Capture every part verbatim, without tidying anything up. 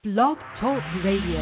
Blog Talk Radio.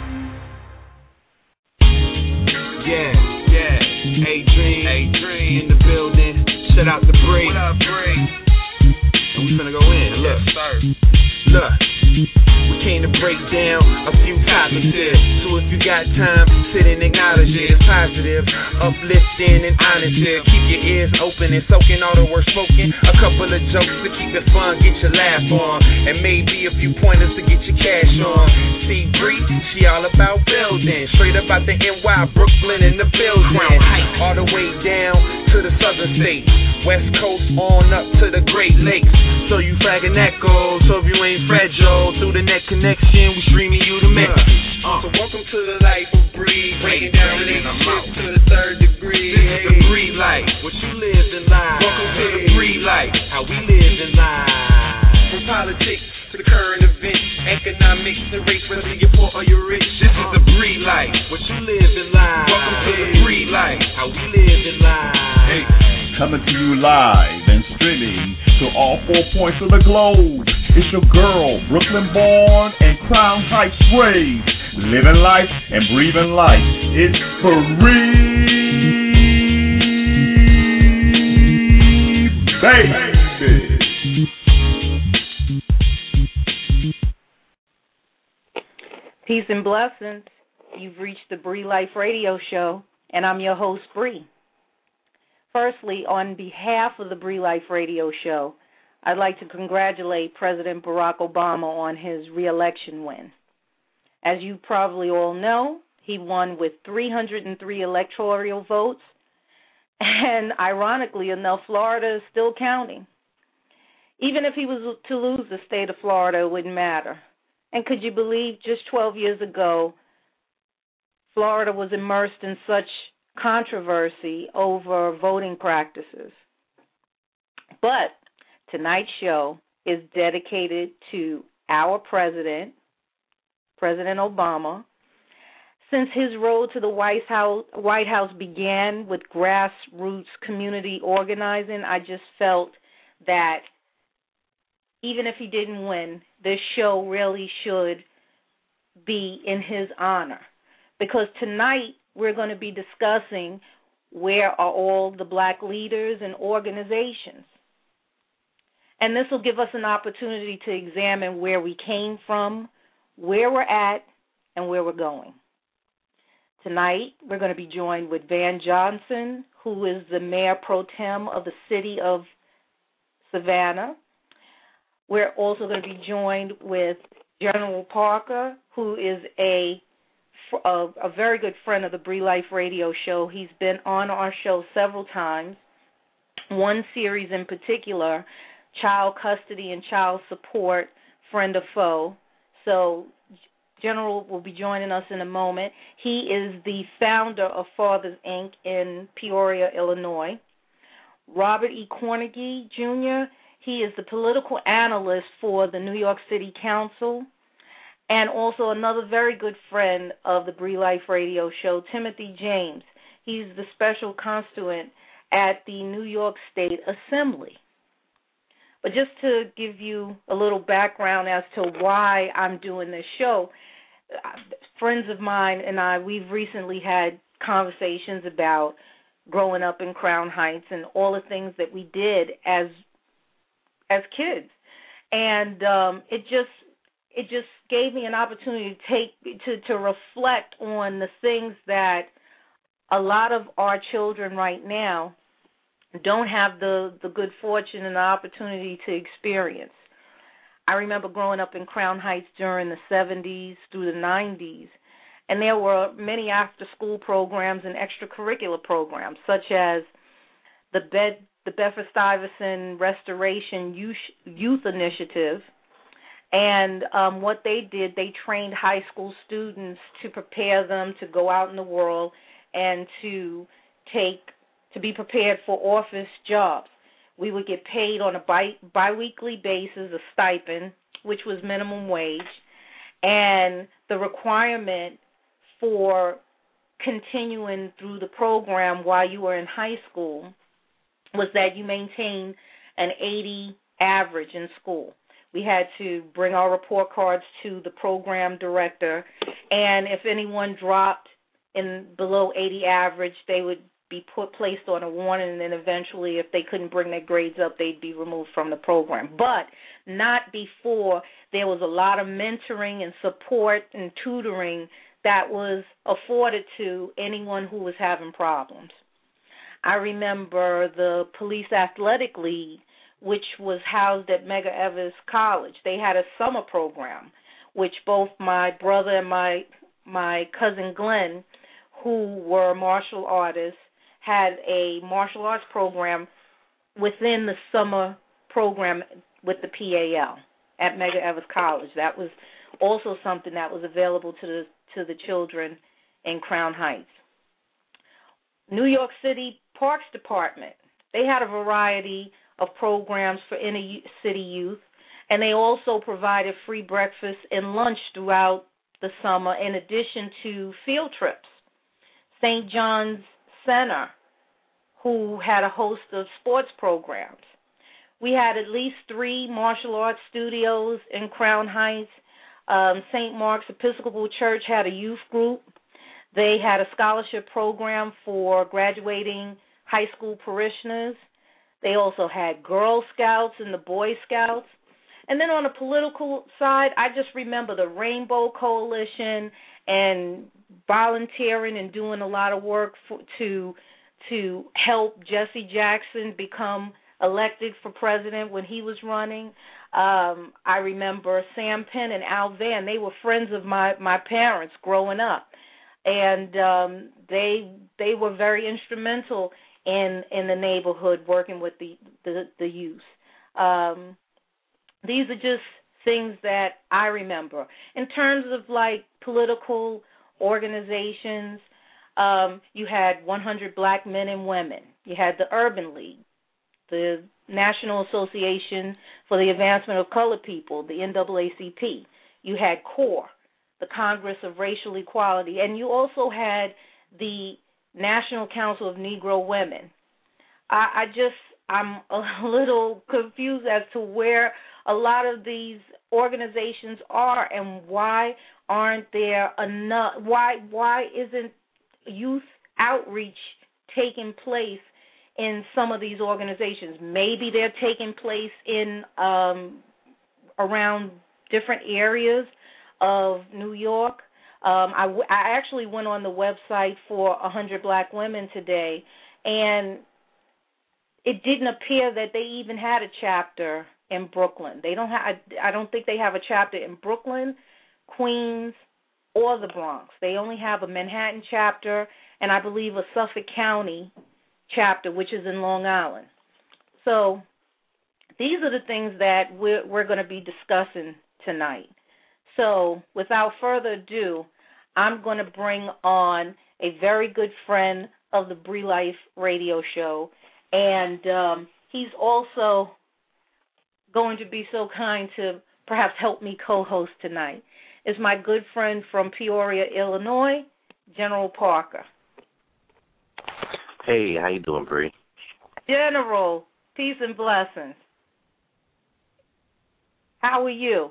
Yeah, yeah. A-Dream, A-Dream in the building. Shout out to Bree. What up, Bree? And we finna go in. Look, yes, sir. Look. We came to break down a few topics here. So if you got time, sit and acknowledge it. It's positive, uplifting, and honest here. Keep your ears open and soaking all the words spoken. A couple of jokes to keep it fun, get your laugh on. And maybe a few pointers to get your cash on. See Bree, she all about building. Straight up out the N Y, Brooklyn in the building. All the way down to the southern states. West Coast on up to the Great Lakes. So you flagging echoes, so if you ain't fragile. Through the net connection, we streaming you the message. Uh, so welcome to the life of Bree, breaking down relationships to the third degree. This hey. is the Bree life, what you live in life. Welcome to the Bree life, how we live in life. From politics to the current events, economics to race, whether you're poor or you're rich. This uh, is the Bree life, what you live in life. Welcome to the Bree life, how we live in life. Hey. Coming to you live and streaming to all four points of the globe. It's your girl, Brooklyn born and Crown Heights raised, living life and breathing life. It's free, baby. Peace and blessings. You've reached the Bree Life Radio Show, and I'm your host, Bree. Firstly, on behalf of the Bree Life Radio Show, I'd like to congratulate President Barack Obama on his re-election win. As you probably all know, he won with three hundred three electoral votes, and ironically enough, Florida is still counting. Even if he was to lose the state of Florida, it wouldn't matter. And could you believe just twelve years ago, Florida was immersed in such controversy over voting practices? But tonight's show is dedicated to our president, President Obama. Since his road to the White House, White House began with grassroots community organizing, I just felt that even if he didn't win, this show really should be in his honor. Because tonight we're going to be discussing where are all the black leaders and organizations. And this will give us an opportunity to examine where we came from, where we're at, and where we're going. Tonight, we're going to be joined with Van Johnson, who is the Mayor Pro Tem of the city of Savannah. We're also going to be joined with General Parker, who is a, a, a very good friend of the Bree Life Radio Show. He's been on our show several times. One series in particular, Child Custody and Child Support, Friend or Foe. So General will be joining us in a moment. He is the founder of Fathers, Incorporated in Peoria, Illinois. Robert E. Cornegy, Junior, he is the political analyst for the New York City Council, and also another very good friend of the Bree Life Radio Show, Timothy James. He's the special constituent at the New York State Assembly. But just to give you a little background as to why I'm doing this show, friends of mine and I, we've recently had conversations about growing up in Crown Heights and all the things that we did as as kids, and um, it just it just gave me an opportunity to take to to reflect on the things that a lot of our children right now don't have the, the good fortune and the opportunity to experience. I remember growing up in Crown Heights during the seventies through the nineties, and there were many after-school programs and extracurricular programs, such as the Bed, the Bedford-Stuyvesant Restoration Youth, Youth Initiative. And um, what they did, they trained high school students to prepare them to go out in the world and to take to be prepared for office jobs. We would get paid on a bi- biweekly basis, a stipend, which was minimum wage, and the requirement for continuing through the program while you were in high school was that you maintain an eighty average in school, We had to bring our report cards to the program director, and if anyone dropped in below eighty average, they would be put placed on a warning, and then eventually, if they couldn't bring their grades up, they'd be removed from the program. But not before there was a lot of mentoring and support and tutoring that was afforded to anyone who was having problems. I remember the Police Athletic League, which was housed at Medgar Evers College. They had a summer program, which both my brother and my my cousin Glenn, who were martial artists, had a martial arts program within the summer program with the P A L at Medgar Evers College. That was also something that was available to the to the children in Crown Heights. New York City Parks Department, they had a variety of programs for inner city youth, and they also provided free breakfast and lunch throughout the summer in addition to field trips. Saint John's Center, who had a host of sports programs. We had at least three martial arts studios in Crown Heights. Um, Saint Mark's Episcopal Church had a youth group. They had a scholarship program for graduating high school parishioners. They also had Girl Scouts and the Boy Scouts. And then on the political side, I just remember the Rainbow Coalition and volunteering and doing a lot of work for, to to help Jesse Jackson become elected for president when he was running. Um, I remember Sam Penn and Al Van. They were friends of my, my parents growing up, and um, they they were very instrumental in in the neighborhood working with the the, the youth. Um, these are just things that I remember. In terms of like political organizations, um, you had one hundred Black Men and Women. You had the Urban League, the National Association for the Advancement of Colored People, the N double A C P. You had CORE, the Congress of Racial Equality, and you also had the National Council of Negro Women. I, I just, I'm a little confused as to where a lot of these organizations are and why aren't there enough, why why isn't youth outreach taking place in some of these organizations? Maybe they're taking place in um, around different areas of New York. Um, I, w- I actually went on the website for one hundred Black Women today, and it didn't appear that they even had a chapter in Brooklyn. They don't have. I don't think they have a chapter in Brooklyn, Queens, or the Bronx. They only have a Manhattan chapter, and I believe a Suffolk County chapter, which is in Long Island. So these are the things that we're, we're going to be discussing tonight. So without further ado, I'm going to bring on a very good friend of the Bree Life radio show, and um, he's also going to be so kind to perhaps help me co-host tonight. Is my good friend from Peoria, Illinois, General Parker. Hey, how you doing, Bree? General, peace and blessings. How are you?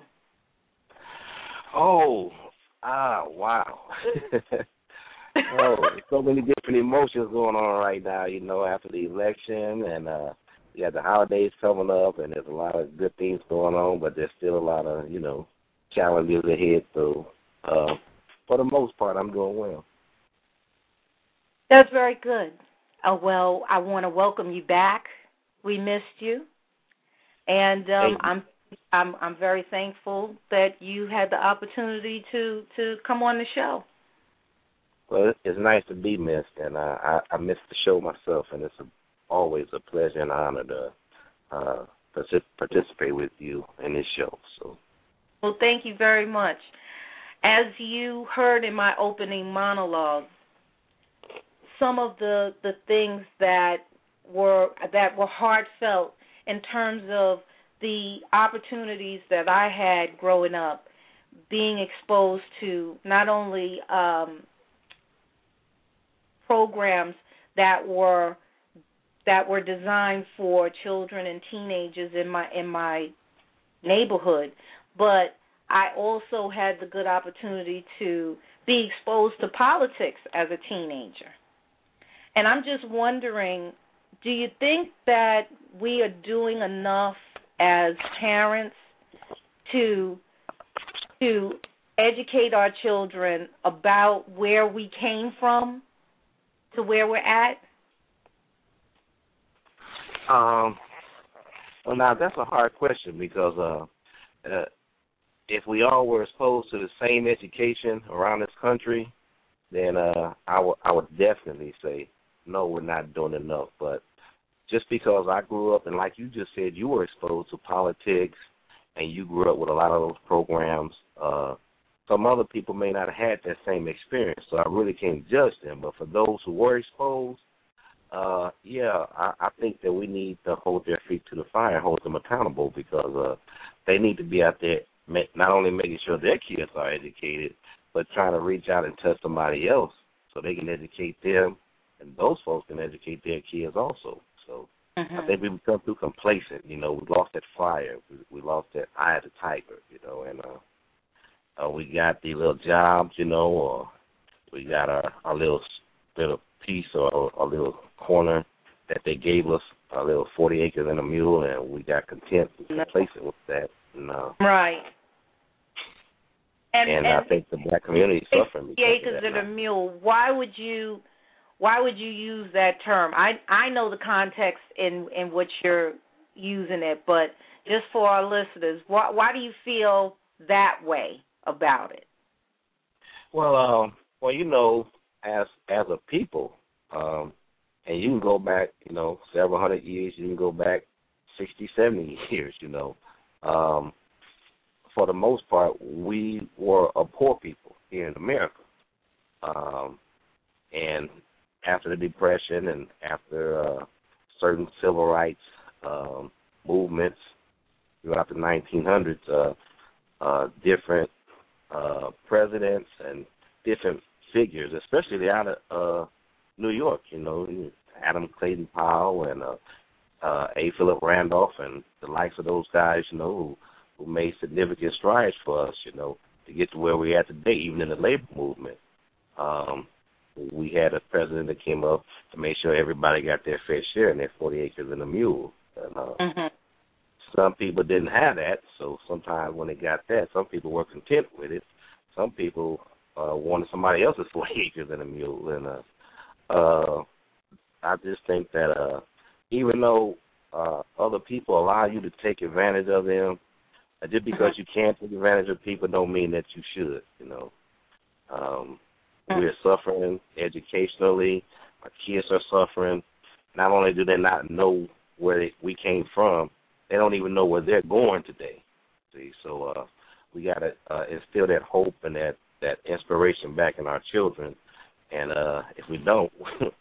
Oh, ah, wow. Oh, so many different emotions going on right now, you know, after the election, and uh, you got the holidays coming up, and there's a lot of good things going on, but there's still a lot of, you know, challenges ahead. So, uh, for the most part, I'm doing well. That's very good. Uh, well, I want to welcome you back. We missed you, and um, I'm I'm I'm very thankful that you had the opportunity to, to come on the show. Well, it's nice to be missed, and uh, I I missed the show myself, and it's a, always a pleasure and honor to uh, participate with you in this show. So, well, thank you very much. As you heard in my opening monologue, some of the, the things that were that were heartfelt in terms of the opportunities that I had growing up, being exposed to not only um, programs that were that were designed for children and teenagers in my in my neighborhood, but I also had the good opportunity to be exposed to politics as a teenager. And I'm just wondering, do you think that we are doing enough as parents to to educate our children about where we came from to where we're at? Um, well, now that's a hard question because uh, uh, if we all were exposed to the same education around this country, then uh, I would I would definitely say no, we're not doing enough. But just because I grew up and, like you just said, you were exposed to politics and you grew up with a lot of those programs. Uh, some other people may not have had that same experience, so I really can't judge them. But for those who were exposed, uh, yeah, I, I think that we need to hold their feet to the fire and hold them accountable because uh, they need to be out there not only making sure their kids are educated, but trying to reach out and touch somebody else so they can educate them, and those folks can educate their kids also. So mm-hmm. I think we become too complacent. You know, we lost that fire. We, we lost that eye of the tiger, you know, and uh, uh, we got the little jobs, you know, or we got our, our little little piece or our little corner that they gave us, our little forty acres and a mule, and we got content and complacent with that. And, uh, right. And, and, and I think the black community is suffering because acres of that. and a mule. Why would you? Why would you use that term? I I know the context in in which you're using it, but just for our listeners, why why do you feel that way about it? Well, um, well, you know, as as a people, um, and you can go back, you know, several hundred years. You can go back sixty, seventy years. You know, um, for the most part, we were a poor people here in America, um, and after the Depression and after uh, certain civil rights um, movements throughout the nineteen hundreds, uh, uh, different uh, presidents and different figures, especially out of uh, New York, you know, Adam Clayton Powell and uh, uh, A. Philip Randolph and the likes of those guys, you know, who, who made significant strides for us, you know, to get to where we're at today, even in the labor movement. Um, we had a president that came up to make sure everybody got their fair share in their forty acres and a mule. And, uh, mm-hmm. Some people didn't have that, so sometimes when they got that, some people were content with it. Some people uh, wanted somebody else's forty acres and a mule. And uh, uh, I just think that uh, even though uh, other people allow you to take advantage of them, uh, just because you can't take advantage of people don't mean that you should, you know. Um, we're suffering educationally. Our kids are suffering. Not only do they not know where they, we came from, they don't even know where they're going today. See, so uh, we got to uh, instill that hope and that, that inspiration back in our children. And uh, if we don't,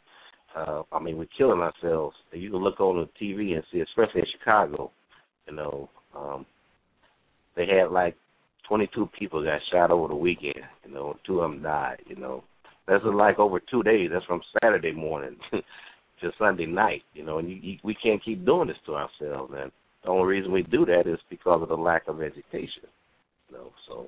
uh, I mean, we're killing ourselves. You can look on the T V and see, especially in Chicago, you know, um, they had like twenty-two people got shot over the weekend, you know, two of them died, you know. That's like over two days. That's from Saturday morning to Sunday night, you know, and you, you, we can't keep doing this to ourselves. And the only reason we do that is because of the lack of education, you know, so.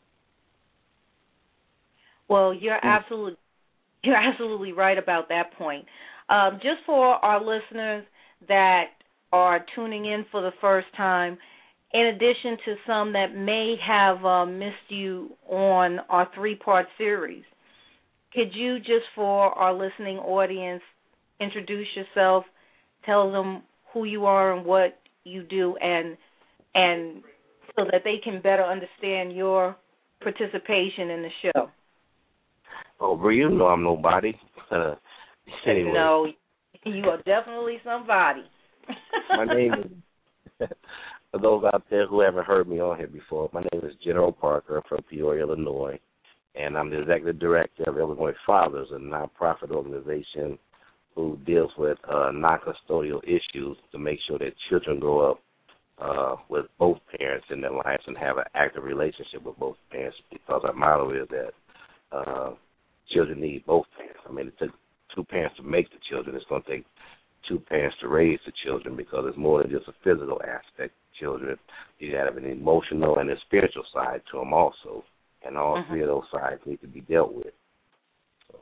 Well, you're absolutely, you're absolutely right about that point. Um, just for our listeners that are tuning in for the first time, in addition to some that may have uh, missed you on our three-part series, could you just for our listening audience introduce yourself, tell them who you are and what you do, and and so that they can better understand your participation in the show? Oh, Bree, you know I'm nobody. Uh, anyway. No, you are definitely somebody. My name is... For those out there who haven't heard me on here before, my name is General Parker. I'm from Peoria, Illinois, and I'm the executive director of Illinois Fathers, a nonprofit organization who deals with uh, non-custodial issues to make sure that children grow up uh, with both parents in their lives and have an active relationship with both parents, because our motto is that uh, children need both parents. I mean, it took two parents to make the children. It's going to take two parents to raise the children, because it's more than just a physical aspect. children. You got to have an emotional and a spiritual side to them also, and all mm-hmm. three of those sides need to be dealt with. So.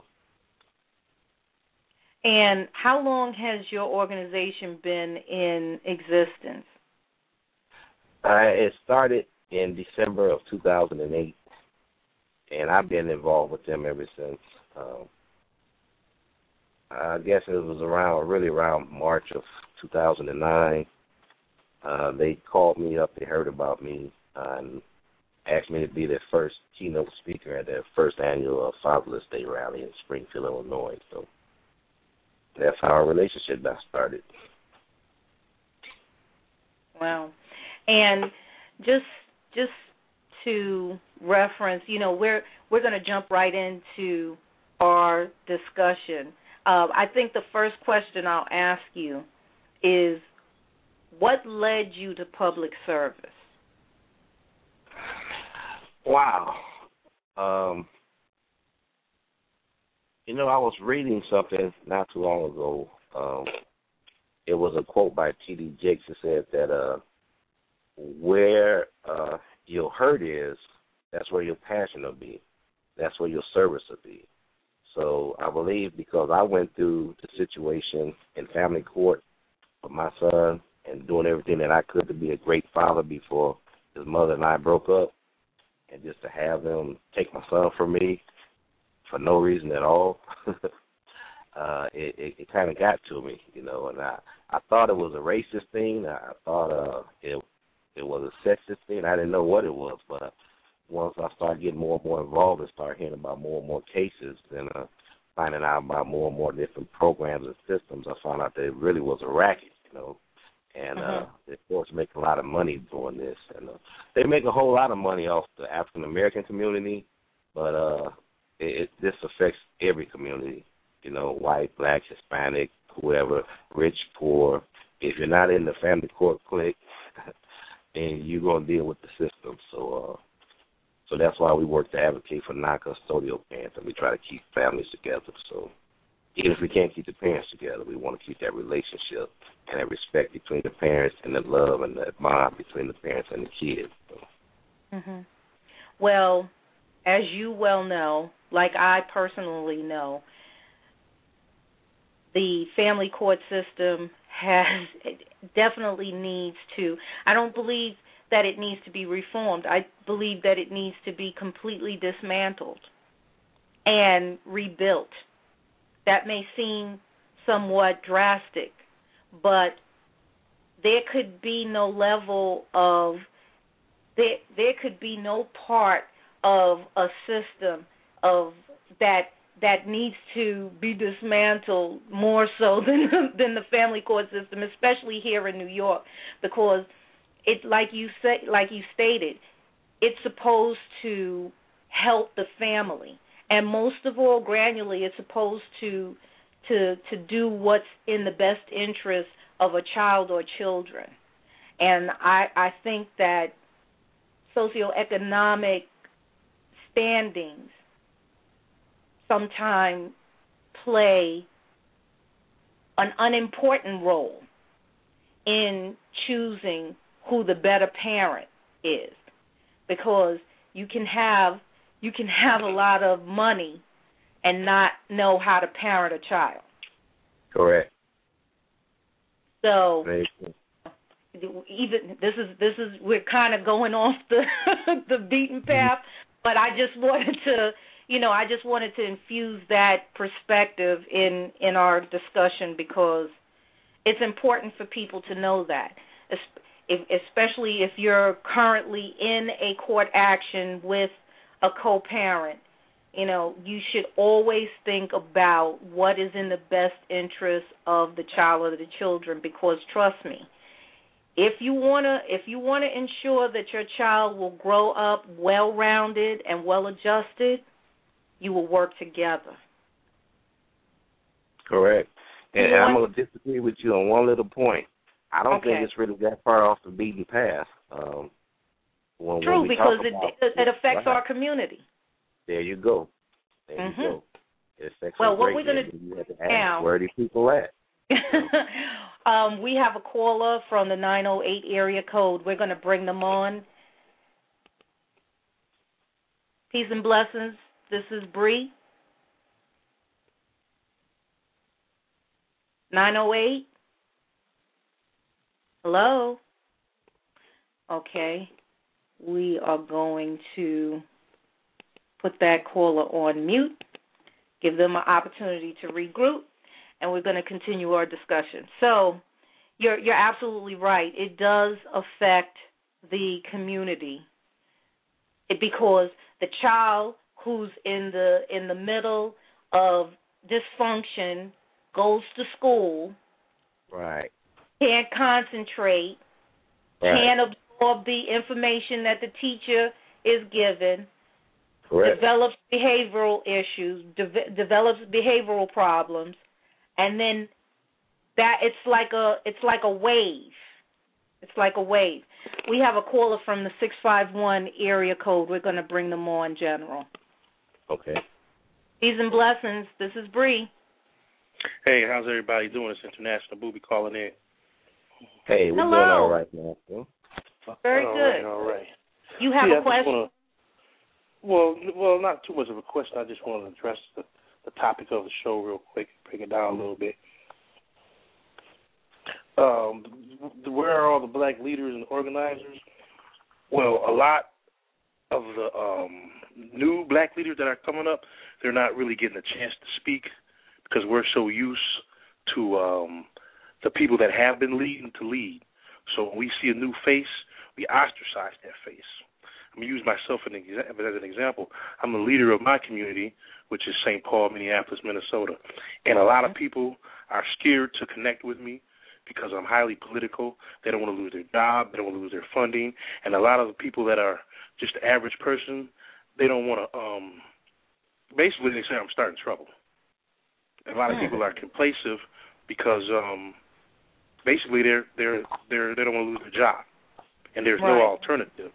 And how long has your organization been in existence? Uh, it started in December of two thousand eight, and I've been involved with them ever since. Um, I guess it was around, really around March of two thousand nine. Uh, they called me up, they heard about me, uh, and asked me to be their first keynote speaker at their first annual uh, Fatherless Day rally in Springfield, Illinois. So that's how our relationship got started. Wow. And just just to reference, you know, we're we're going to jump right into our discussion. Uh, I think the first question I'll ask you is, what led you to public service? Wow. Um, you know, I was reading something not too long ago. Um, it was a quote by T D Jakes that said that uh, where uh, your hurt is, that's where your passion will be. That's where your service will be. So I believe because I went through the situation in family court with my son and doing everything that I could to be a great father before his mother and I broke up, and just to have them take my son from me for no reason at all, uh, it, it, it kind of got to me, you know, and I, I thought it was a racist thing. I thought uh, it it was a sexist thing. I didn't know what it was, but once I started getting more and more involved and started hearing about more and more cases and uh, finding out about more and more different programs and systems, I found out that it really was a racket, you know. And uh, they, of course, make a lot of money doing this. And uh, they make a whole lot of money off the African-American community, but uh, it, it, this affects every community, you know, white, black, Hispanic, whoever, rich, poor. If you're not in the family court clique, then you're going to deal with the system. So uh, so that's why we work to advocate for non-custodial parents, and we try to keep families together. So even if we can't keep the parents together, we want to keep that relationship and that respect between the parents and the love and that bond between the parents and the kids. So. Mm-hmm. Well, as you well know, like I personally know, the family court system has definitely needs to, I don't believe that it needs to be reformed. I believe that it needs to be completely dismantled and rebuilt. That may seem somewhat drastic, but there could be no level of, there, there could be no part of a system of that that needs to be dismantled more so than than the family court system, especially here in New York, because it, like you say, like you stated, it's supposed to help the family, and most of all, granularly, it's supposed to to to do what's in the best interest of a child or children. And I I think that socioeconomic standings sometimes play an unimportant role in choosing who the better parent is, because you can have you can have a lot of money and not know how to parent a child. Correct. So even this is this is we're kind of going off the the beaten path, but I just wanted to you know I just wanted to infuse that perspective in in our discussion, because it's important for people to know that, especially if you're currently in a court action with a co-parent. You know, you should always think about what is in the best interest of the child or the children, because trust me, if you wanna if you wanna ensure that your child will grow up well-rounded and well-adjusted, you will work together. Correct. And I'm going to disagree with you on one little point. I don't okay. think it's really that far off the beaten path. Um, when, True, when we because talk it, about it, it affects right. our community. There you go. There mm-hmm. you go. It affects well, us what we're going to do now, where are these people at? um, we have a caller from the nine oh eight area code. We're going to bring them on. Peace and blessings. This is Bree. nine oh eight. Hello. Okay. We are going to put that caller on mute, give them an opportunity to regroup, and we're going to continue our discussion. So you're you're absolutely right. It does affect the community it, because the child who's in the in the middle of dysfunction goes to school, right, can't concentrate, right. can't absorb the information that the teacher is given, Correct. develops behavioral issues, de- develops behavioral problems, and then that it's like a it's like a wave. It's like a wave. We have a caller from the six five one area code. We're going to bring them on, General. Okay. Peace and blessings. This is Bree. Hey, how's everybody doing? It's International Booby calling in. Hey, we're Hello. doing all right now. Hmm? Very all good. Right, all right. You have yeah, a question? Wanna, well, well, not too much of a question. I just want to address the, the topic of the show real quick, break it down a little bit. Um, where are all the black leaders and organizers? Well, a lot of the um, new black leaders that are coming up, they're not really getting a chance to speak because we're so used to um, the people that have been leading to lead. So when we see a new face, we ostracize that face. I'm going to use myself as an example. I'm the leader of my community, which is Saint Paul, Minneapolis, Minnesota. And a lot of people are scared to connect with me because I'm highly political. They don't want to lose their job. They don't want to lose their funding. And a lot of the people that are just the average person, they don't want to, um, basically they say I'm starting trouble. And a lot of people are complacent because um, basically they're, they're, they're, they don't want to lose their job. And there's right. no alternative.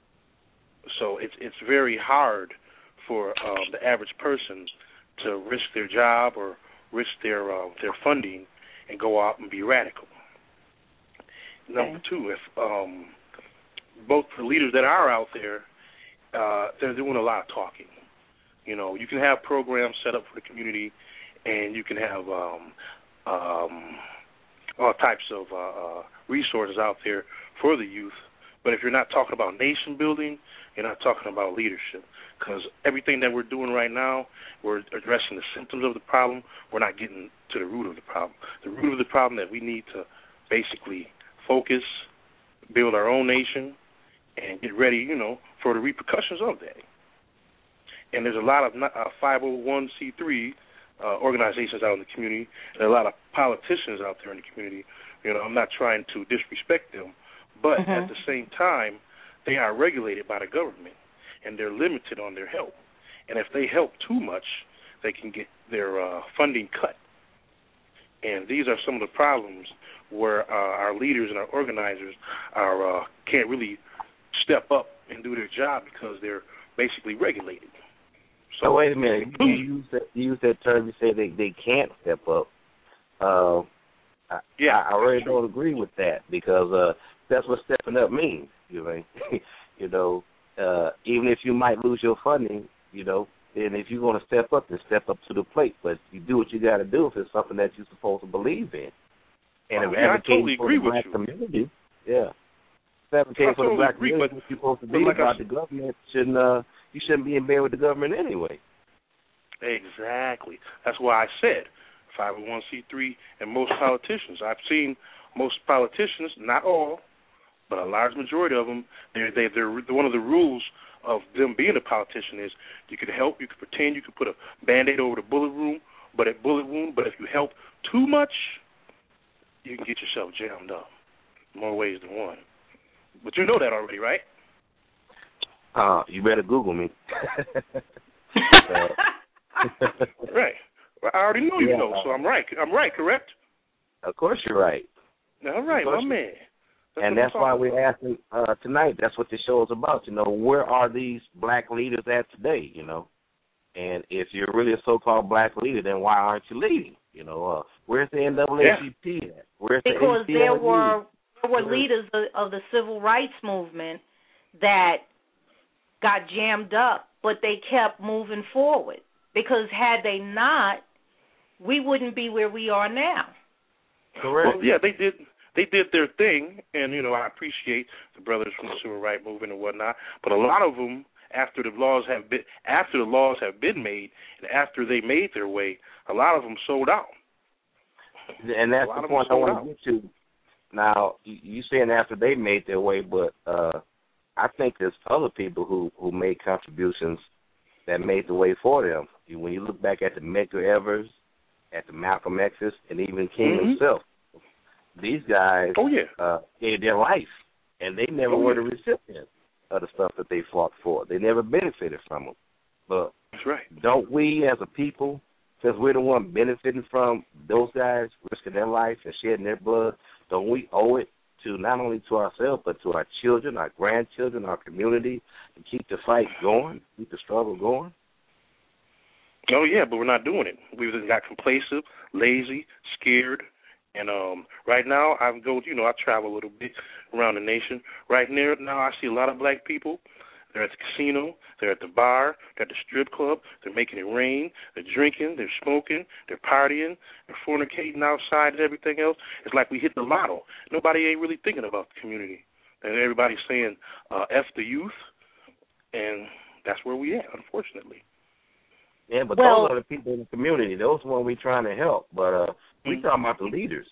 So it's it's very hard for um, the average person to risk their job or risk their uh, their funding and go out and be radical. Okay. Number two, if um, both the leaders that are out there, uh, they're doing a lot of talking. You know, you can have programs set up for the community, and you can have um, um, all types of uh, uh, resources out there for the youth. But if you're not talking about nation building, you're not talking about leadership. Because everything that we're doing right now, we're addressing the symptoms of the problem. We're not getting to the root of the problem. The root of the problem that we need to basically focus, build our own nation, and get ready, you know, for the repercussions of that. And there's a lot of uh, five oh one c three uh, organizations out in the community, and a lot of politicians out there in the community. You know, I'm not trying to disrespect them, but mm-hmm. at the same time, they are regulated by the government, and they're limited on their help. And if they help too much, they can get their uh, funding cut. And these are some of the problems where uh, our leaders and our organizers are uh, can't really step up and do their job because they're basically regulated. So oh, wait a minute. You use that, you use that term. You say they, they can't step up. Uh, I, yeah, I, I really don't agree with that because uh, that's what stepping up means. You know, you know, uh, even if you might lose your funding, you know, and if you're going to step up, then step up to the plate. But you do what you got to do if it's something that you're supposed to believe in. And oh, if yeah, advocating I totally for agree the black with you. community, yeah, if advocating for totally the black agree, community, but, what you're supposed to be like about I, the government, shouldn't uh, you shouldn't be in bed with the government anyway. Exactly. That's why I said five oh one c three and most politicians. I've seen most politicians, not all, but a large majority of them, they're, they, they're, one of the rules of them being a politician is you can help, you can pretend, you can put a Band-Aid over the bullet wound, but at bullet wound, but if you help too much, you can get yourself jammed up. More ways than one. But you know that already, right? Uh, you better Google me. Right. Well, I already know you yeah. know, so I'm right. I'm right, correct? Of course you're right. All right, my man. That's and that's why we're asking uh, tonight. That's what the show is about. You know, where are these black leaders at today? You know. And if you're really a so-called black leader, then why aren't you leading? You know, uh, where's the N double A C P yeah. at? Where's because the there were there were leaders of, of the civil rights movement that got jammed up, but they kept moving forward. Because had they not, we wouldn't be where we are now. Correct. Well, yeah, they did. They did their thing, and you know I appreciate the brothers from the civil rights movement and whatnot. But a lot of them, after the laws have been after the laws have been made, and after they made their way, a lot of them sold out. And that's the point I want to get to. Now, you saying after they made their way, but uh, I think there's other people who, who made contributions that made the way for them. When you look back at the Medgar Evers, at the Malcolm X's, and even King mm-hmm. himself, these guys oh, yeah. uh, gave their life, and they never oh, were yeah. the recipients of the stuff that they fought for. They never benefited from them. But That's right. Don't we as a people, since we're the one benefiting from those guys risking their life and shedding their blood, don't we owe it to not only to ourselves but to our children, our grandchildren, our community to keep the fight going, keep the struggle going? Oh, yeah, but we're not doing it. We've just got complacent, lazy, scared. And um, right now, I go, you know, I travel a little bit around the nation. Right now, now I see a lot of black people. They're at the casino. They're at the bar. They're at the strip club. They're making it rain. They're drinking. They're smoking. They're partying. They're fornicating outside and everything else. It's like we hit the lotto. Nobody ain't really thinking about the community. And everybody's saying, uh, F the youth. And that's where we at, unfortunately. Yeah, but well, those are the people in the community. Those are the ones we're trying to help. But uh, we're talking about the leaders.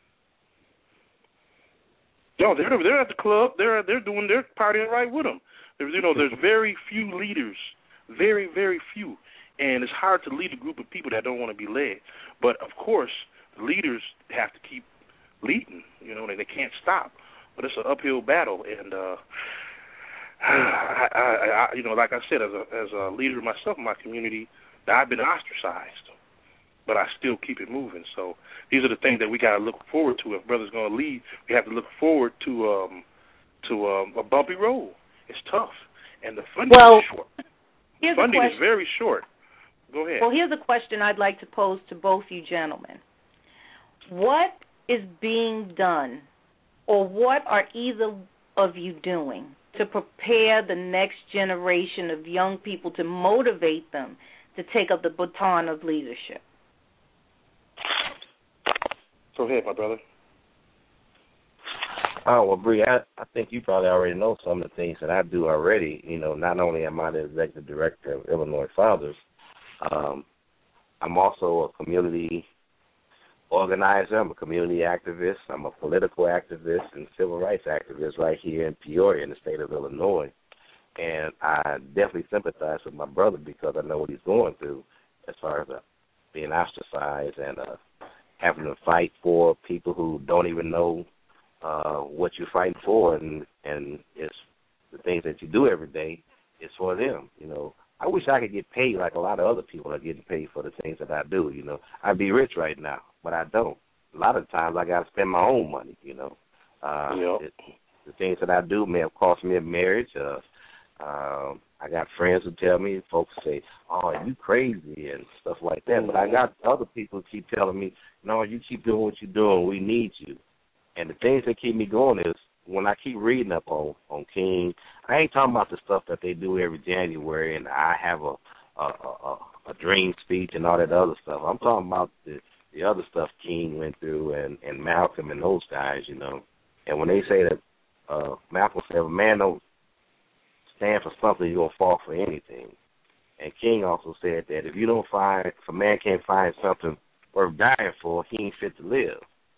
No, they're they're at the club. They're they're doing they're partying right with them. There's, you know, there's very few leaders, very very few, and it's hard to lead a group of people that don't want to be led. But of course, the leaders have to keep leading. You know, they they can't stop. But it's an uphill battle, and uh, I, I, I, you know, like I said, as a as a leader myself in my community, I've been ostracized, but I still keep it moving. So these are the things that we got to look forward to. If brother's going to lead, we have to look forward to um, to um, a bumpy road. It's tough, and the funding well, is short. Here's Funding a is very short. Go ahead. Well, here's a question I'd like to pose to both you gentlemen. What is being done, or what are either of you doing to prepare the next generation of young people to motivate them to take up the baton of leadership? Go ahead, my brother. Oh, well, Bree, I, I think you probably already know some of the things that I do already. You know, not only am I the executive director of Illinois Fathers, um, I'm also a community organizer. I'm a community activist. I'm a political activist and civil rights activist right here in Peoria in the state of Illinois. And I definitely sympathize with my brother because I know what he's going through as far as uh, being ostracized and uh, having to fight for people who don't even know uh, what you're fighting for, and, and it's the things that you do every day is for them. You know, I wish I could get paid like a lot of other people are getting paid for the things that I do. You know, I'd be rich right now, but I don't. A lot of times I got to spend my own money. You know, uh, yep. it, the things that I do may have cost me a marriage. Uh, um, I got friends who tell me, folks say, "Oh, you crazy" and stuff like that. Mm-hmm. But I got other people who keep telling me, "No, you keep doing what you're doing. We need you." And the things that keep me going is when I keep reading up on, on King, I ain't talking about the stuff that they do every January and I have a a, a, a dream speech and all that other stuff. I'm talking about the, the other stuff King went through and, and Malcolm and those guys, you know. And when they say that uh, Malcolm said, if a man don't stand for something, you're going to fall for anything. And King also said that if you don't find, if a man can't find something worth dying for, he ain't fit to live.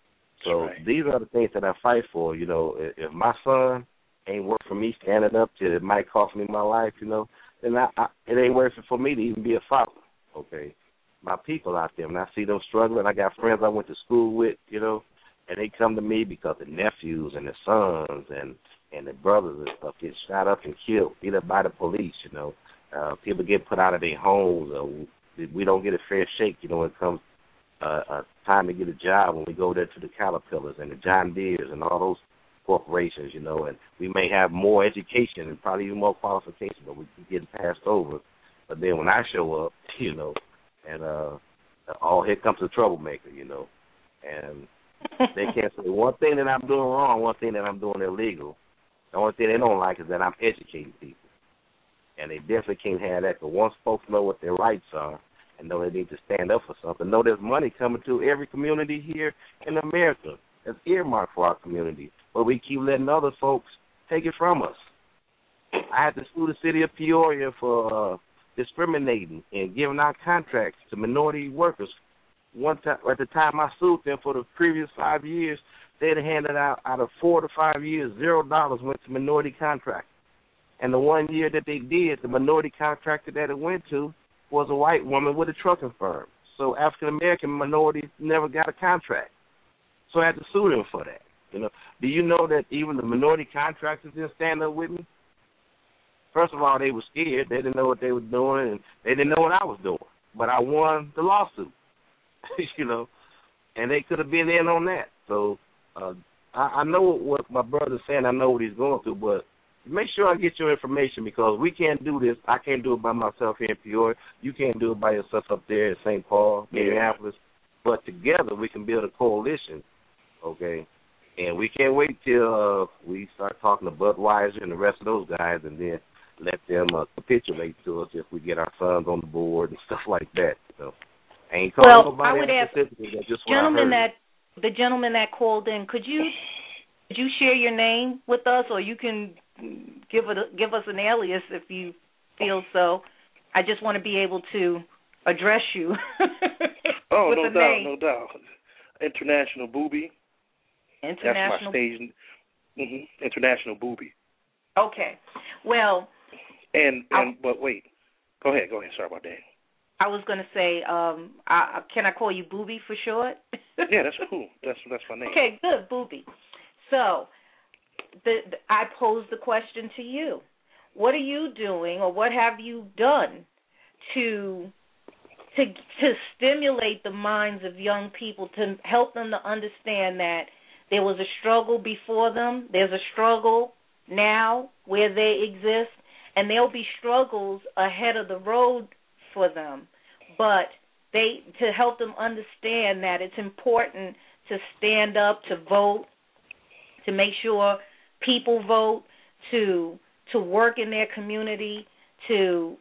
So right. These are the things that I fight for. You know, if my son ain't worth for me standing up to it might cost me my life, you know, then I, I, it ain't worth it for me to even be a father, okay? My people out there, when I see them struggling, I got friends I went to school with, you know, and they come to me because the nephews and the sons and, and the brothers and stuff get shot up and killed, beat up by the police, you know. Uh, people get put out of their homes. Or we don't get a fair shake, you know, when it comes Uh, uh, time to get a job when we go there to the Caterpillars and the John Deeres and all those corporations, you know, and we may have more education and probably even more qualifications, but we keep getting passed over. But then when I show up, you know, and uh, oh, here comes the troublemaker, you know, and they can't say one thing that I'm doing wrong, one thing that I'm doing illegal. The only thing they don't like is that I'm educating people. And they definitely can't have that, because once folks know what their rights are and know they need to stand up for something, know there's money coming to every community here in America that's earmarked for our community, but we keep letting other folks take it from us. I had to sue the city of Peoria for uh, discriminating and giving out contracts to minority workers. One time, at the time I sued them for the previous five years, they had handed out, out of four to five years, zero dollars went to minority contractors. And the one year that they did, the minority contractor that it went to was a white woman with a trucking firm. So African-American minorities never got a contract. So I had to sue them for that. You know, do you know that even the minority contractors didn't stand up with me? First of all, they were scared. They didn't know what they were doing, and they didn't know what I was doing. But I won the lawsuit, you know, and they could have been in on that. So uh, I, I know what my brother's saying. I know what he's going through, but make sure I get your information, because we can't do this. I can't do it by myself here in Peoria. You can't do it by yourself up there in Saint Paul, Minneapolis. But together we can build a coalition, okay? And we can't wait till uh, we start talking to Budweiser and the rest of those guys, and then let them uh, capitulate to us if we get our sons on the board and stuff like that. So, I ain't calling well, nobody I would ask just gentleman that the gentleman that called in. Could you could you share your name with us, or you can give it a, give us an alias if you feel so? I just want to be able to address you. Oh, with no a doubt, name. no doubt. International Booby. International. That's my stage. Mm-hmm. International Booby. Okay. Well. And and but wait, go ahead, go ahead. Sorry about that. I was going to say, um, I, can I call you Booby for short? Yeah, that's cool. That's that's my name. Okay, good, Booby. So, the, the, I pose the question to you: what are you doing, or what have you done to to to stimulate the minds of young people, to help them to understand that there was a struggle before them, there's a struggle now where they exist, and there'll be struggles ahead of the road for them, but they to help them understand that it's important to stand up, to vote, to make sure people vote, to to work in their community, to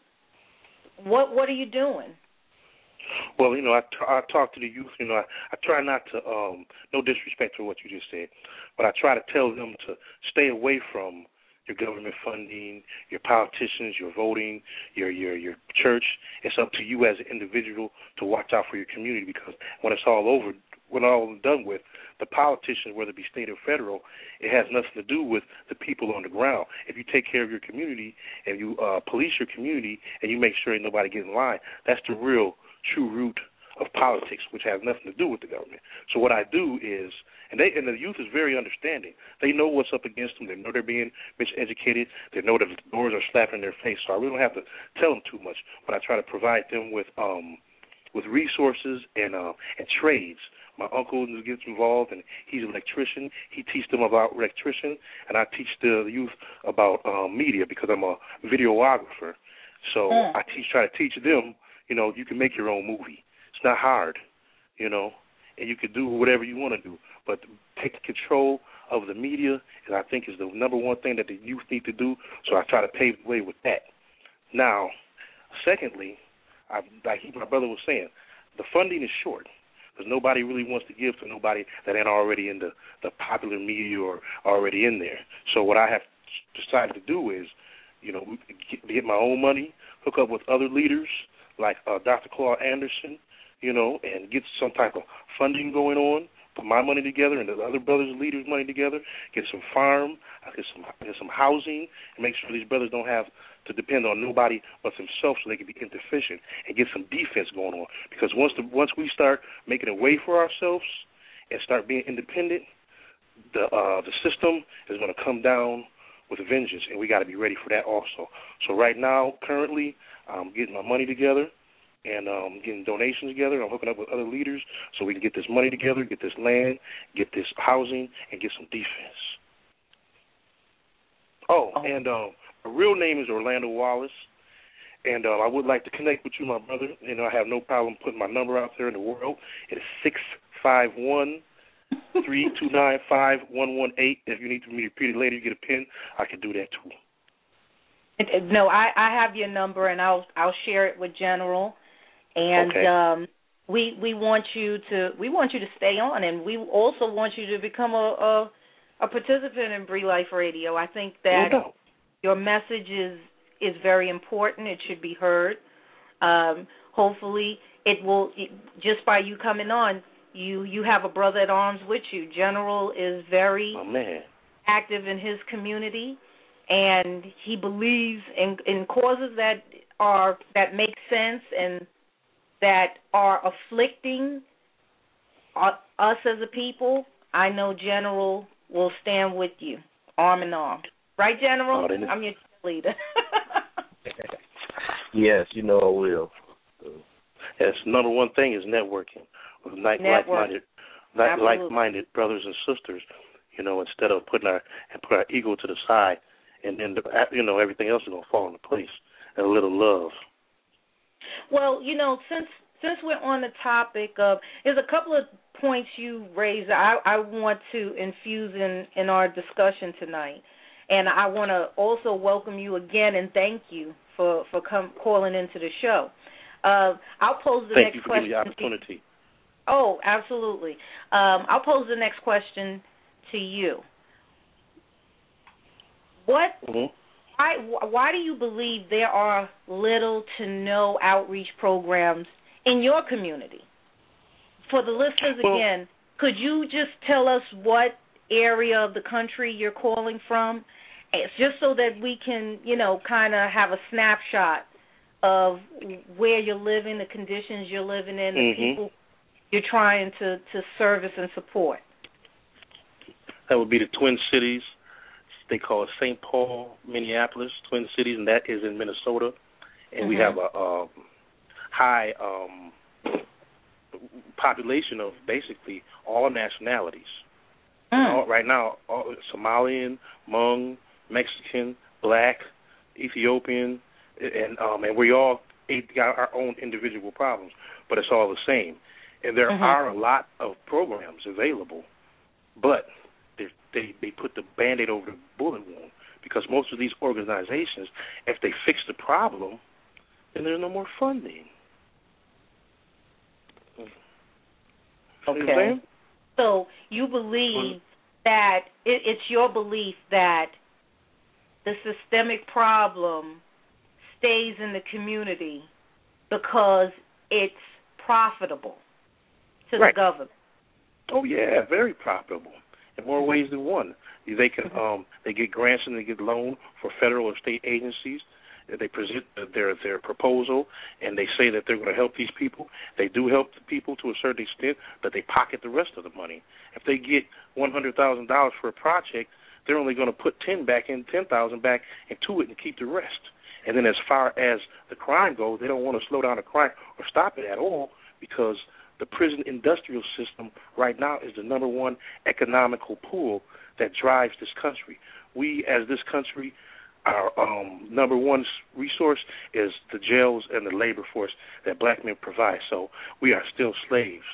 what what are you doing? Well, you know, I, t- I talk to the youth. You know, I, I try not to, um, no disrespect to what you just said, but I try to tell them to stay away from your government funding, your politicians, your voting, your your your church. It's up to you as an individual to watch out for your community, because when it's all over, when all done with, the politicians, whether it be state or federal, it has nothing to do with the people on the ground. If you take care of your community and you uh, police your community and you make sure ain't nobody get in line, that's the real true root of politics, which has nothing to do with the government. So what I do is, and they and the youth is very understanding. They know what's up against them. They know they're being miseducated. They know that the doors are slapping in their face. So I really don't have to tell them too much, but I try to provide them with um, with resources and uh, and trades. My uncle gets involved, and he's an electrician. He teaches them about electrician, and I teach the youth about um, media, because I'm a videographer. So mm. I teach, try to teach them, you know, you can make your own movie. It's not hard, you know, and you can do whatever you want to do. But take control of the media, and I think is the number one thing that the youth need to do. So I try to pave the way with that. Now, secondly, I, like my brother was saying, the funding is short, because nobody really wants to give to nobody that ain't already in the, the popular media or already in there. So what I have decided to do is, you know, get, get my own money, hook up with other leaders like uh, Doctor Claude Anderson, you know, and get some type of funding going on, put my money together and the other brothers and leaders' money together, get some farm, get some get some housing, and make sure these brothers don't have to depend on nobody but themselves, so they can be efficient and get some defense going on. Because once the once we start making a way for ourselves and start being independent, the uh, the system is going to come down with a vengeance, and we got to be ready for that also. So right now, currently, I'm getting my money together and um, getting donations together. I'm hooking up with other leaders so we can get this money together, get this land, get this housing, and get some defense. Oh, and um, my real name is Orlando Wallace, And uh, I would like to connect with you, my brother. You know, I have no problem putting my number out there in the world. It is six five one, three two nine, five one one eight. If you need to me repeat it later, you get a pen, I can do that too. No, I, I have your number, and I'll I'll share it with General. And okay. um, we we want you to we want you to stay on, and we also want you to become a a, a participant in Bree Life Radio. I think that no your message is is very important. It should be heard. Um, hopefully, it will. It, just by you coming on, you you have a brother at arms with you. General is very oh, man. active in his community, and he believes in, in causes that are that make sense and that are afflicting us as a people. I know General will stand with you, arm in arm. Right, General? Oh, I'm your leader. Yes, you know I will. Yes, number one thing is networking with like, like-minded, like, like-minded brothers and sisters. You know, instead of putting our and put our ego to the side, and then the, you know everything else is gonna fall into place. And a little love. Well, you know, since since we're on the topic of, there's a couple of points you raised I, I want to infuse in, in our discussion tonight. And I want to also welcome you again and thank you for, for come, calling into the show. Uh, I'll pose the thank next you for question. Giving me the opportunity. Oh, absolutely. Um, I'll pose the next question to you. What? Mm-hmm. Why, why do you believe there are little to no outreach programs in your community? For the listeners, well, again, could you just tell us what area of the country you're calling from? It's just so that we can, you know, kind of have a snapshot of where you're living, the conditions you're living in, the mm-hmm. people you're trying to, to service and support. That would be the Twin Cities. They call it Saint Paul, Minneapolis, Twin Cities, and that is in Minnesota. And mm-hmm. we have a um, high um, population of basically all nationalities. Mm. All, right now, all, Somalian, Hmong, Mexican, Black, Ethiopian, and um, and we all got our own individual problems, but it's all the same. And there mm-hmm. are a lot of programs available, but They they put the Band-Aid over the bullet wound because most of these organizations, if they fix the problem, then there's no more funding. Okay. So you believe that it, it's your belief that the systemic problem stays in the community because it's profitable to right. the government. Oh yeah, very profitable. In more ways than one. They can um, they get grants and they get loan for federal or state agencies. They present their their proposal and they say that they're going to help these people. They do help the people to a certain extent, but they pocket the rest of the money. If they get one hundred thousand dollars for a project, they're only going to put ten back in, ten thousand back into it and keep the rest. And then as far as the crime goes, they don't want to slow down the crime or stop it at all because the prison industrial system right now is the number one economical pool that drives this country. We, as this country, our um, number one resource is the jails and the labor force that black men provide. So we are still slaves.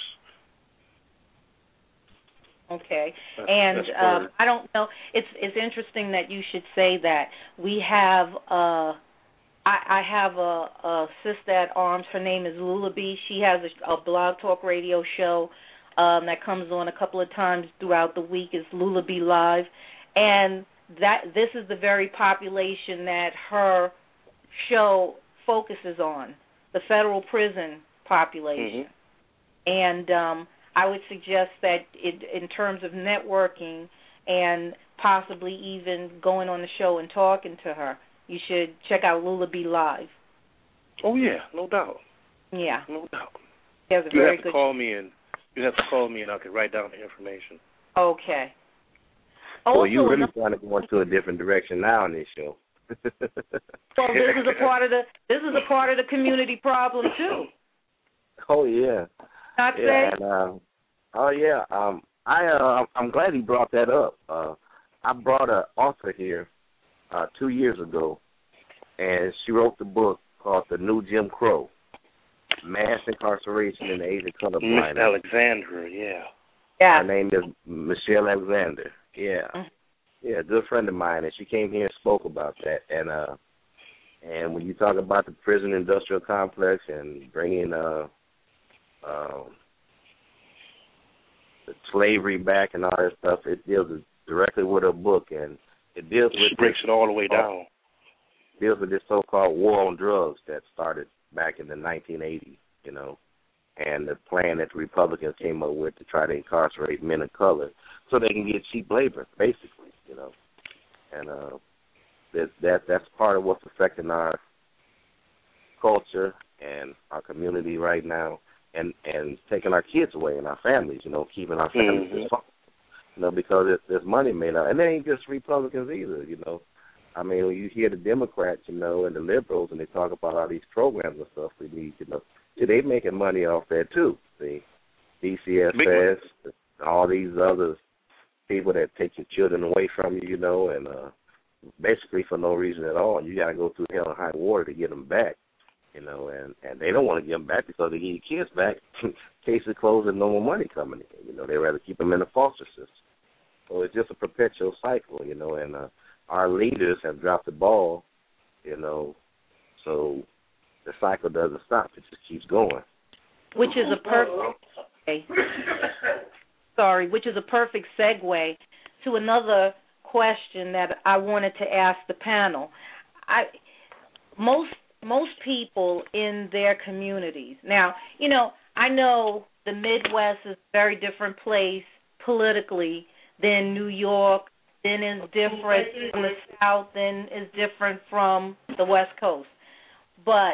Okay, that's, and that's um, I don't know. It's it's interesting that you should say that. We have. Uh, I, I have a, a sister at arms. Her name is Lullaby. She has a, a blog talk radio show um, that comes on a couple of times throughout the week. It's Lullaby Live, and that this is the very population that her show focuses on, the federal prison population. Mm-hmm. And um, I would suggest that it, in terms of networking and possibly even going on the show and talking to her, you should check out Lullaby Live. Oh yeah, no doubt. Yeah, no doubt. He has a you very have to good call me and you have to call me and I can write down the information. Okay. Well, also, you're really trying to go into a different direction now on this show. Well, this is a part of the this is a part of the community problem too. Oh yeah. Not yeah, say. And, uh, oh yeah. Um, I uh, I'm glad he brought that up. Uh, I brought an author here uh, two years ago, and she wrote the book called The New Jim Crow, Mass Incarceration in the Age of Colorblindness. Miss Alexandra, yeah. Yeah. Her name is Michelle Alexander. Yeah. Mm-hmm. Yeah, a good friend of mine, and she came here and spoke about that. And uh, and when you talk about the prison industrial complex and bringing uh, uh, the slavery back and all that stuff, it deals directly with her book, and it deals with She breaks it all the way down. Deals with this so-called war on drugs that started back in the nineteen eighties, you know, and the plan that the Republicans came up with to try to incarcerate men of color so they can get cheap labor, basically, you know. And uh, that, that that's part of what's affecting our culture and our community right now, and, and taking our kids away and our families, you know, keeping our families mm-hmm. dysfunctional, you know, because it, there's money made out. And they ain't just Republicans either, you know. I mean, when you hear the Democrats, you know, and the liberals, and they talk about all these programs and stuff we need, you know, see, they making money off that too. See, D C S S, all these other people that take your children away from you, you know, and uh, basically for no reason at all. You got to go through hell and high water to get them back, you know, and, and they don't want to get them back because they get your kids back. Case is closed and no more money coming in. You know, they rather keep them in the foster system. So it's just a perpetual cycle, you know, and uh, our leaders have dropped the ball, you know, so the cycle doesn't stop. It just keeps going. Which is a perfect sorry, which is a perfect segue to another question that I wanted to ask the panel. I most most people in their communities. Now, you know, I know the Midwest is a very different place politically than New York, then is different from the South, then is different from the West Coast. But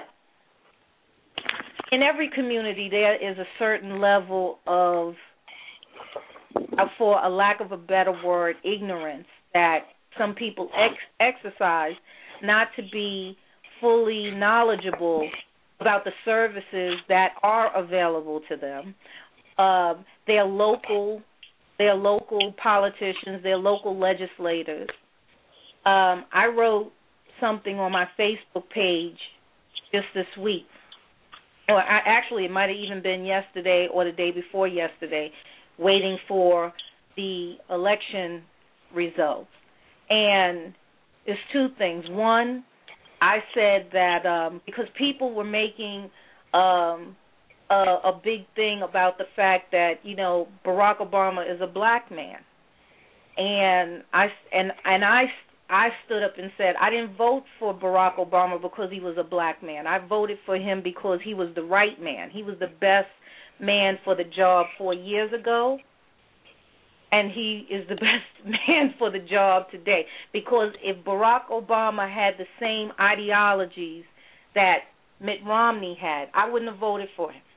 in every community, there is a certain level of, for a lack of a better word, ignorance that some people ex- exercise not to be fully knowledgeable about the services that are available to them. Uh, their local, their local politicians, their local legislators. Um, I wrote something on my Facebook page just this week. Or I, actually, it might have even been yesterday or the day before yesterday, waiting for the election results. And there's two things. One, I said that um, because people were making um, a, a big thing about the fact that, you know, Barack Obama is a black man. And I, and, and I, I stood up and said I didn't vote for Barack Obama because he was a black man. I voted for him because he was the right man. He was the best man for the job four years ago, and he is the best man for the job today. Because if Barack Obama had the same ideologies that Mitt Romney had, I wouldn't have voted for him.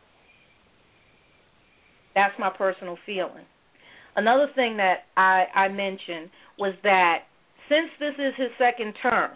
That's my personal feeling. Another thing that I, I mentioned was that since this is his second term,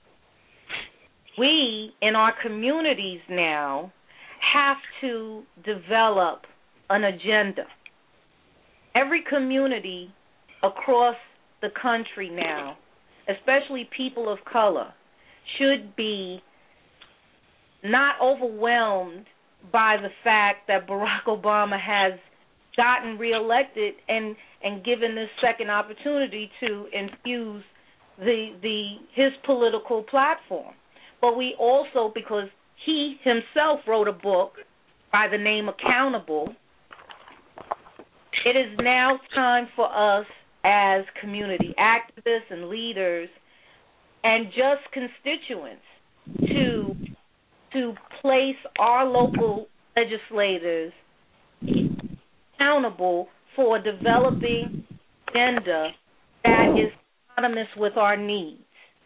we in our communities now have to develop an agenda. Every community across the country now, especially people of color, should be not overwhelmed by the fact that Barack Obama has gotten reelected and, and given this second opportunity to infuse the the his political platform. But we also, because he himself wrote a book by the name Accountable, it is now time for us as community activists and leaders and just constituents to to place our local legislators accountable for developing an agenda that is synonymous with our needs.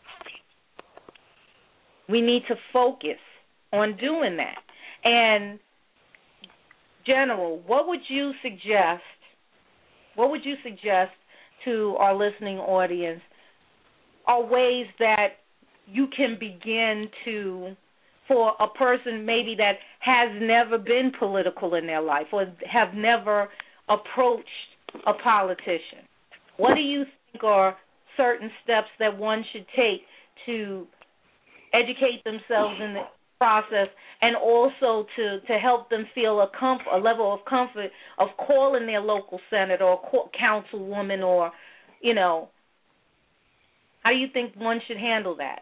We need to focus on doing that. And, General, what would you suggest, what would you suggest to our listening audience are ways that you can begin to, for a person maybe that has never been political in their life or have never approached a politician? What do you think are certain steps that one should take to educate themselves in the process, and also to, to help them feel a comfort, a level of comfort of calling their local senator or councilwoman, or, you know, how do you think one should handle that?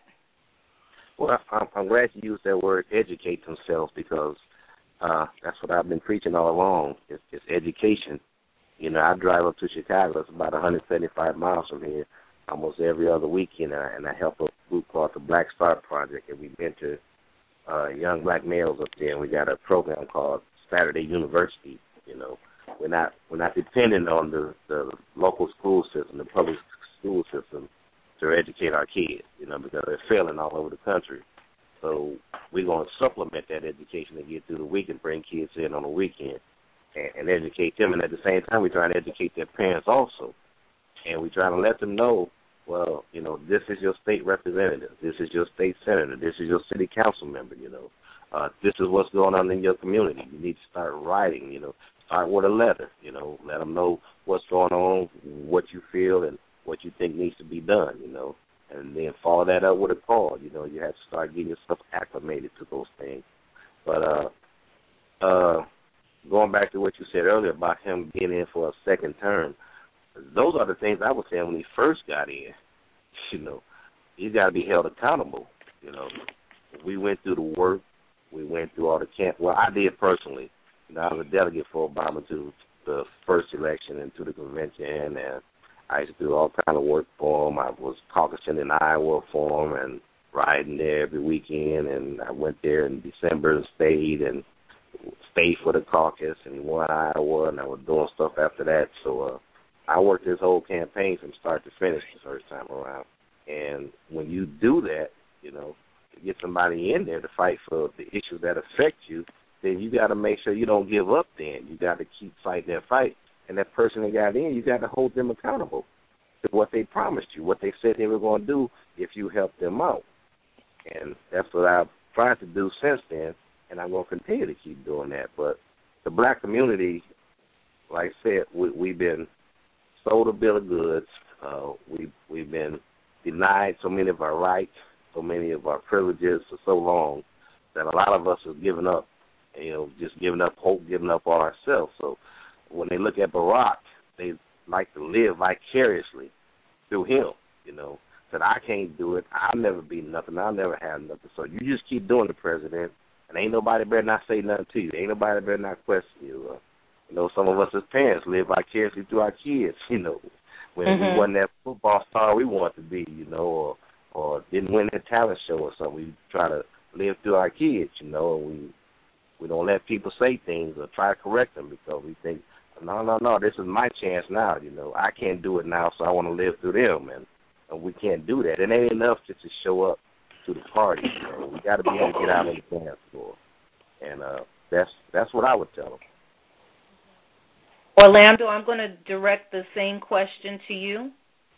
Well, I'm, I'm glad you used that word, educate themselves, because uh, that's what I've been preaching all along. It's, it's education. You know, I drive up to Chicago. It's about one hundred seventy-five miles from here almost every other weekend, and I, and I help a group called the Black Start Project, and we mentor uh, young black males up there, and we got a program called Saturday University. You know, we're not we're not dependent on the, the local school system, the public school system, to educate our kids, you know, because they're failing all over the country. So we're going to supplement that education to get through the week and bring kids in on the weekend and, and educate them. And at the same time, we're trying to educate their parents also. And we're trying to let them know, well, you know, this is your state representative. This is your state senator. This is your city council member, you know. Uh, this is what's going on in your community. You need to start writing, you know. Start with a letter, you know. Let them know what's going on, what you feel, and what you think needs to be done, you know. And then follow that up with a call. You know, you have to start getting yourself acclimated to those things. But uh, uh, going back to what you said earlier about him being in for a second term, those are the things I was saying when he first got in. You know, he's got to be held accountable. You know, we went through the work. We went through all the camp. Well, I did personally. You know, I was a delegate for Obama to the first election and to the convention, and I used to do all kind of work for him. I was caucusing in Iowa for him and riding there every weekend, and I went there in December and stayed and stayed for the caucus and won Iowa, and I was doing stuff after that. So uh, I worked this whole campaign from start to finish the first time around. And when you do that, you know, to get somebody in there to fight for the issues that affect you, then you got to make sure you don't give up then. You got to keep fighting that fight. And that person that got in, you got to hold them accountable to what they promised you, what they said they were going to do if you helped them out. And that's what I've tried to do since then, and I'm going to continue to keep doing that. But the black community, like I said, we, we've been sold a bill of goods. Uh, we, we've been denied so many of our rights, so many of our privileges for so long that a lot of us have given up, you know, just giving up hope, giving up on ourselves. So when they look at Barack, they like to live vicariously through him, you know. Said, I can't do it. I'll never be nothing. I'll never have nothing. So you just keep doing it, President, and ain't nobody better not say nothing to you. Ain't nobody better not question you. Uh, you know, some of us as parents live vicariously through our kids, you know. When mm-hmm. we wasn't that football star we wanted to be, you know, or, or didn't win that talent show or something. We try to live through our kids, you know, and we, we don't let people say things or try to correct them because we think, no, no, no, this is my chance now, you know. I can't do it now, so I want to live through them, and, and we can't do that. It ain't enough just to show up to the party, you know. We got to be able to get out on the dance floor, and uh, that's that's what I would tell them. Orlando, I'm going to direct the same question to you.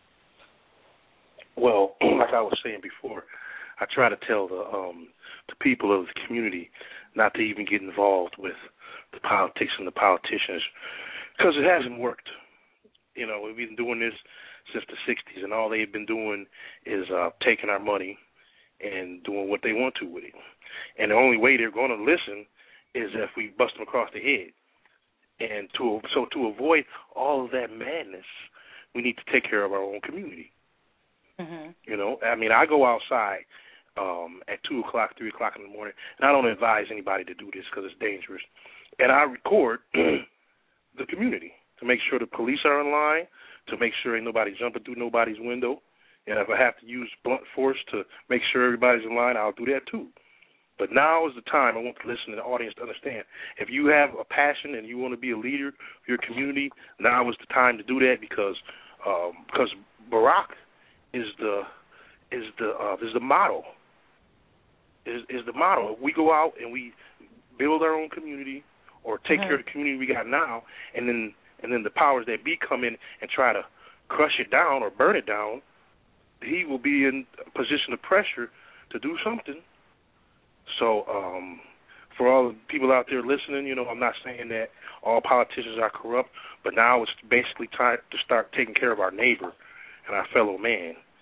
Well, like I was saying before, I try to tell the um, the people of the community not to even get involved with the politics and the politicians, because it hasn't worked. You know, we've been doing this since the sixties, and all they've been doing is uh, taking our money and doing what they want to with it. And the only way they're going to listen is if we bust them across the head. And to so to avoid all of that madness, we need to take care of our own community. Mm-hmm. You know, I mean, I go outside um, at two o'clock, three o'clock in the morning, and I don't advise anybody to do this because it's dangerous. And I record the community to make sure the police are in line, to make sure ain't nobody jumping through nobody's window. And if I have to use blunt force to make sure everybody's in line, I'll do that too. But now is the time I want the listener and the audience to understand. If you have a passion and you want to be a leader of your community, now is the time to do that because um, because Barack is the is the uh, is the model. Is is the model. If we go out and we build our own community or take mm-hmm. care of the community we got now, and then and then the powers that be come in and try to crush it down or burn it down, he will be in a position of pressure to do something. So um, for all the people out there listening, you know, I'm not saying that all politicians are corrupt, but now it's basically time to start taking care of our neighbor and our fellow man.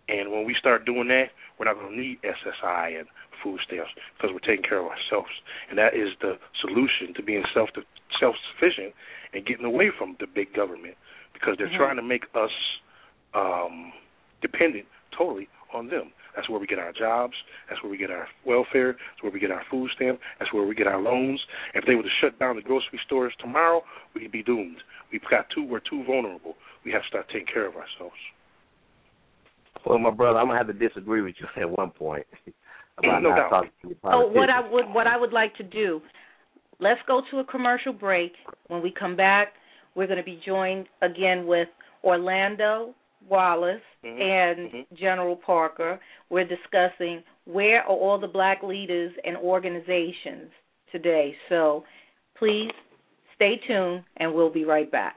And when we start doing that, we're not going to need S S I and food stamps because we're taking care of ourselves. And that is the solution to being self self-sufficient and getting away from the big government, because they're mm-hmm. trying to make us um, dependent totally on them. That's where we get our jobs. That's where we get our welfare. That's where we get our food stamp. That's where we get our loans. If they were to shut down the grocery stores tomorrow, we'd be doomed. We've got too, we're too vulnerable. We have to start taking care of ourselves. Well, my brother, I'm gonna have to disagree with you at one point about no not doubt. talking to the Oh, what I would what I would like to do. Let's go to a commercial break. When we come back, we're going to be joined again with Orlando Wallace mm-hmm. and mm-hmm. General Parker. We're discussing where are all the black leaders and organizations today. So please stay tuned, and we'll be right back.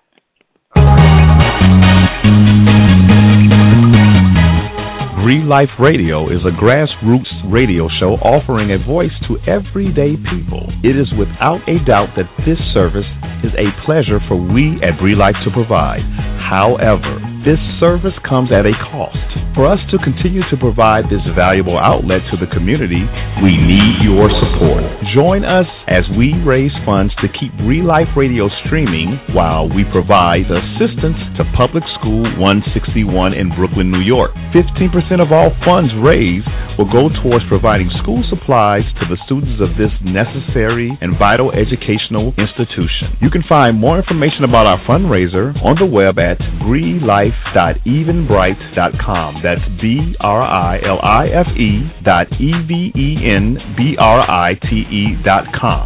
Bree Life Radio is a grassroots radio show offering a voice to everyday people. It is without a doubt that this service is a pleasure for we at Bree Life to provide. However, this service comes at a cost. For us to continue to provide this valuable outlet to the community, we need your support. Join us as we raise funds to keep Bree Life Radio streaming while we provide assistance to Public School one sixty-one in Brooklyn, New York. fifteen percent of all funds raised will go towards providing school supplies to the students of this necessary and vital educational institution. You can find more information about our fundraiser on the web at bree life dot evenbright dot com. That's B R I L I F E dot E V E N B R I T E dot com.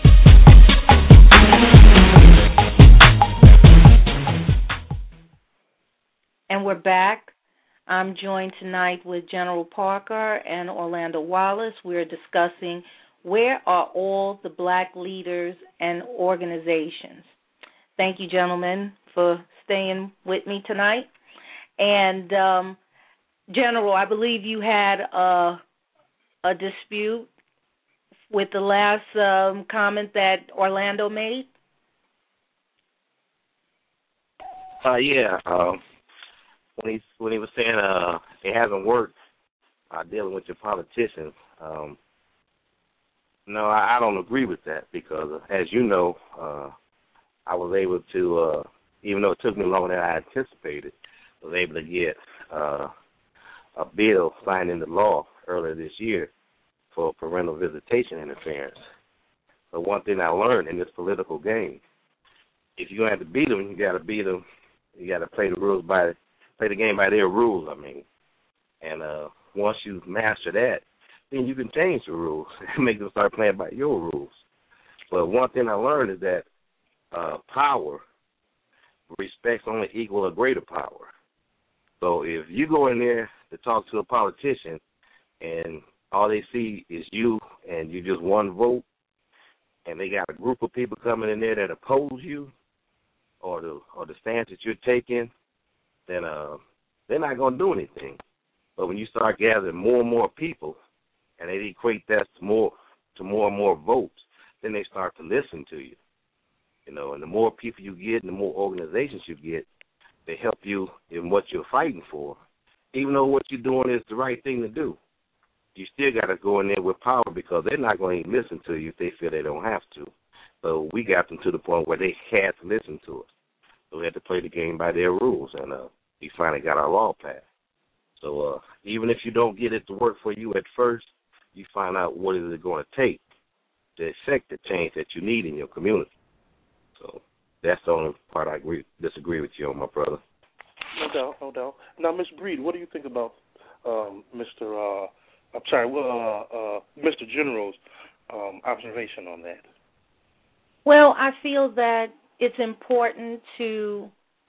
And we're back. I'm joined tonight with General Parker and Orlando Wallace. We're discussing where are all the black leaders and organizations. Thank you, gentlemen, for staying with me tonight. And, um, General, I believe you had a, a dispute with the last um, comment that Orlando made. Uh, yeah. Um, when he when he was saying uh, it hasn't worked uh, dealing with your politicians, um, no, I, I don't agree with that because, uh, as you know, uh, I was able to, uh, even though it took me longer than I anticipated, was able to get uh, a bill signed into law earlier this year for parental visitation interference. But one thing I learned in this political game, if you have to beat them, you got to beat them. You got to play the rules by play the game by their rules. I mean, and uh, once you master that, then you can change the rules and make them start playing by your rules. But one thing I learned is that uh, power respects only equal or greater power. So if you go in there to talk to a politician and all they see is you and you just one vote, and they got a group of people coming in there that oppose you or the or the stance that you're taking, then uh, they're not going to do anything. But when you start gathering more and more people and they equate that to more, to more and more votes, then they start to listen to you. You know, and the more people you get and the more organizations you get, they help you in what you're fighting for. Even though what you're doing is the right thing to do, you still got to go in there with power because they're not going to listen to you if they feel they don't have to. So we got them to the point where they had to listen to us. So we had to play the game by their rules, and uh, we finally got our law passed. So uh, even if you don't get it to work for you at first, you find out what is it going to take to effect the change that you need in your community. So that's the only part I agree, disagree with you on, my brother. No doubt, no doubt. Now, Miz Breed, what do you think about um, Mister Uh, I'm sorry, uh, uh, Mister General's um, observation on that? Well, I feel that it's important to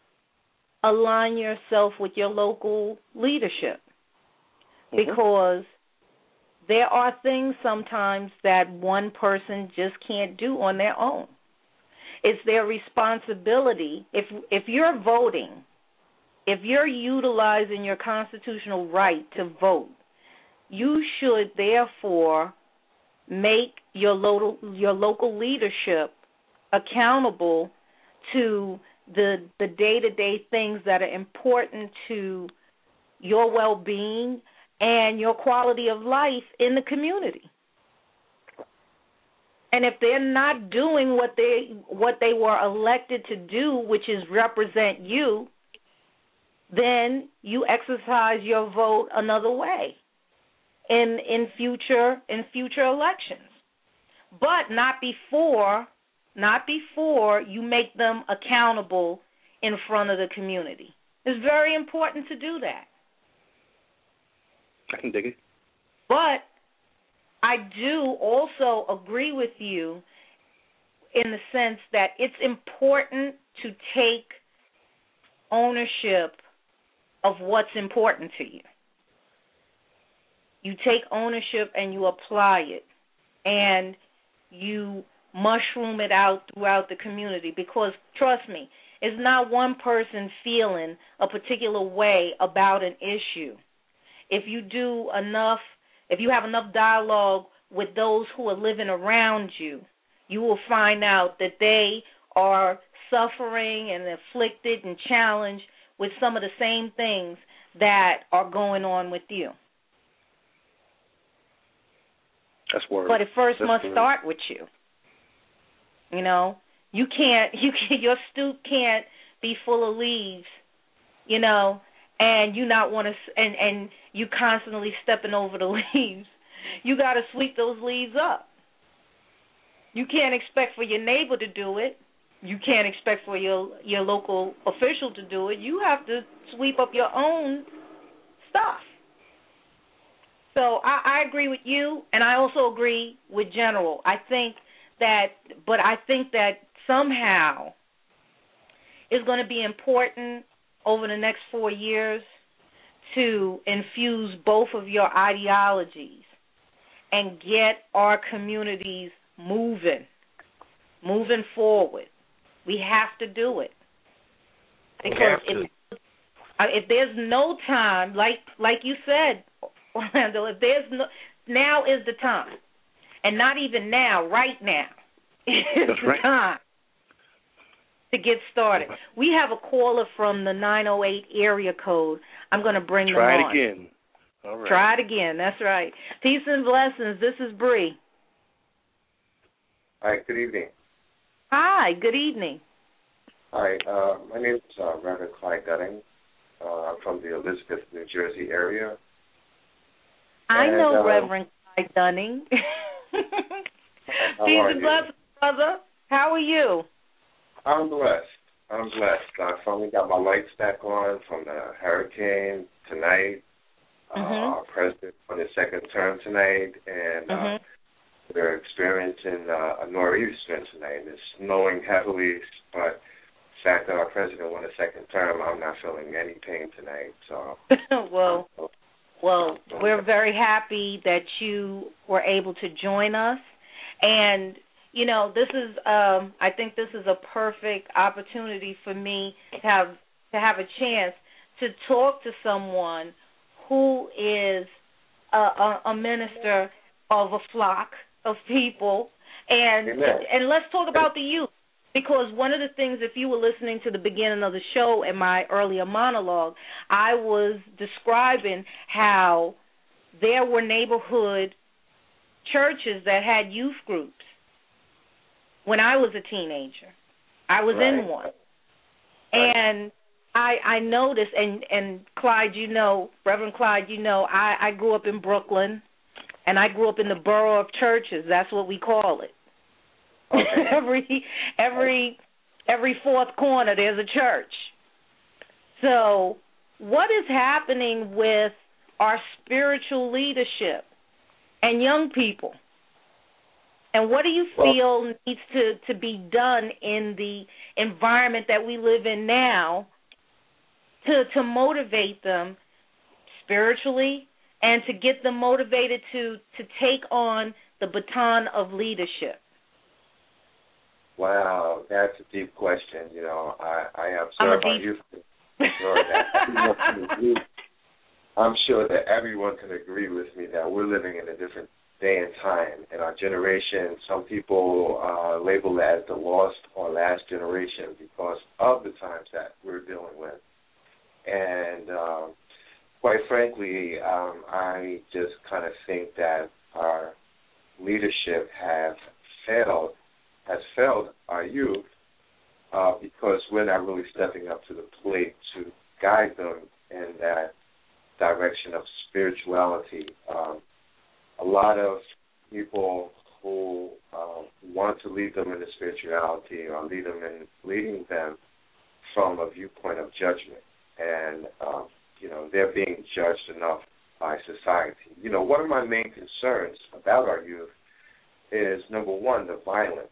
align yourself with your local leadership mm-hmm. because there are things sometimes that one person just can't do on their own. It's their responsibility. If if you're voting, if you're utilizing your constitutional right to vote, you should therefore make your local your local leadership accountable to the the day-to-day things that are important to your well-being and your quality of life in the community. And if they're not doing what they what they were elected to do, which is represent you, then you exercise your vote another way in in future in future elections. But not before not before you make them accountable in front of the community. It's very important to do that. I can dig it. But I do also agree with you in the sense that it's important to take ownership of what's important to you. You take ownership and you apply it, and you mushroom it out throughout the community, because, trust me, it's not one person feeling a particular way about an issue. If you do enough If you have enough dialogue with those who are living around you, you will find out that they are suffering and afflicted and challenged with some of the same things that are going on with you. That's word. But it first That's must word. start with you. You know, you can't. You can, your stoop can't be full of leaves. You know. And you not want to, and, and you constantly stepping over the leaves. You got to sweep those leaves up. You can't expect for your neighbor to do it. You can't expect for your your local official to do it. You have to sweep up your own stuff. So I, I agree with you, and I also agree with General. I think that, but I think that somehow it's going to be important over the next four years to infuse both of your ideologies and get our communities moving, moving forward. We have to do it. Because if, if there's no time, like like you said, Orlando, if there's no, now is the time. And not even now, right now is That's the right. time to get started. We have a caller from the nine oh eight area code. I'm going to bring Try them it on. again. All right. Try it again. That's right. Peace and blessings. This is Bree. Hi, good evening. Hi, good evening. Hi, uh, my name is uh, Reverend Clyde Dunning. Uh, I'm from the Elizabeth, New Jersey area. I and, know uh, Reverend Clyde Dunning. How Peace are and you? blessings, brother. How are you? I'm blessed. I'm blessed. I finally got my lights back on from the hurricane tonight. Mm-hmm. Uh, President on his second term tonight, and uh, Mm-hmm. we're experiencing uh, a nor'easter tonight. It's snowing heavily, but the fact that our president won a second term, I'm not feeling any pain tonight. So, well, well, we're very happy that you were able to join us, and you know, this is, um, I think this is a perfect opportunity for me to have to have a chance to talk to someone who is a, a, a minister of a flock of people, and Amen. and let's talk about the youth, because one of the things, if you were listening to the beginning of the show in my earlier monologue, I was describing how there were neighborhood churches that had youth groups. When I was a teenager, I was Right. in one, Right. and I I noticed, and and Clyde, you know, Reverend Clyde, you know, I I grew up in Brooklyn, and I grew up in the borough of churches. That's what we call it. Okay. every every every fourth corner there's a church. So, what is happening with our spiritual leadership and young people? And what do you feel well, needs to, to be done in the environment that we live in now to to motivate them spiritually and to get them motivated to, to take on the baton of leadership? Wow, that's a deep question. You know, I, I I'm a observe our deep... youth. Sure that everyone can agree. I'm sure that everyone can agree with me that we're living in a different day and time. In our generation, some people uh, label it as the lost or last generation because of the times that we're dealing with. And um, quite frankly, um, I just kind of think that our leadership have failed, has failed our youth uh, because we're not really stepping up to the plate to guide them in that direction of spirituality. Um, a lot of people who uh, want to lead them into spirituality or lead them in leading them from a viewpoint of judgment, and um, you know, they're being judged enough by society. You know, one of my main concerns about our youth is, number one, the violence.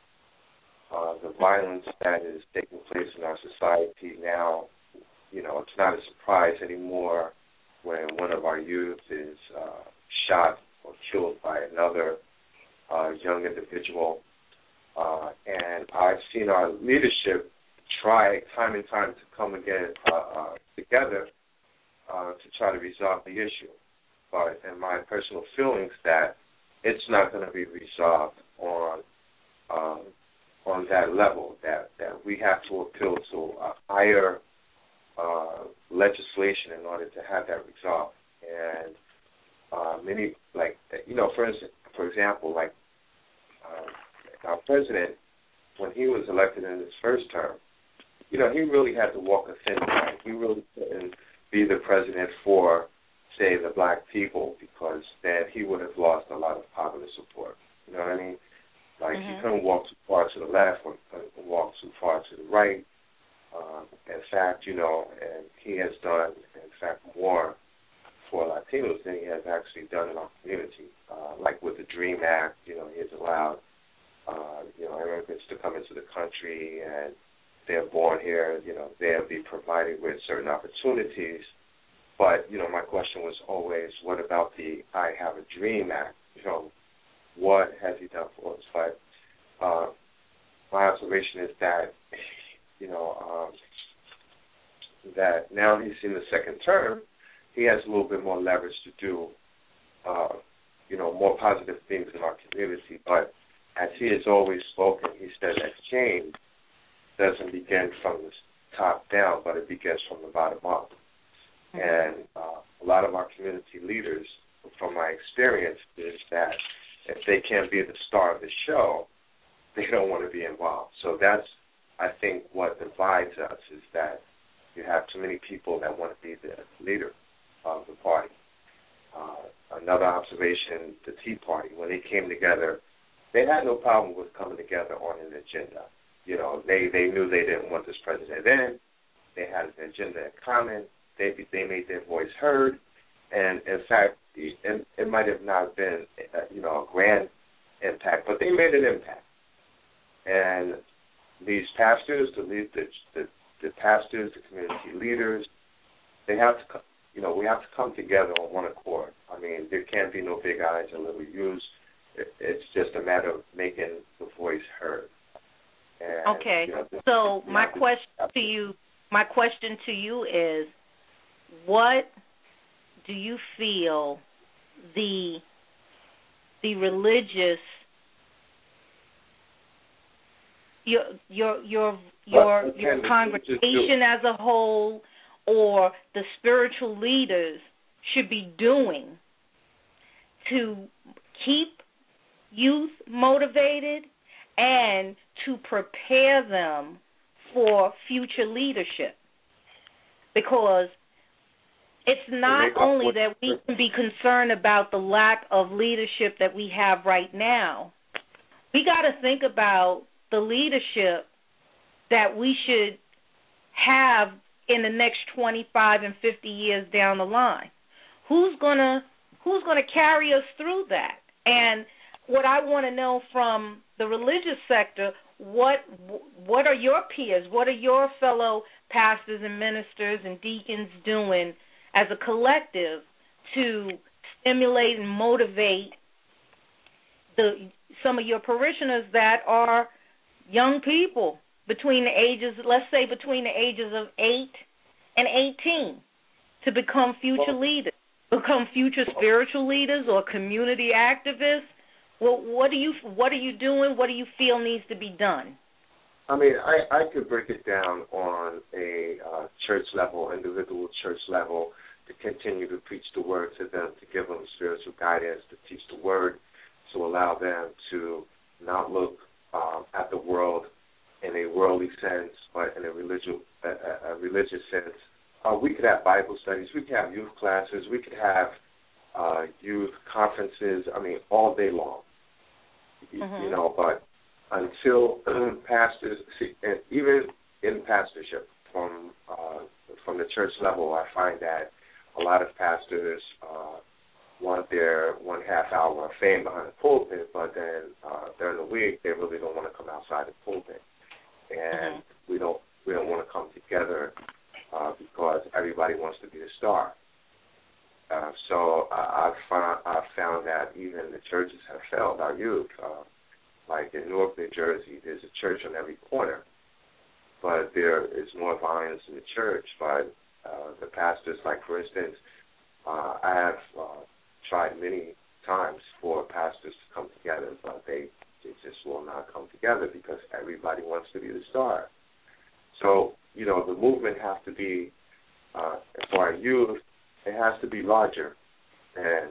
Uh, the violence that is taking place in our society now. You know, it's not a surprise anymore when one of our youth is uh, shot or killed by another uh, young individual. Uh, and I've seen our leadership try time and time to come again uh, uh, together uh, to try to resolve the issue. But in my personal feelings, that it's not going to be resolved on um, on that level. That that we have to appeal to a higher uh, legislation in order to have that resolved. And uh, many, like you know, for instance, for example, like uh, our president, when he was elected in his first term, you know, he really had to walk a thin line. He really couldn't be the president for, say, the black people, because then he would have lost a lot of popular support. You know what I mean? Like, mm-hmm. he couldn't walk too far to the left or couldn't walk too far to the right. Um, in fact, you know, and he has done, in fact, more for Latinos than he has actually done in our community. Uh, like with the DREAM Act, you know, he has allowed, uh, you know, immigrants to come into the country, and they're born here, you know, they'll be provided with certain opportunities. But, you know, my question was always, what about the I Have a Dream Act? You know, what has he done for us? But uh, my observation is that, you know, um, that now he's in the second term, he has a little bit more leverage to do, uh, you know, more positive things in our community. But as he has always spoken, he said that change doesn't begin from the top down, but it begins from the bottom up. Mm-hmm. And uh, a lot of our community leaders, from my experience, is that if they can't be the star of the show, they don't want to be involved. So that's, I think, what divides us, is that you have too many people that want to be the leader of the party. Uh, another observation, the Tea Party, when they came together, they had no problem with coming together on an agenda. You know, they, they knew they didn't want this president in. They had an agenda in common. They they made their voice heard. And, in fact, it, it might have not been, uh, you know, a grand impact, but they made an impact. And these pastors, the, lead, the, the, the pastors, the community leaders, they have to, you know, we have to come together on one accord. I mean, there can't be no big eyes and little U's. It, it's just a matter of making the voice heard. And, okay, you know, this, so my know, question to you, my question to you is, what do you feel the the religious your your your your your congregation as a whole, or the spiritual leaders should be doing to keep youth motivated and to prepare them for future leadership? Because it's not only that we can be concerned about the lack of leadership that we have right now. We got to think about the leadership that we should have in the next twenty-five and fifty years down the line. Who's gonna who's gonna carry us through that? And what I want to know from the religious sector, what what are your peers, what are your fellow pastors and ministers and deacons doing as a collective to stimulate and motivate the some of your parishioners that are young people between the ages, let's say between the ages of eight and eighteen, to become future leaders, become future spiritual leaders or community activists? Well, what do you what are you doing? What do you feel needs to be done? I mean, I, I could break it down on a uh, church level, individual church level, to continue to preach the word to them, to give them spiritual guidance, to teach the word, to allow them to not look um, at the world in a worldly sense, but in a religious, a, a religious sense. Uh, we could have Bible studies. We could have youth classes. We could have uh, youth conferences. I mean, all day long. Mm-hmm. You know, but until pastors, see, and even in pastorship, from uh, from the church level, I find that a lot of pastors uh, want their one half hour of fame behind the pulpit, but then uh, during the week they really don't want to come outside the pulpit, and mm-hmm. we don't we don't want to come together uh, because everybody wants to be a star. Uh, so I, I've found I've found that even the churches have failed our youth. Uh, like in Newark, New Jersey, there's a church on every corner, but there is more violence in the church. But uh, the pastors, like for instance, uh, I have uh, tried many times for pastors to come together, but they, they just will not come together because everybody wants to be the star. So, you know, the movement has to be, uh, for our youth, it has to be larger than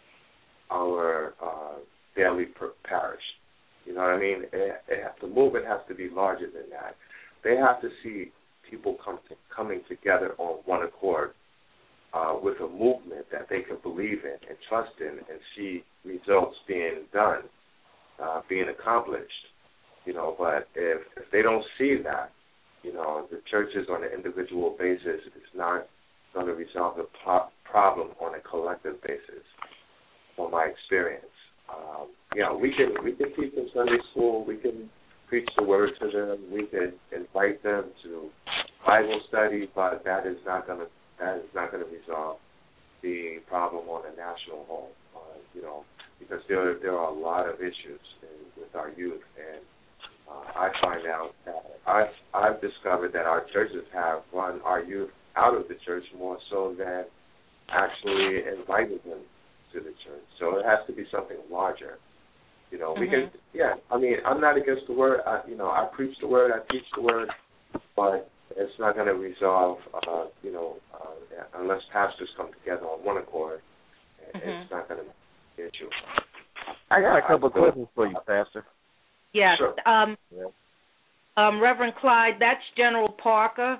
our uh, daily per- parish. You know what I mean? It, it, the movement has to be larger than that. They have to see people come to, coming together on one accord uh, with a movement that they can believe in and trust in and see results being done, uh, being accomplished. You know, but if, if they don't see that, you know, the churches on an individual basis is not going to resolve the pro- problem on a collective basis, from my experience. Um, you know, we can we can teach in Sunday school, we can preach the word to them, we can invite them to Bible study, but that is not going to that is not going to resolve the problem on a national whole. Uh, you know, because there there are a lot of issues in, with our youth, and uh, I find out that I've I've discovered that our churches have run our youth out of the church more so than actually invited them to the church. So it has to be something larger. You know, we mm-hmm. can, yeah, I mean, I'm not against the word. I, you know, I preach the word, I teach the word, but it's not going to resolve, uh, you know, uh, unless pastors come together on one accord, mm-hmm. it's not going to be an issue. I got a couple of questions for you, Pastor. Yes. Sure. Um, yeah. um, Reverend Clyde, that's General Parker.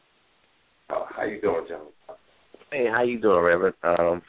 Oh, how you doing, General? Hey, how you doing, Reverend? Um,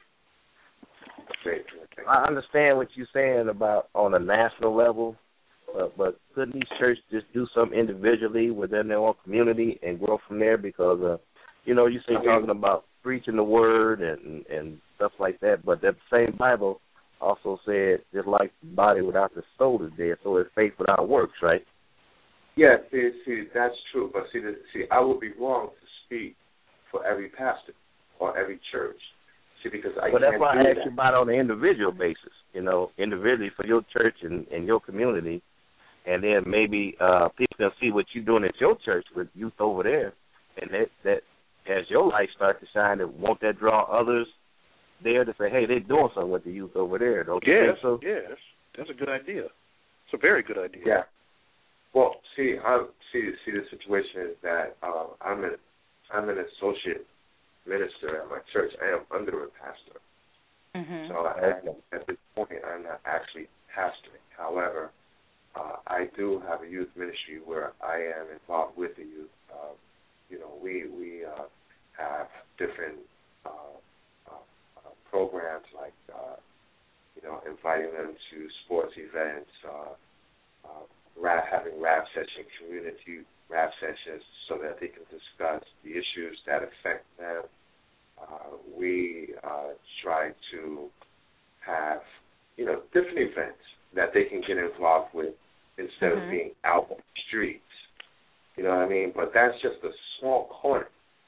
Great. I understand what you're saying about on a national level, but, but couldn't these churches just do something individually within their own community and grow from there? Because, uh, you know, you say I talking mean, about preaching the word and, and stuff like that, but that same Bible also said just like the body without the soul is dead, so is faith without works, right? Yeah, see, see, that's true. But see, the, see, I would be wrong to speak for every pastor or every church. See, because I well, can't that's why do I asked that. you about on an individual basis, you know, individually for your church and, and your community, and then maybe uh, people can see what you're doing at your church with youth over there, and that, that as your light starts to shine, that won't that draw others there to say, hey, they're doing something with the youth over there, don't you yes, think so? Yes, that's a good idea. It's a very good idea. Yeah. Well, see, I see. See, the situation is that uh, I'm an I'm an associate minister at my church. I am under a pastor. Mm-hmm. So I, at this point, I'm not actually pastoring. However, uh, I do have a youth ministry where I am involved with the youth. Uh, you know, we we uh, have different uh, uh, uh, programs like uh, you know, inviting them to sports events, uh, uh, rap, having rap session, community rap sessions, so that they can discuss the issues that affect them. Uh, we uh, try to have, you know, different events that they can get involved with instead mm-hmm. of being out on the streets. You know what I mean? But that's just a small corner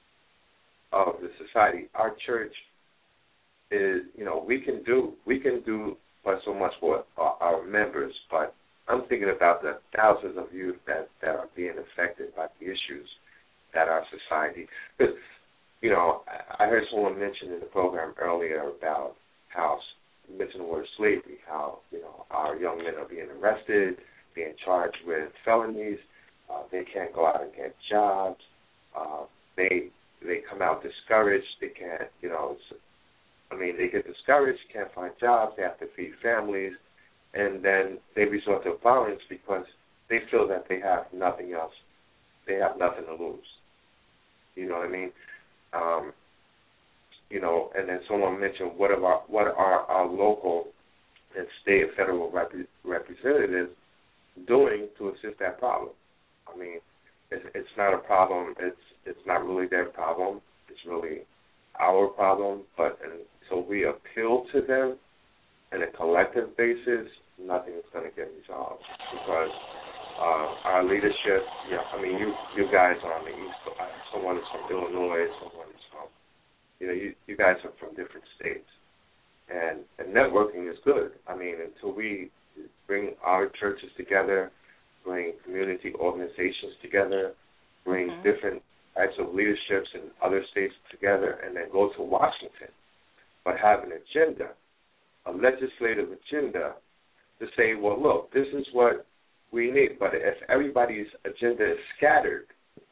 of the society. Our church is, you know, we can do we can do but so much for our, our members, but I'm thinking about the thousands of youth that, that are being affected by the issues that our society. Because, you know, I heard someone mention in the program earlier about how, you mentioned the word slavery, how, you know, our young men are being arrested, being charged with felonies, uh, they can't go out and get jobs, uh, they they come out discouraged. They can't, you know, it's, I mean, they get discouraged, can't find jobs, they have to feed families, and then they resort to violence because they feel that they have nothing else. They have nothing to lose. You know what I mean? Um, you know, and then someone mentioned what are our, what are our local and state and federal rep- representatives doing to assist that problem. I mean, it's, it's not a problem. It's it's not really their problem. It's really our problem. But until we appeal to them on a collective basis, nothing is going to get resolved because uh, our leadership. Yeah, I mean, you you guys are on the East Coast. Someone is from Illinois. Someone is from, you know, you you guys are from different states. And, and networking is good. I mean, until we bring our churches together, bring community organizations together, bring mm-hmm. different types of leaderships in other states together, and then go to Washington, but have an agenda, a legislative agenda to say, well, look, this is what we need. But if everybody's agenda is scattered,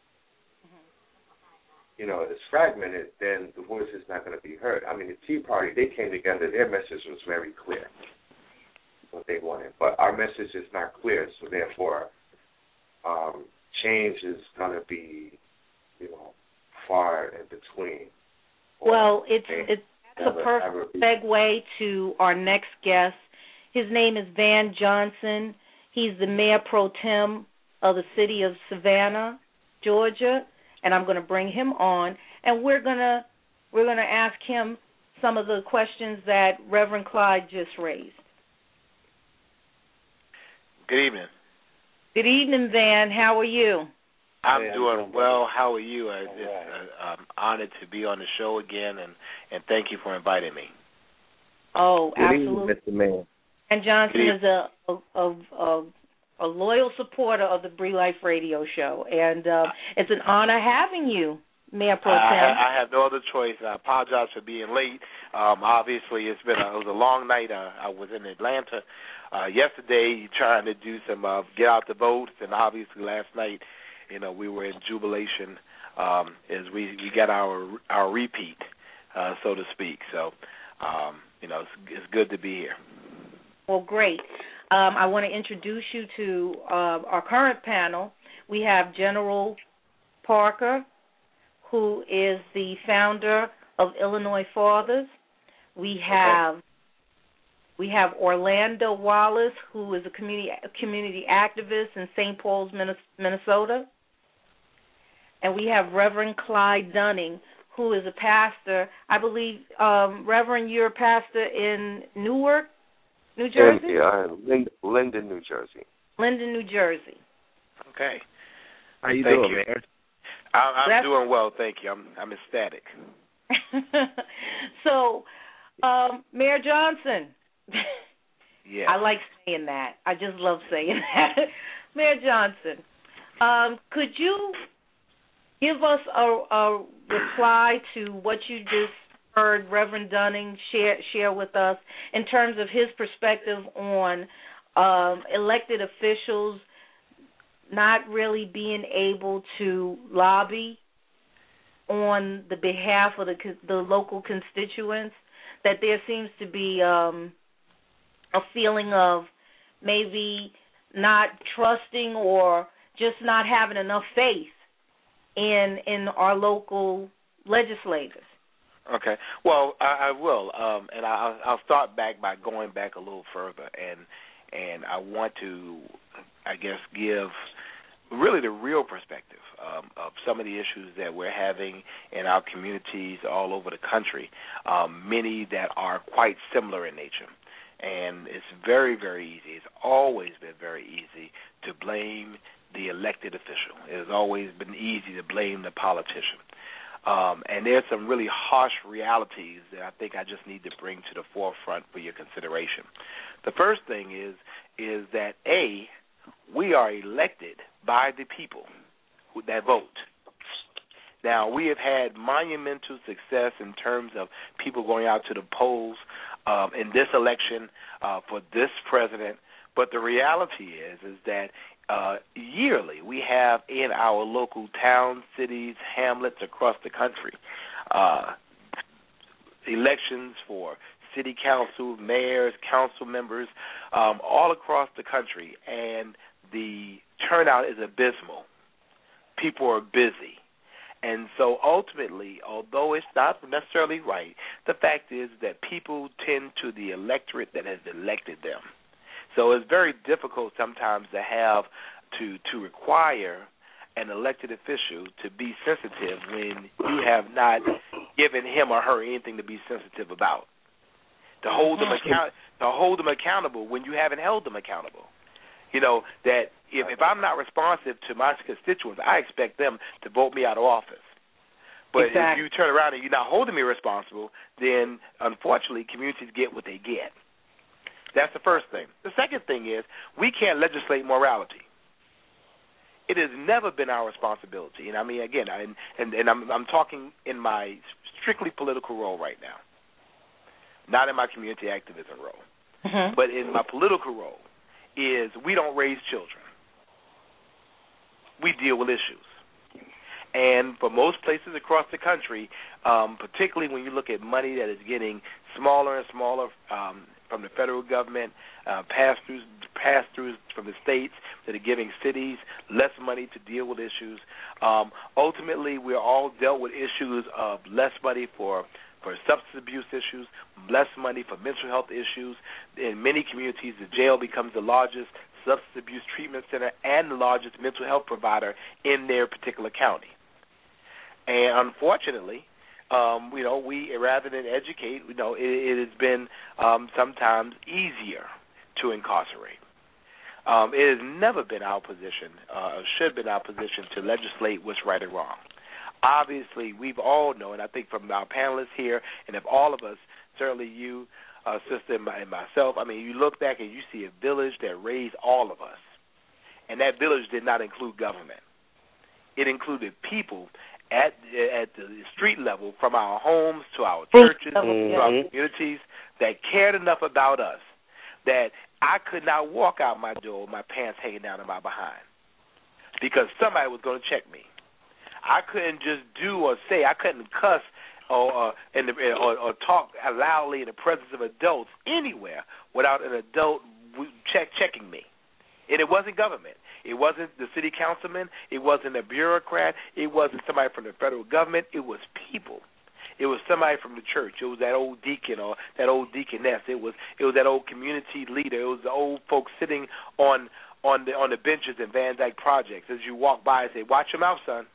you know, it's fragmented, then the voice is not going to be heard. I mean, the Tea Party, they came together. Their message was very clear, what they wanted. But our message is not clear, so therefore um, change is going to be, you know, far in between. Well, it's it's that's a perfect segue to our next guest. His name is Van Johnson. He's the Mayor Pro Tem of the city of Savannah, Georgia. And I'm going to bring him on, and we're going to we're going to ask him some of the questions that Reverend Clyde just raised. Good evening. Good evening, Van. How are you? I'm yeah, doing well. How are you? I just, uh, I'm honored to be on the show again, and, and thank you for inviting me. Oh, Good absolutely. evening, Mister Mayor. And Johnson is a a, a, a a loyal supporter of the Bree Life Radio Show, and uh, it's an honor having you, Mayor Pro Tem. I, I have no other choice. I apologize for being late. Um, obviously, it's been a, it was a long night. Uh, I was in Atlanta uh, yesterday trying to do some uh, get out the votes, and obviously last night, you know, we were in jubilation um, as we, we got our our repeat, uh, so to speak. So, um, you know, it's, it's good to be here. Well, great. Um, I want to introduce you to uh, our current panel. We have General Parker, who is the founder of Illinois Fathers. We have okay. we have Orlando Wallace, who is a community community activist in Saint Paul's, Minnesota. And we have Reverend Clyde Dunning, who is a pastor. I believe, um, Reverend, you're a pastor in Newark, New Jersey? And, yeah, Linden, Linden, New Jersey. Linden, New Jersey. Okay. How you thank doing, you. Mayor? I'm, I'm well, doing well, thank you. I'm I'm ecstatic. So, um, Mayor Johnson. Yeah. I like saying that. I just love saying that. Mayor Johnson, um, could you give us a, a reply to what you just heard Reverend Dunning share share with us in terms of his perspective on um, elected officials not really being able to lobby on the behalf of the the local constituents, that there seems to be um, a feeling of maybe not trusting or just not having enough faith in in our local legislators. Okay. Well, I, I will, um, and I, I'll start back by going back a little further, and and I want to, I guess, give really the real perspective um, of some of the issues that we're having in our communities all over the country, um, many that are quite similar in nature. And it's very, very easy. It's always been very easy to blame the elected official. It has always been easy to blame the politician. Um, and there's some really harsh realities that I think I just need to bring to the forefront for your consideration. The first thing is is that, A, we are elected by the people who that vote. Now, we have had monumental success in terms of people going out to the polls um, in this election uh, for this president. But the reality is, is that uh, yearly we have in our local towns, cities, hamlets across the country uh, elections for city council, mayors, council members, um, all across the country, and the turnout is abysmal. People are busy. And so ultimately, although it's not necessarily right, the fact is that people tend to the electorate that has elected them. So it's very difficult sometimes to have to to require an elected official to be sensitive when you have not given him or her anything to be sensitive about. To hold them account to hold them accountable when you haven't held them accountable. You know, that if, if I'm not responsive to my constituents, I expect them to vote me out of office. But exactly. if you turn around and you're not holding me responsible, then unfortunately communities get what they get. That's the first thing. The second thing is we can't legislate morality. It has never been our responsibility. And I mean, again, I, and, and I'm, I'm talking in my strictly political role right now, not in my community activism role, mm-hmm. but in my political role. Is we don't raise children. We deal with issues. And for most places across the country, um, particularly when you look at money that is getting smaller and smaller um, from the federal government, uh, pass-throughs, pass-throughs from the states that are giving cities less money to deal with issues, um, ultimately we're all dealt with issues of less money for for substance abuse issues, less money for mental health issues. In many communities, the jail becomes the largest substance abuse treatment center and the largest mental health provider in their particular county. And unfortunately, um, you know, we rather than educate, you know, it, it has been um, sometimes easier to incarcerate. Um, it has never been our position, uh, should have been our position to legislate what's right and wrong. Obviously, we've all known, I think from our panelists here, and if all of us, certainly you, uh, sister, and, my, and myself, I mean, you look back and you see a village that raised all of us. And that village did not include government. It included people at at the street level, from our homes to our churches, Mm-hmm. to our communities, that cared enough about us that I could not walk out my door with my pants hanging down in my behind because somebody was going to check me. I couldn't just do or say, I couldn't cuss or, uh, in the, or, or talk loudly in the presence of adults anywhere without an adult check, checking me. And it wasn't government. It wasn't the city councilman. It wasn't a bureaucrat. It wasn't somebody from the federal government. It was people. It was somebody from the church. It was that old deacon or that old deaconess. It was it was that old community leader. It was the old folks sitting on on the on the benches in Van Dyke Projects as you walk by and say, "Watch your mouth, son."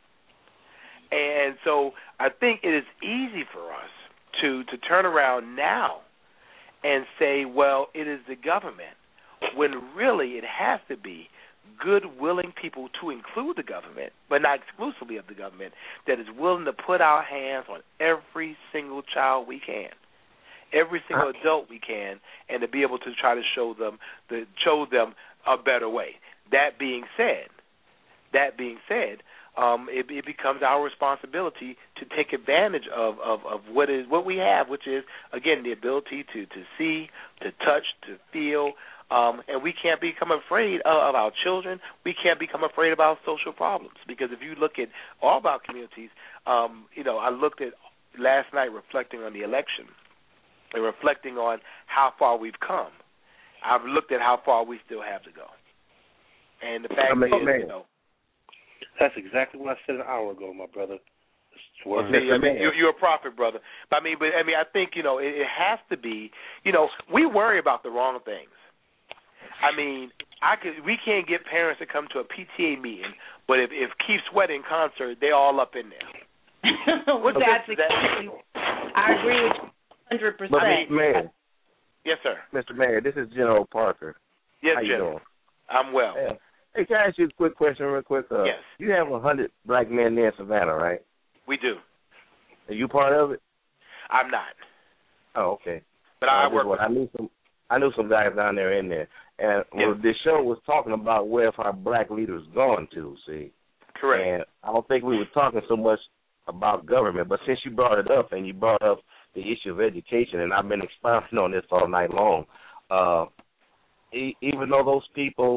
And so I think it is easy for us to, to turn around now and say, well, it is the government, when really it has to be good, willing people to include the government, but not exclusively of the government, that is willing to put our hands on every single child we can, every single adult we can, and to be able to try to show them the, show them a better way. That being said, that being said, Um, it, it becomes our responsibility to take advantage of, of, of what is what we have, which is, again, the ability to, to see, to touch, to feel, um, and we can't become afraid of, of our children. We can't become afraid of our social problems, because if you look at all of our communities, um, you know, I looked at last night reflecting on the election and reflecting on how far we've come. I've looked at how far we still have to go, and the fact I mean, is, man. you know. That's exactly what I said an hour ago, my brother. Well, see, I mean, you're, you're a prophet, brother. But I mean, but I mean, I think you know it, it has to be. You know, we worry about the wrong things. I mean, I could. We can't get parents to come to a P T A meeting, but if if Keith Sweat in concert, they're all up in there. Well, that's exactly. I agree with you one hundred percent. But Mister Mayor, yes, sir. Mister Mayor, this is General Parker. Yes, How you General. doing? I'm well. Yeah. Hey, can I ask you a quick question real quick? Uh, yes. You have a hundred black men there in Savannah, right? We do. Are you part of it? I'm not. Oh, okay. But uh, I work with I knew some I knew some guys down there in there. And yes. well, this show was talking about where our black leaders gone to, see. Correct. And I don't think we were talking so much about government, but since you brought it up and you brought up the issue of education, and I've been expounding on this all night long, uh, e- even though those people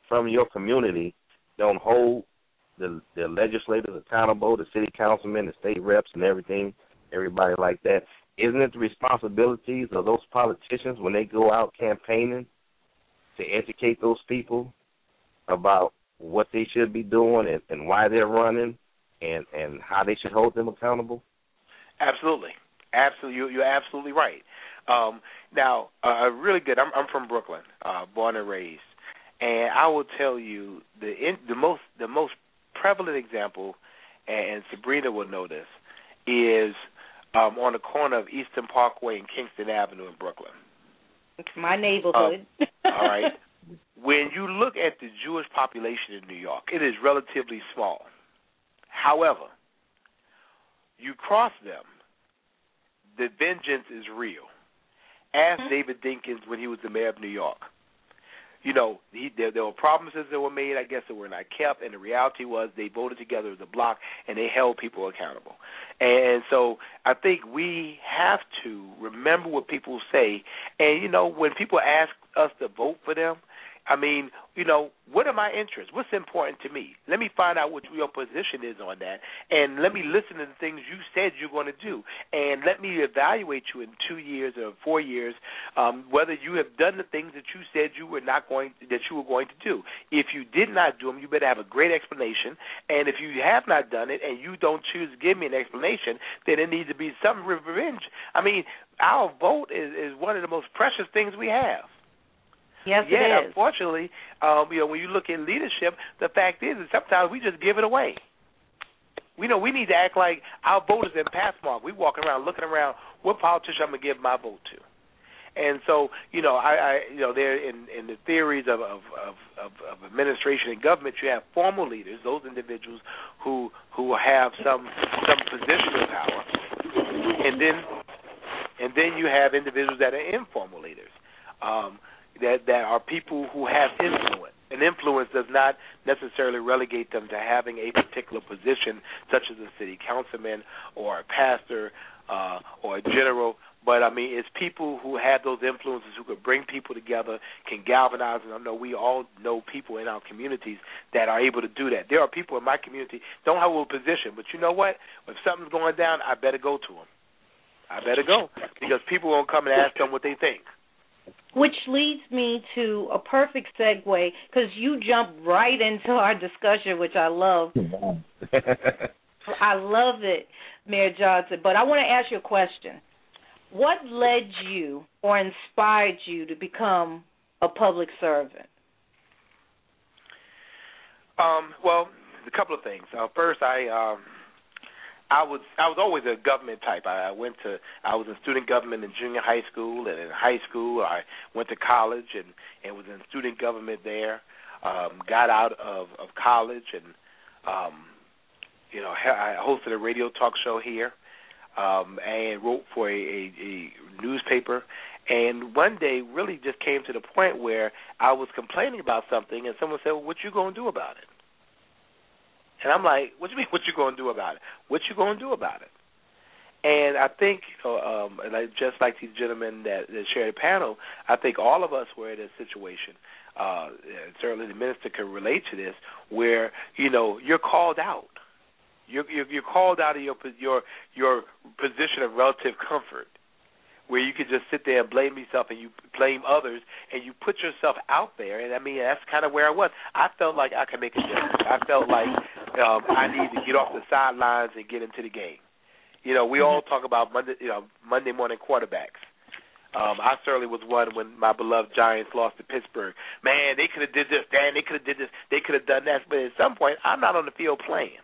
from your community don't hold the the legislators accountable, the city councilmen, the state reps, and everything, everybody like that, isn't it the responsibilities of those politicians when they go out campaigning to educate those people about what they should be doing and, and why they're running and, and how they should hold them accountable? Absolutely. Absolutely. You, you're absolutely right. Um, now, uh, really good. I'm, I'm from Brooklyn, uh, born and raised. And I will tell you the in, the most the most prevalent example, and Sabrina will know this, is um, on the corner of Eastern Parkway and Kingston Avenue in Brooklyn. It's my neighborhood. Um, all right. When you look at the Jewish population in New York, it is relatively small. However, you cross them, the vengeance is real. Ask mm-hmm. David Dinkins when he was the mayor of New York. You know, he, there, there were promises that were made, I guess, that were not kept, and the reality was they voted together as a bloc, and they held people accountable. And so I think we have to remember what people say. And, you know, when people ask us to vote for them, I mean, you know, what are my interests? What's important to me? Let me find out what your position is on that, and let me listen to the things you said you're going to do, and let me evaluate you in two years or four years um, whether you have done the things that you said you were not going that you were going to do. If you did not do them, you better have a great explanation, and if you have not done it and you don't choose to give me an explanation, then it needs to be some revenge. I mean, our vote is, is one of the most precious things we have. Yes, Yet, it is. unfortunately, um, you know, when you look at leadership, the fact is that sometimes we just give it away. We know we need to act like our vote is in Pathmark. We walking around looking around, what politician I'm gonna give my vote to? And so, you know, I, I you know, there in, in the theories of of, of, of of administration and government, you have formal leaders, those individuals who who have some some position of power, and then and then you have individuals that are informal leaders. Um, That, that are people who have influence. And influence does not necessarily relegate them to having a particular position, such as a city councilman or a pastor uh, or a general. But, I mean, it's people who have those influences who could bring people together, can galvanize. And I know we all know people in our communities that are able to do that. There are people in my community don't have a position, but you know what? If something's going down, I better go to them. I better go because people won't come and ask them what they think. Which leads me to a perfect segue, because you jumped right into our discussion, which I love. I love it, Mayor Johnson. But I want to ask you a question. What led you or inspired you to become a public servant? Um, well, a couple of things. Uh, first, I... Um, I was I was always a government type. I went to I was in student government in junior high school, and in high school I went to college and, and was in student government there. Um, got out of, of college and um, you know I hosted a radio talk show here um, and wrote for a, a, a newspaper. And one day, really just came to the point where I was complaining about something, and someone said, "Well, what you gonna do about it?" And I'm like, what do you mean, what you going to do about it? What you going to do about it? And I think, you know, um, and I, just like these gentlemen that, that shared the panel, I think all of us were in a situation, uh, and certainly the minister can relate to this, where, you know, you're called out. You're, you're, you're called out of your, your, your position of relative comfort, where you could just sit there and blame yourself and you blame others and you put yourself out there. And, I mean, that's kind of where I was. I felt like I could make a difference. I felt like um, I need to get off the sidelines and get into the game. You know, we all talk about Monday, you know, Monday morning quarterbacks. Um, I certainly was one when my beloved Giants lost to Pittsburgh. Man, they could have did this, man, they could have did this, they could have done that. But at some point, I'm not on the field playing.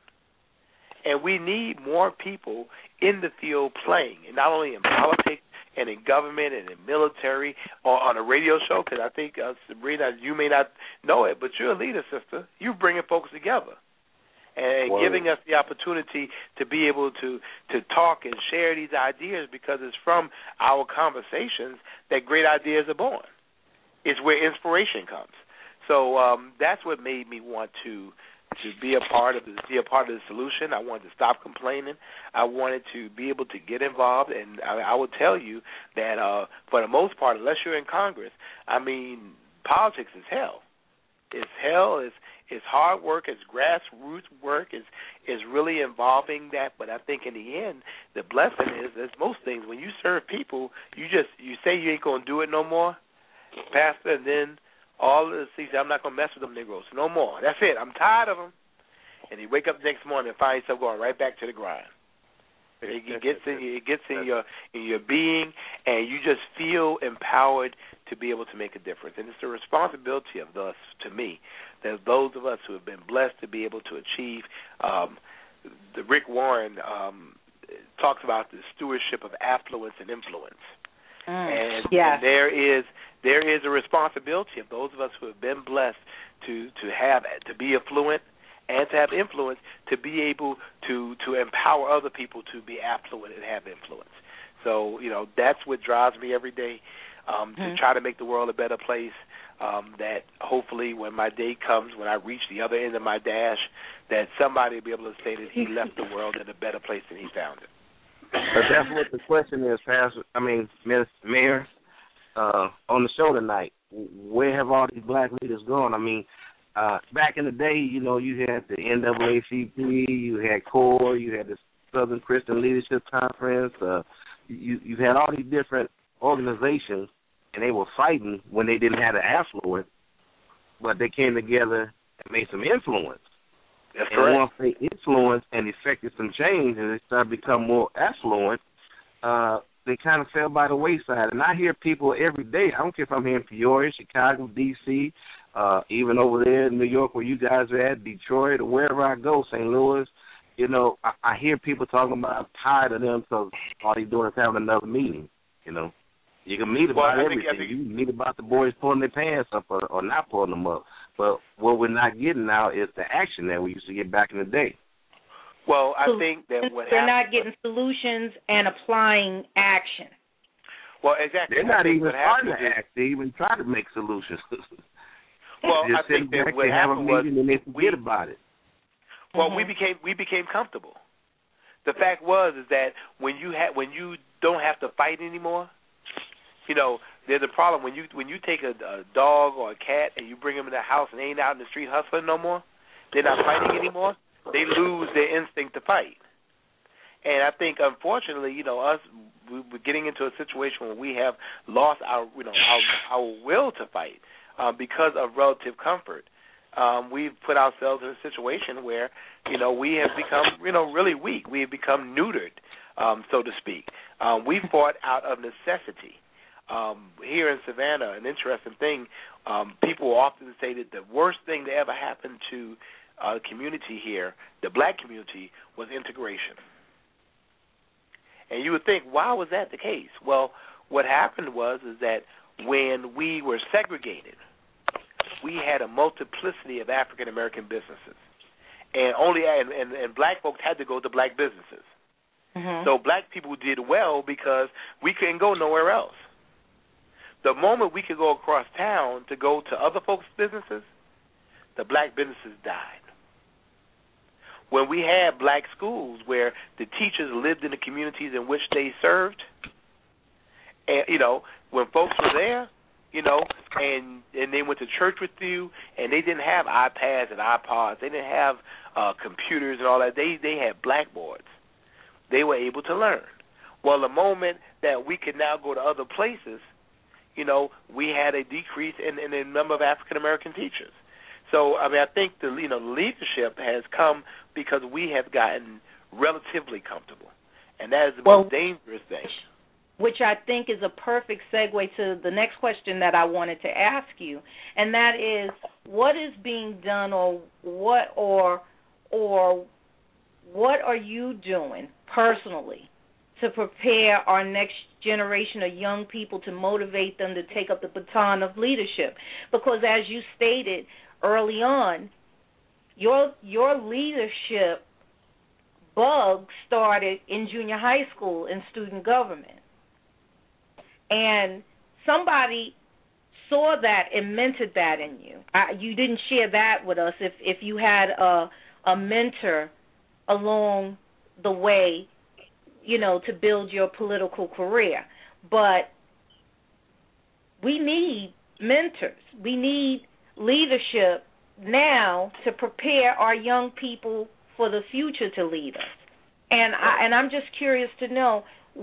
And we need more people in the field playing, and not only in politics and in government and in military or on a radio show, because I think, uh, Sabrina, you may not know it, but you're a leader, sister. You're bringing folks together and Word. giving us the opportunity to be able to, to talk and share these ideas, because it's from our conversations that great ideas are born. It's where inspiration comes. So um, that's what made me want to to be a part of the, be a part of the solution. I wanted to stop complaining. I wanted to be able to get involved, and I, I will tell you that uh, for the most part, unless you're in Congress, I mean, politics is hell. it's hell. It's it's hard work. It's grassroots work. It's is really involving that. But I think in the end, the blessing is, as most things, when you serve people, you just you say you ain't gonna do it no more, Pastor, and then all of the see, I'm not gonna mess with them Negroes no more. That's it. I'm tired of them. And you wake up the next morning and find yourself going right back to the grind. It, it gets in it gets in your in your being, and you just feel empowered to be able to make a difference. And it's the responsibility of us, to me, that those of us who have been blessed to be able to achieve. Um, the Rick Warren um, talks about the stewardship of affluence and influence, mm. and, yes. and there is there is a responsibility of those of us who have been blessed to to have to be affluent and to have influence, to be able to, to empower other people to be affluent and have influence. So, you know, that's what drives me every day, um, mm-hmm. to try to make the world a better place, um, that hopefully when my day comes, when I reach the other end of my dash, that somebody will be able to say that he left the world in a better place than he found it. But that's what the question is, Pastor. I mean, Mayor, uh, on the show tonight, where have all these black leaders gone? I mean, Uh, back in the day, you know, you had the N double A C P, you had CORE, you had the Southern Christian Leadership Conference. Uh, you you had all these different organizations, and they were fighting when they didn't have the affluence, but they came together and made some influence. That's and correct. once they influenced and effected some change, and they started to become more affluent, uh, they kind of fell by the wayside. And I hear people every day. I don't care if I'm here in Peoria, Chicago, D C, Uh, even over there in New York where you guys are at, Detroit, or wherever I go, Saint Louis, you know, I, I hear people talking about I'm tired of them because all they're doing is having another meeting, you know. You can meet about well, everything. Think, think, you can meet about the boys pulling their pants up or, or not pulling them up. But what we're not getting now is the action that we used to get back in the day. Well, I think that what they're happens, not getting solutions and applying action. Well, exactly. They're not even starting to is, act. They even try to make solutions. Well, I think that what they have a happened was and they forget we, about it. Well, mm-hmm. we became we became comfortable. The fact was is that when you ha- when you don't have to fight anymore, you know, there's a problem when you when you take a, a dog or a cat and you bring them in the house and they ain't out in the street hustling no more. They're not fighting anymore. They lose their instinct to fight. And I think, unfortunately, you know, us we're getting into a situation where we have lost our you know our, our will to fight. Um, because of relative comfort, um, we've put ourselves in a situation where, you know, we have become, you know, really weak. We have become neutered, um, so to speak. Um, we fought out of necessity. Um, here in Savannah, an interesting thing, um, people often say that the worst thing that ever happened to uh, the community here, the black community, was integration. And you would think, why was that the case? Well, what happened was is that when we were segregated, we had a multiplicity of African American businesses, and only and, and, and black folks had to go to black businesses. Mm-hmm. So black people did well because we couldn't go nowhere else. The moment we could go across town to go to other folks' businesses, the black businesses died. When we had black schools where the teachers lived in the communities in which they served, and you know, when folks were there, you know, and and they went to church with you, and they didn't have iPads and iPods, they didn't have uh, computers and all that. They they had blackboards. They were able to learn. Well, the moment that we could now go to other places, you know, we had a decrease in, in the number of African American teachers. So, I mean, I think the you know leadership has come because we have gotten relatively comfortable, and that is the well, most dangerous thing. Which I think is a perfect segue to the next question that I wanted to ask you, and that is, what is being done, or what or or what are you doing personally to prepare our next generation of young people to motivate them to take up the baton of leadership? Because as you stated early on, your your leadership bug started in junior high school in student government. And somebody saw that and mentored that in you. I, you didn't share that with us if, if you had a, a mentor along the way, you know, to build your political career. But we need mentors. We need leadership now to prepare our young people for the future to lead us. And I and I'm just curious to know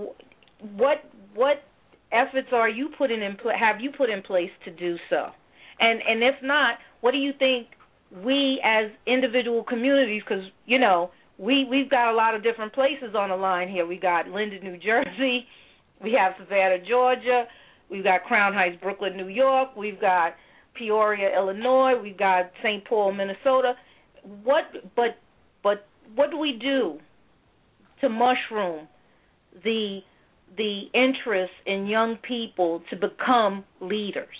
what what efforts are you putting in have you put in place to do so, and and if not, what do you think we as individual communities, because you know we we've got a lot of different places on the line here. We got Linden, New Jersey, we have Savannah, Georgia, we've got Crown Heights, Brooklyn, New York, we've got Peoria, Illinois, we've got Saint Paul, Minnesota. What but but what do we do to mushroom the the interest in young people to become leaders?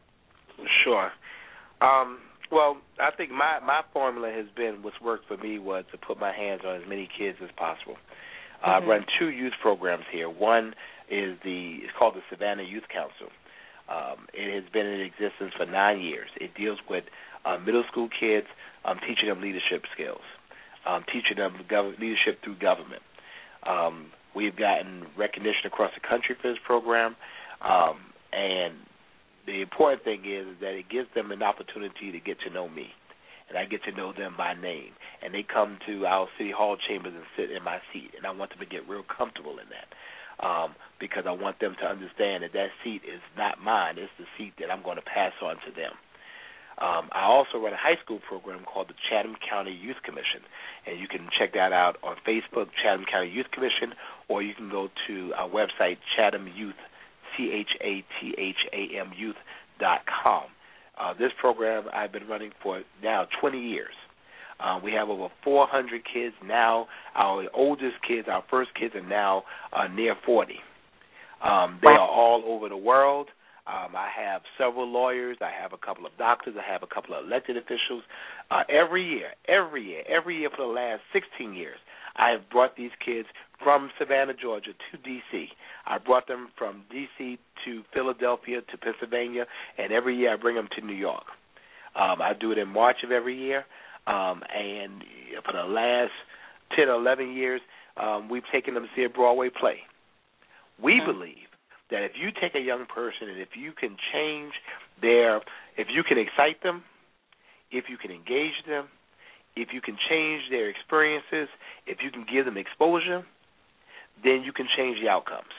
Sure. Um, well, I think my, my formula has been, what's worked for me was to put my hands on as many kids as possible. Uh, mm-hmm. I run two youth programs here. One is the, it's called the Savannah Youth Council. Um, it has been in existence for nine years. It deals with uh, middle school kids, um, teaching them leadership skills, um, teaching them gov- leadership through government. Um, we've gotten recognition across the country for this program, um, and the important thing is, is that it gives them an opportunity to get to know me, and I get to know them by name, and they come to our city hall chambers and sit in my seat, and I want them to get real comfortable in that, um, because I want them to understand that that seat is not mine. It's the seat that I'm going to pass on to them. Um, I also run a high school program called the Chatham County Youth Commission, and you can check that out on Facebook, Chatham County Youth Commission, or you can go to our website, Chatham Youth, C H A T H A M Youth dot com. Uh, this program I've been running for now twenty years. Uh, we have over four hundred kids now. Our oldest kids, our first kids, are now uh, near forty. Um, they are all over the world. Um, I have several lawyers. I have a couple of doctors. I have a couple of elected officials. Uh, every year, every year, every year for the last sixteen years, I have brought these kids from Savannah, Georgia, to D C I brought them from D C to Philadelphia to Pennsylvania, and every year I bring them to New York. Um, I do it in March of every year, um, and for the last ten or eleven years, um, we've taken them to see a Broadway play. We mm-hmm. believe that if you take a young person and if you can change their, if you can excite them, if you can engage them, if you can change their experiences, if you can give them exposure, then you can change the outcomes.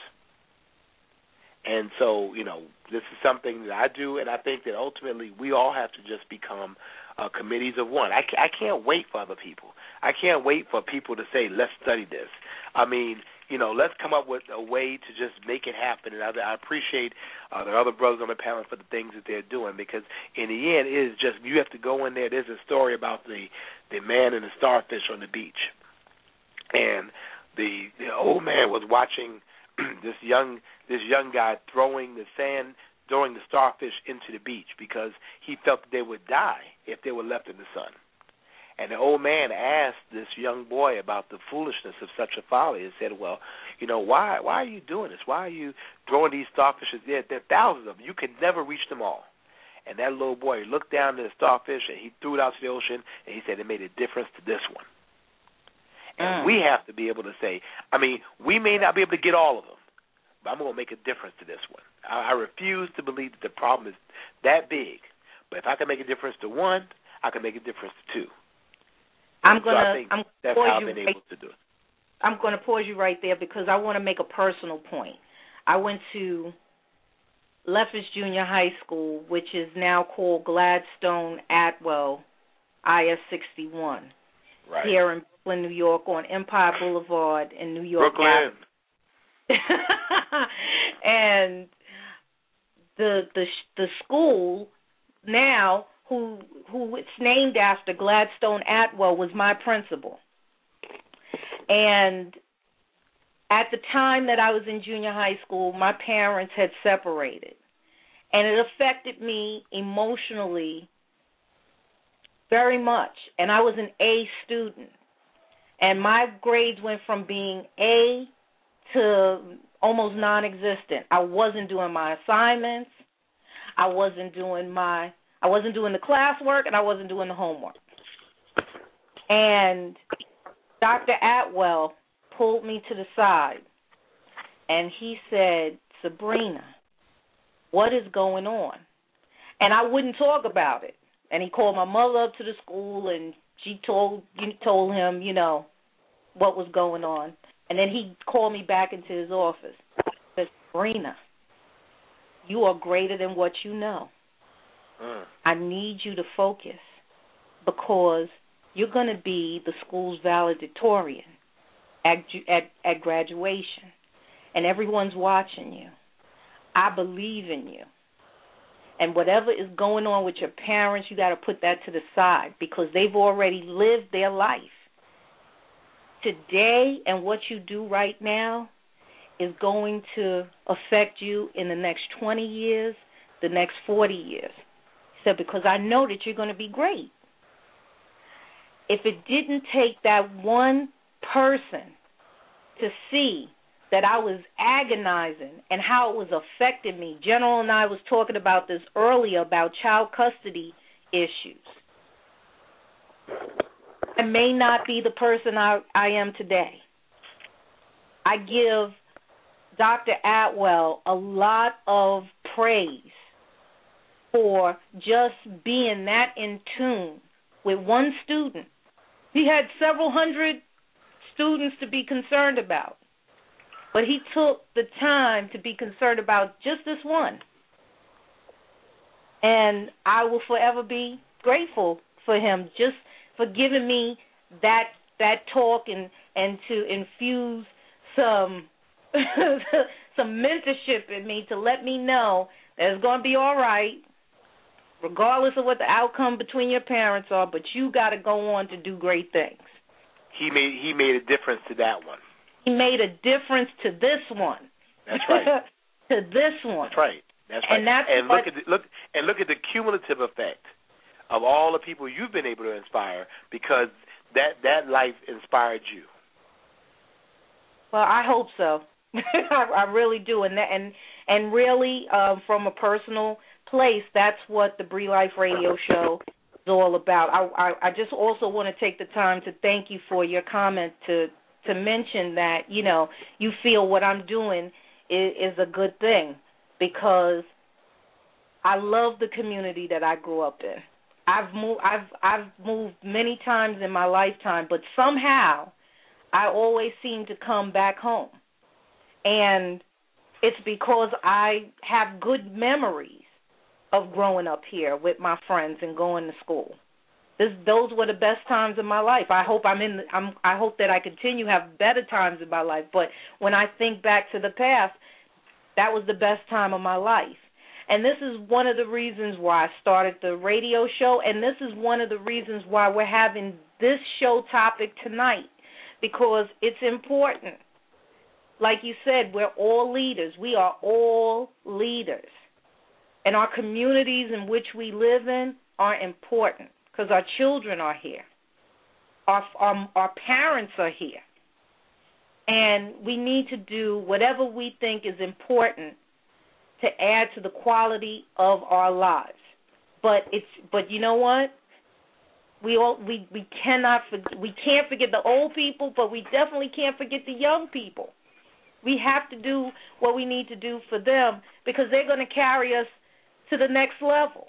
And so, you know, this is something that I do, and I think that ultimately we all have to just become uh, committees of one. I, I can't wait for other people. I can't wait for people to say, let's study this. I mean, you know, let's come up with a way to just make it happen. And I, I appreciate uh, the other brothers on the panel for the things that they're doing, because in the end, it is just, you have to go in there. There's a story about the, the man and the starfish on the beach. And the, the old man was watching this young this young guy throwing the sand, throwing the starfish into the beach because he felt that they would die if they were left in the sun. And the old man asked this young boy about the foolishness of such a folly and said, well, you know, why why are you doing this? Why are you throwing these starfishes? There, there are thousands of them. You can never reach them all. And that little boy looked down at the starfish and he threw it out to the ocean, and he said it made a difference to this one. And mm. we have to be able to say, I mean, we may not be able to get all of them, but I'm going to make a difference to this one. I, I refuse to believe that the problem is that big. But if I can make a difference to one, I can make a difference to two. I'm going so to. I think I'm that's how I've been able right, to do it. I'm going to pause you right there because I want to make a personal point. I went to Lefferts Junior High School, which is now called Gladstone Atwell I S sixty-one, right. here in Brooklyn, New York, on Empire Boulevard in New York. Brooklyn. And the the the school now, who who it's named after, Gladstone Atwell, was my principal. And at the time that I was in junior high school, my parents had separated, and it affected me emotionally very much. And I was an A student, and my grades went from being A to almost non-existent. I wasn't doing my assignments. I wasn't doing my I wasn't doing the classwork, and I wasn't doing the homework. And Doctor Atwell pulled me to the side, and he said, Sabrina, what is going on? And I wouldn't talk about it. And he called my mother up to the school, and she told you told him, you know, what was going on. And then he called me back into his office. He said, Sabrina, you are greater than what you know. Mm. I need you to focus because you're going to be the school's valedictorian at, at, at graduation, and everyone's watching you. I believe in you. And whatever is going on with your parents, you got to put that to the side because they've already lived their life. Today and what you do right now is going to affect you in the next twenty years, the next forty years. He said, because I know that you're going to be great. If it didn't take that one person to see that I was agonizing and how it was affecting me. General and I was talking about this earlier about child custody issues. I may not be the person I, I am today. I give Doctor Atwell a lot of praise for just being that in tune with one student. He had several hundred students to be concerned about. But he took the time to be concerned about just this one. And I will forever be grateful for him just for giving me that that talk and, and to infuse some some mentorship in me to let me know that it's going to be all right, regardless of what the outcome between your parents are, but you got to go on to do great things. He made he made a difference to that one. He made a difference to this one. That's right. To this one. That's right. That's right. And, that's and what, look at the, look and look at the cumulative effect of all the people you've been able to inspire because that that life inspired you. Well, I hope so. I, I really do, and that, and and really, um, from a personal place, that's what the Bree Life Radio Show is all about. I, I I just also want to take the time to thank you for your comment to. to mention that, you know, you feel what I'm doing is, is a good thing because I love the community that I grew up in. I've moved, I've, I've moved many times in my lifetime, but somehow I always seem to come back home. And it's because I have good memories of growing up here with my friends and going to school. This, those were the best times of my life. I hope I'm in. I'm, I hope that I continue to have better times in my life. But when I think back to the past, that was the best time of my life. And this is one of the reasons why I started the radio show, and this is one of the reasons why we're having this show topic tonight, because it's important. Like you said, we're all leaders. We are all leaders. And our communities in which we live in are important. Because our children are here. Our, our our parents are here. And we need to do whatever we think is important to add to the quality of our lives. But it's but you know what? We all we, we cannot we can't forget the old people, but we definitely can't forget the young people. We have to do what we need to do for them because they're going to carry us to the next level.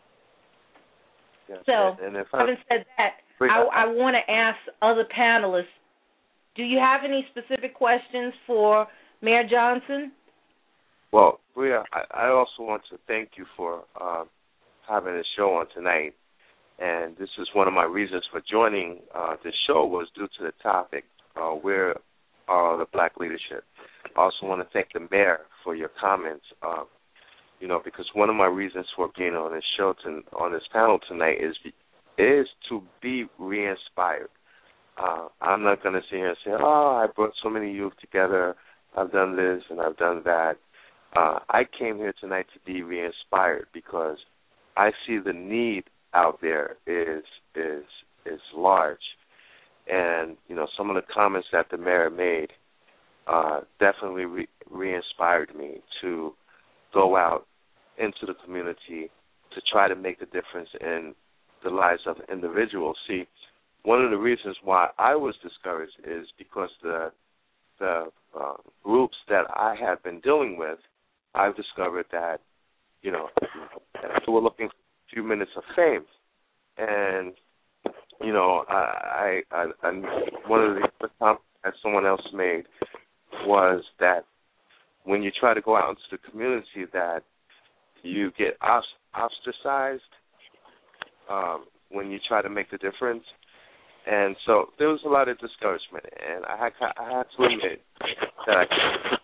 Yeah. So, and if I, having said that, I, I want to ask other panelists, do you have any specific questions for Mayor Johnson? Well, Bria, I, I also want to thank you for uh, having this show on tonight. And this is one of my reasons for joining uh, this show was due to the topic, uh, where are the black leadership. I also want to thank the mayor for your comments. Uh, You know, because one of my reasons for being on this show, to, on this panel tonight, is is to be re-inspired. Uh, I'm not going to sit here and say, oh, I brought so many youth together, I've done this and I've done that. Uh, I came here tonight to be re-inspired because I see the need out there is is is large. And, you know, some of the comments that the mayor made uh, definitely re- re-inspired me to go out into the community to try to make a difference in the lives of individuals. See, one of the reasons why I was discouraged is because the the uh, groups that I have been dealing with, I've discovered that, you know, they were looking for a few minutes of fame. And you know, I, I, I one of the comments that someone else made was that when you try to go out into the community, that you get ostracized um, when you try to make the difference. And so there was a lot of discouragement, and I had, I had to admit that I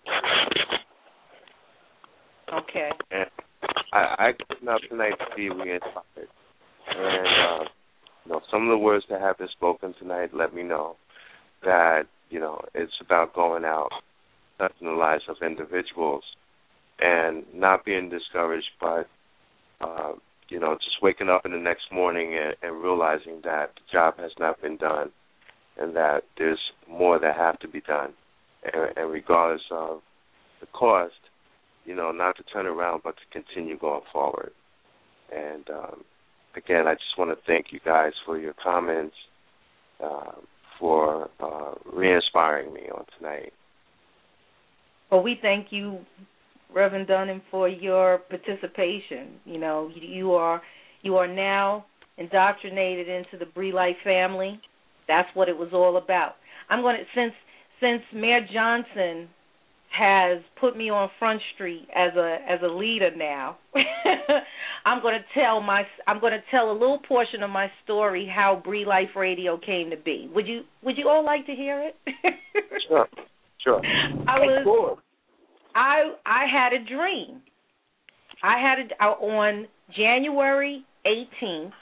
Okay. And I, I came out tonight to be re-inspired. And, uh, you know, some of the words that have been spoken tonight let me know that, you know, it's about going out, touching the lives of individuals, and not being discouraged, but, uh, you know, just waking up in the next morning and, and realizing that the job has not been done and that there's more that have to be done. And, and regardless of the cost, you know, not to turn around, but to continue going forward. And, um, again, I just want to thank you guys for your comments, uh, for uh, re-inspiring me on tonight. Well, we thank you, Reverend Dunham, for your participation. You know, you are you are now indoctrinated into the Bree Life family. That's what it was all about. I'm going to since since Mayor Johnson has put me on Front Street as a as a leader now. I'm going to tell my I'm going to tell a little portion of my story how Bree Life Radio came to be. Would you Would you all like to hear it? Sure, sure. I was I I had a dream. I had a, on January eighteenth.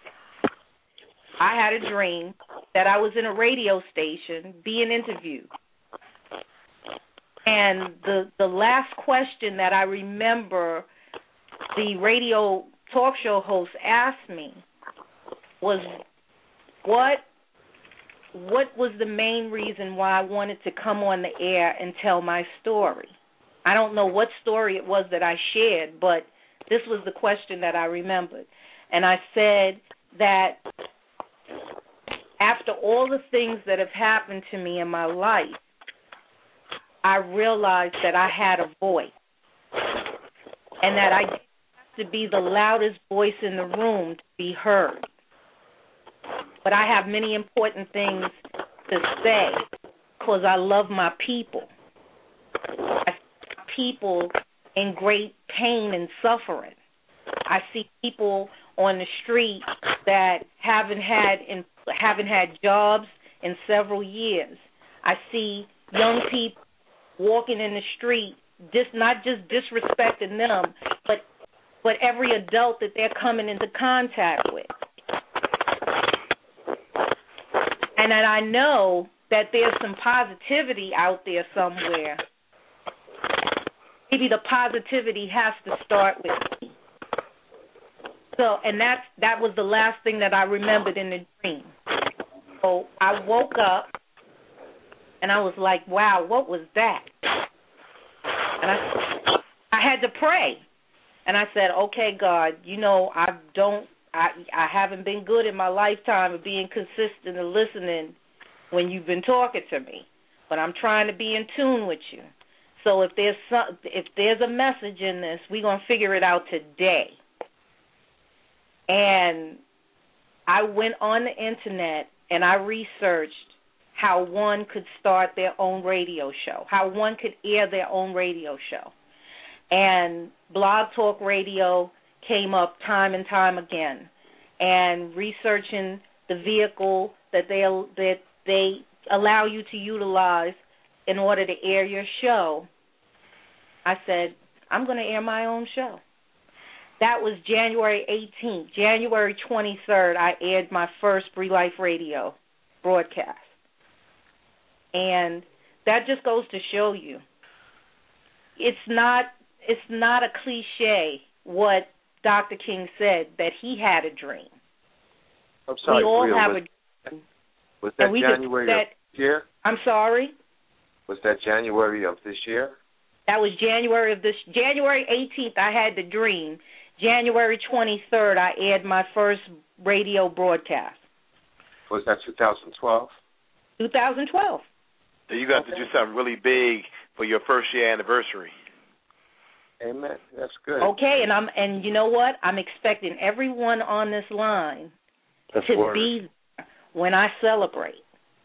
I had a dream that I was in a radio station being interviewed. And the the last question that I remember the radio talk show host asked me was, what what was the main reason why I wanted to come on the air and tell my story? I don't know what story it was that I shared, but this was the question that I remembered. And I said that after all the things that have happened to me in my life, I realized that I had a voice and that I didn't have to be the loudest voice in the room to be heard. But I have many important things to say because I love my people. I see people in great pain and suffering. I see people on the street that haven't had in, haven't had jobs in several years. I see young people walking in the street, just not just disrespecting them, but but every adult that they're coming into contact with. And that I know that there's some positivity out there somewhere. Maybe the positivity has to start with me. So, and that's that was the last thing that I remembered in the dream. So I woke up and I was like, wow, what was that? And I, I had to pray. And I said, okay, God, you know, I don't, I, I haven't been good in my lifetime of being consistent and listening when you've been talking to me. But I'm trying to be in tune with you. So if there's some, if there's a message in this, we're going to figure it out today. And I went on the internet and I researched how one could start their own radio show, how one could air their own radio show. And Blog Talk Radio came up time and time again. And researching the vehicle that they that they allow you to utilize in order to air your show, I said, I'm going to air my own show. That was January eighteenth. January twenty-third, I aired my first Bree Life Radio broadcast. And that just goes to show you, it's not it's not a cliche what Doctor King said, that he had a dream. I'm sorry, we all Bria, have was, a dream. Was that January that, of this year? I'm sorry? Was that January of this year? That was January of this January eighteenth, I had the dream. January twenty-third, I aired my first radio broadcast. Was that two thousand twelve? twenty twelve. So you got okay. to do something really big for your first year anniversary. Amen. That's good. Okay, and I'm and you know what? I'm expecting everyone on this line That's to word. be when I celebrate.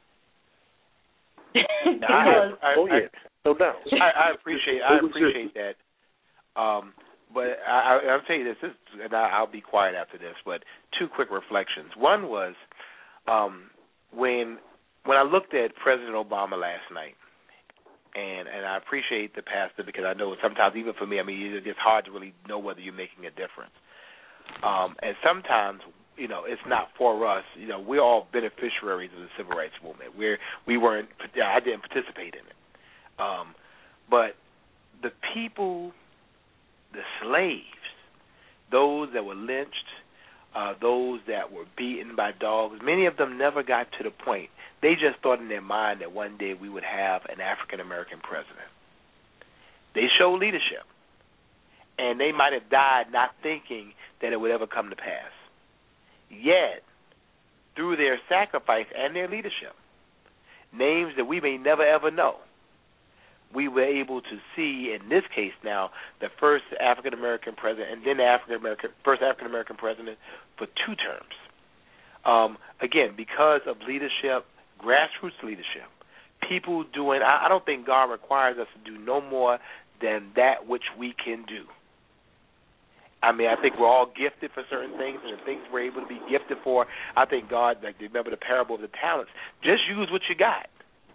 Now, I, I, oh yeah, no doubt. I, I appreciate I appreciate that. Um, but I, I, I'll tell you this, this and I, I'll be quiet after this. But two quick reflections. One was um, when when I looked at President Obama last night, and and I appreciate the pastor because I know sometimes even for me, I mean, it's hard to really know whether you're making a difference. Um, and sometimes, you know, it's not for us. You know, we're all beneficiaries of the civil rights movement. We're we weren't. I didn't participate in it. Um, but the people, the slaves, those that were lynched, uh, those that were beaten by dogs, many of them never got to the point. They just thought in their mind that one day we would have an African-American president. They showed leadership, and they might have died not thinking that it would ever come to pass. Yet, through their sacrifice and their leadership, names that we may never ever know, we were able to see, in this case now, the first African-American president and then the African-American, first African-American president for two terms. Um, again, because of leadership, grassroots leadership, people doing, I, I don't think God requires us to do no more than that which we can do. I mean, I think we're all gifted for certain things, and the things we're able to be gifted for, I think God, like, remember the parable of the talents, just use what you got.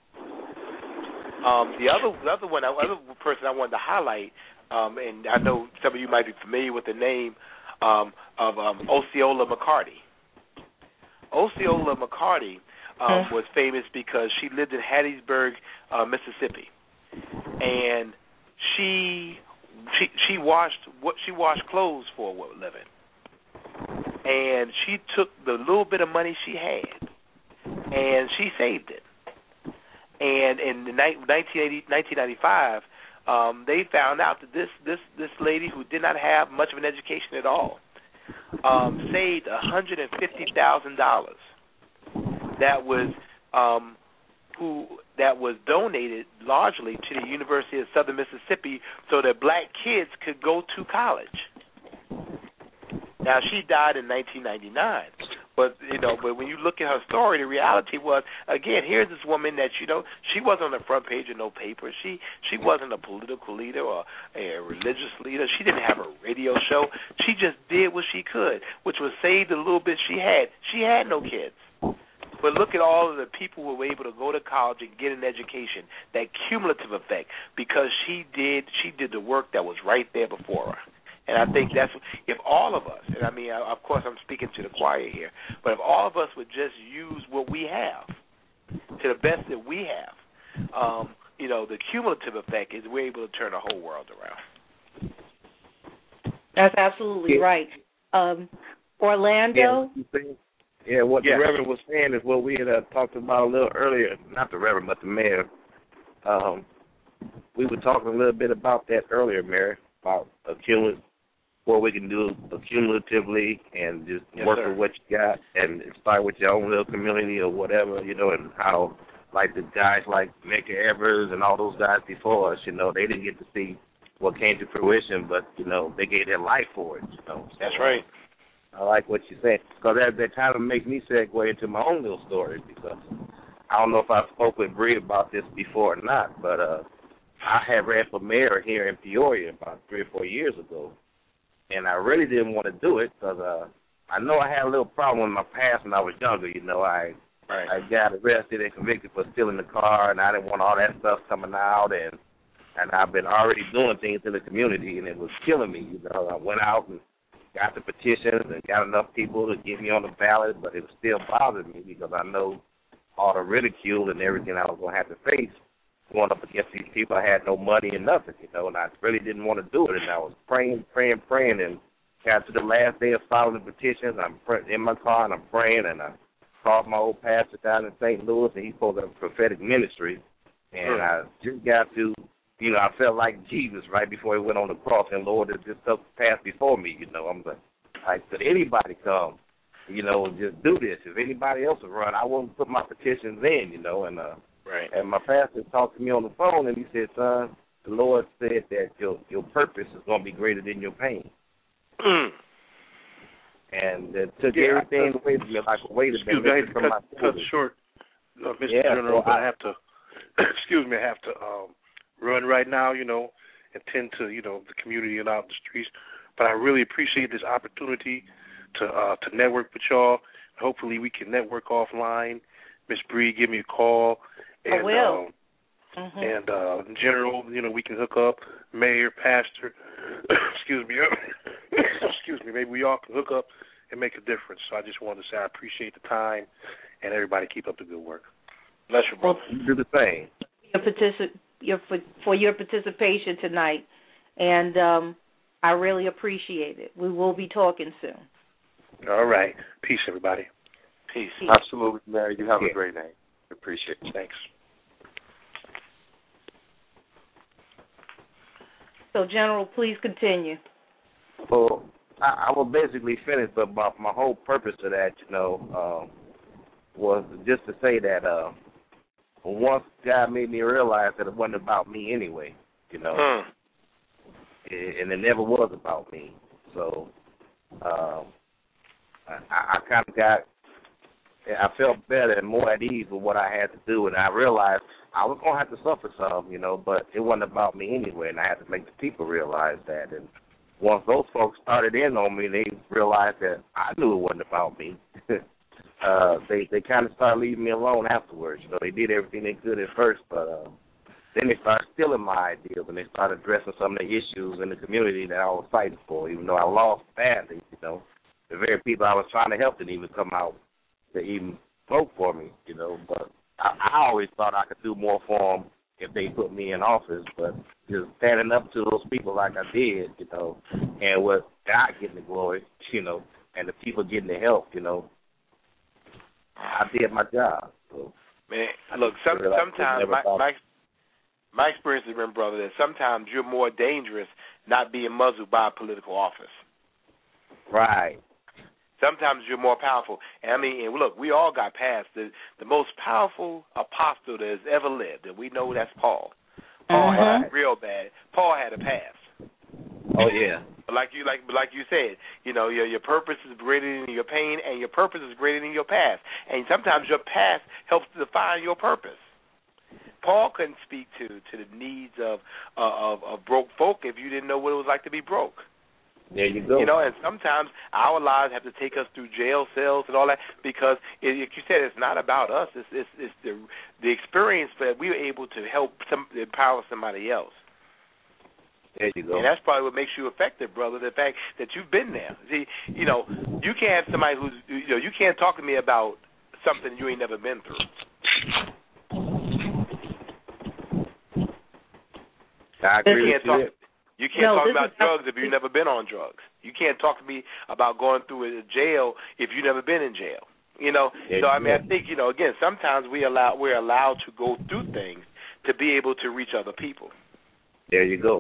Um, the other the other one, the other person I wanted to highlight, um, and I know some of you might be familiar with the name um, of um, Osceola McCarty. Osceola McCarty um, was famous because she lived in Hattiesburg, uh, Mississippi, and she she she washed what she washed clothes for a living, and she took the little bit of money she had and she saved it. And in the nineteen ninety-five, um, they found out that this, this, this lady who did not have much of an education at all um, saved one hundred fifty thousand dollars that was um, who that was donated largely to the University of Southern Mississippi so that black kids could go to college. Now, she died in nineteen ninety-nine. But, you know, but when you look at her story, the reality was, again, here's this woman that, you know, she wasn't on the front page of no paper. She she wasn't a political leader or a religious leader. She didn't have a radio show. She just did what she could, which was save the little bit she had. She had no kids. But look at all of the people who were able to go to college and get an education, that cumulative effect, because she did she did the work that was right there before her. And I think that's, if all of us, and I mean, of course I'm speaking to the choir here, but if all of us would just use what we have to the best that we have, um, you know, the cumulative effect is we're able to turn the whole world around. That's absolutely yeah. right. Um, Orlando? Yeah, yeah what yes. the Reverend was saying is what we had uh, talked about a little earlier, not the Reverend, but the Mayor. Um, we were talking a little bit about that earlier, Mayor, about accumulating. What we can do accumulatively and just yes, work sir. with what you got and start with your own little community or whatever, you know, and how, like the guys like Medgar Evers and all those guys before us, you know, they didn't get to see what came to fruition, but, you know, they gave their life for it, you know. So, that's right. I like what you said, because that, that kind of makes me segue into my own little story, because I don't know if I spoke with Bree about this before or not, but uh, I had ran for mayor here in Peoria about three or four years ago. And I really didn't want to do it because uh, I know I had a little problem in my past when I was younger. You know, I right. I got arrested and convicted for stealing the car, and I didn't want all that stuff coming out. And and I've been already doing things in the community, and it was killing me. You know, I went out and got the petitions and got enough people to get me on the ballot, but it still bothered me because I know all the ridicule and everything I was going to have to face. Going up against these people, I had no money and nothing, you know, and I really didn't want to do it. And I was praying, praying, praying, and got to the last day of filing the petitions. I'm in my car, and I'm praying, and I called my old pastor down in Saint Louis, and he's supposed to have a prophetic ministry. And I just got to, you know, I felt like Jesus right before he went on the cross, and Lord, this stuff passed before me, you know. I'm like, like, could anybody come, you know, and just do this? If anybody else would run, I wouldn't put my petitions in, you know, and uh, Right. And my pastor talked to me on the phone, and he said, son, the Lord said that your your purpose is going to be greater than your pain. Mm. and it took yeah, everything uh, away from me. Like, wait a excuse minute, me, I hate to from cut, my cut short, uh, Mister Yeah, General, so but I, I have to, excuse me, I have to um, run right now, you know, and tend to, you know, the community and out in the streets. But I really appreciate this opportunity to uh, to network with y'all. Hopefully we can network offline. Miss Bree, give me a call. And, I will. Um, mm-hmm. And uh, in general, you know, we can hook up, mayor, pastor, excuse me, excuse me, maybe we all can hook up and make a difference. So I just wanted to say I appreciate the time, and everybody keep up the good work. Bless you, brother. You do the same. Your particip- your, for, for your participation tonight, and um, I really appreciate it. We will be talking soon. All right. Peace, everybody. Peace. Peace. Absolutely, Mary. You have Yeah. a great night. Appreciate it. Thanks. So, General, please continue. Well, I, I was basically finished, but my, my whole purpose of that, you know, um, was just to say that uh, once God made me realize that it wasn't about me anyway, you know, Mm. it, and it never was about me. So um, I, I kind of got, I felt better and more at ease with what I had to do, and I realized I was going to have to suffer some, you know, but it wasn't about me anyway, and I had to make the people realize that. And once those folks started in on me, they realized that I knew it wasn't about me. uh, they they kind of started leaving me alone afterwards. You know, they did everything they could at first, but uh, then they started stealing my ideas, and they started addressing some of the issues in the community that I was fighting for, even though I lost badly, you know. The very people I was trying to help didn't even come out to even vote for me, you know, but I, I always thought I could do more for them if they put me in office, but just standing up to those people like I did, you know, and with God getting the glory, you know, and the people getting the help, you know, I did my job. So, Man, look, some, sometimes my, my my experience has been, brother, that sometimes you're more dangerous not being muzzled by a political office. Right. Sometimes you're more powerful. And I mean, and look, we all got past the the most powerful apostle that has ever lived, and we know that's Paul. Paul Uh-huh. had it real bad. Paul had a past. Oh yeah. But like you like like you said, you know, your your purpose is greater than your pain, and your purpose is greater than your past. And sometimes your past helps to define your purpose. Paul couldn't speak to to the needs of uh, of, of broke folk if you didn't know what it was like to be broke. There you go. You know, and sometimes our lives have to take us through jail cells and all that because, it, like you said, it's not about us. It's, it's, it's the the experience that we were able to help some, empower somebody else. There you go. And that's probably what makes you effective, brother, the fact that you've been there. See, you know, you can't have somebody who's, you know, you can't talk to me about something you ain't never been through. I agree you with can't talk, you. You can't No, talk this about is drugs if you've never been on drugs. You can't talk to me about going through a jail if you've never been in jail. You know, Yeah, so I mean, yeah. I think, you know, again, sometimes we allow we're allowed to go through things to be able to reach other people. There you go.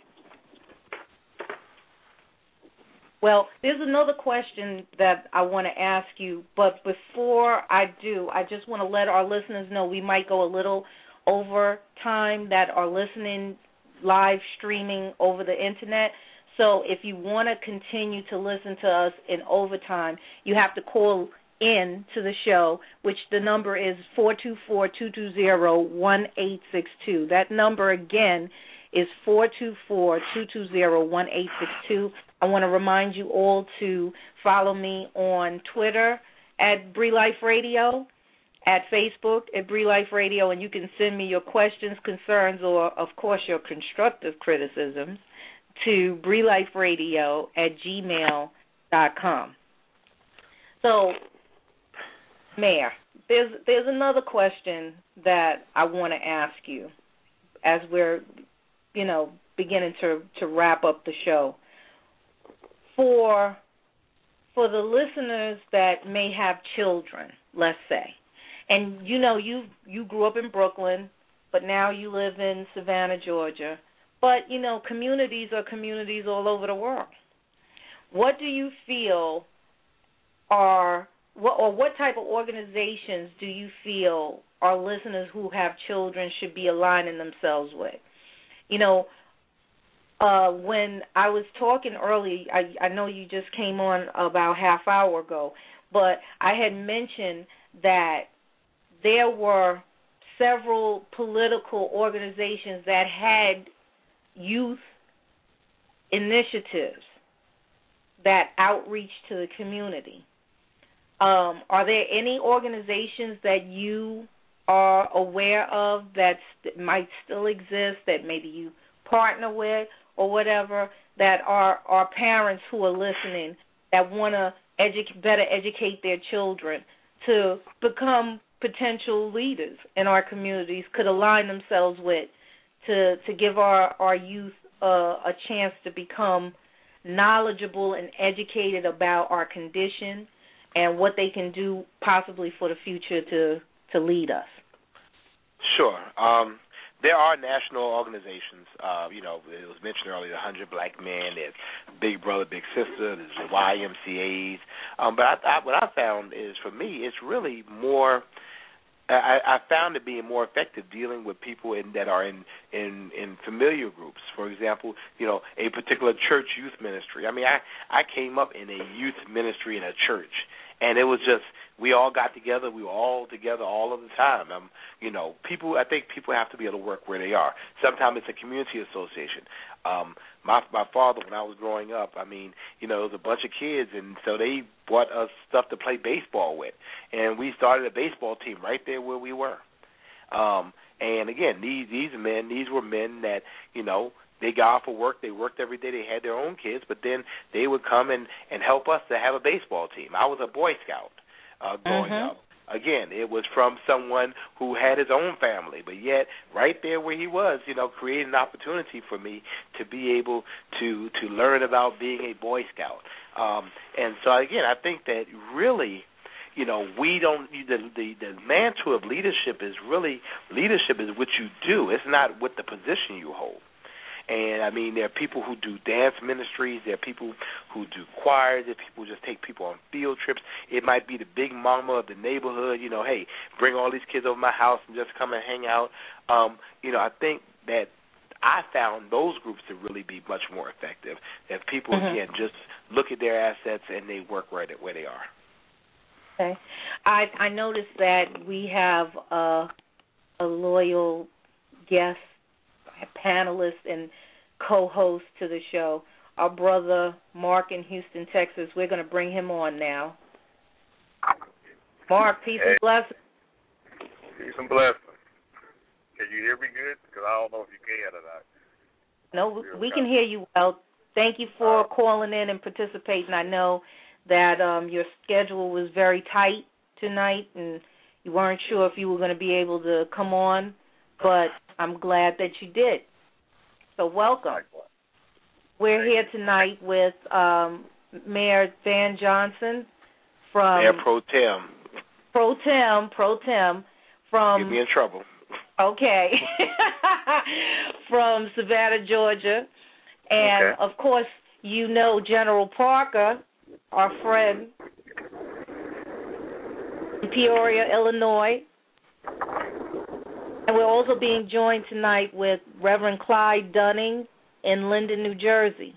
Well, there's another question that I want to ask you, but before I do, I just want to let our listeners know we might go a little over time that are listening live streaming over the internet. So if you want to continue to listen to us in overtime, you have to call in to the show, which the number is four two four, two two zero, one eight six two. That number again is four two four, two two zero, one eight six two. I want to remind you all to follow me on Twitter at Bree Life Radio, at Facebook at Bree Life Radio, and you can send me your questions, concerns, or, of course, your constructive criticisms to breeliferadio at gmail dot com. So, Mayor, there's there's another question that I want to ask you as we're, you know, beginning to, to wrap up the show. For for the listeners that may have children, let's say, and you know you you grew up in Brooklyn, but now you live in Savannah, Georgia. But you know communities are communities all over the world. What do you feel are what or what type of organizations do you feel our listeners who have children should be aligning themselves with? You know, uh, when I was talking earlier, I, I know you just came on about half hour ago, but I had mentioned that there were several political organizations that had youth initiatives that outreach to the community. Um, are there any organizations that you are aware of that might still exist, that maybe you partner with or whatever, that are, are parents who are listening that want to edu- better educate their children to become potential leaders in our communities, could align themselves with, to, to give our, our youth uh, a chance to become knowledgeable and educated about our condition and what they can do possibly for the future to, to lead us? Sure. Um, there are national organizations. Uh, you know, it was mentioned earlier, one hundred Black Men, there's Big Brother, Big Sister, there's the Y M C As. Um, but I, I, what I found is, for me, it's really more, I, I found it being more effective dealing with people in, that are in, in, in familiar groups. For example, you know, a particular church youth ministry. I mean, I, I came up in a youth ministry in a church, and it was just, we all got together. We were all together all of the time. Um, you know, people. I think people have to be able to work where they are. Sometimes it's a community association. Um, my my father, when I was growing up, I mean, you know, there was a bunch of kids, and so they bought us stuff to play baseball with, and we started a baseball team right there where we were. Um, and again, these these men, these were men that, you know, they got off of work, they worked every day, they had their own kids, but then they would come and, and help us to have a baseball team. I was a Boy Scout uh, growing mm-hmm. up. Again, it was from someone who had his own family, but yet right there where he was, you know, created an opportunity for me to be able to, to learn about being a Boy Scout. Um, and so, again, I think that really, you know, we don't, the, the, the mantle of leadership is really, leadership is what you do. It's not what the position you hold. And, I mean, there are people who do dance ministries. There are people who do choirs. There are people who just take people on field trips. It might be the big mama of the neighborhood, you know, hey, bring all these kids over my house and just come and hang out. Um, you know, I think that I found those groups to really be much more effective, that people, mm-hmm. again, just look at their assets and they work right at where they are. Okay. I, I noticed that we have uh, a loyal guest, panelist and co-host to the show, our brother Mark in Houston, Texas. We're going to bring him on now. Mark, peace hey. and blessings. Peace and blessings. Can you hear me good? Because I don't know if you can or not. No, we can hear you well. Thank you for uh, calling in and participating. I know that um, your schedule was very tight tonight, and you weren't sure if you were going to be able to come on, but I'm glad that you did. So welcome. We're here tonight with um, Mayor Van Johnson from Mayor Pro Tem. Pro Tem, Pro Tem from. Get me in trouble. Okay. From Savannah, Georgia, and okay. of course you know General Parker, our friend, in Peoria, Illinois. And we're also being joined tonight with Reverend Clyde Dunning in Linden, New Jersey.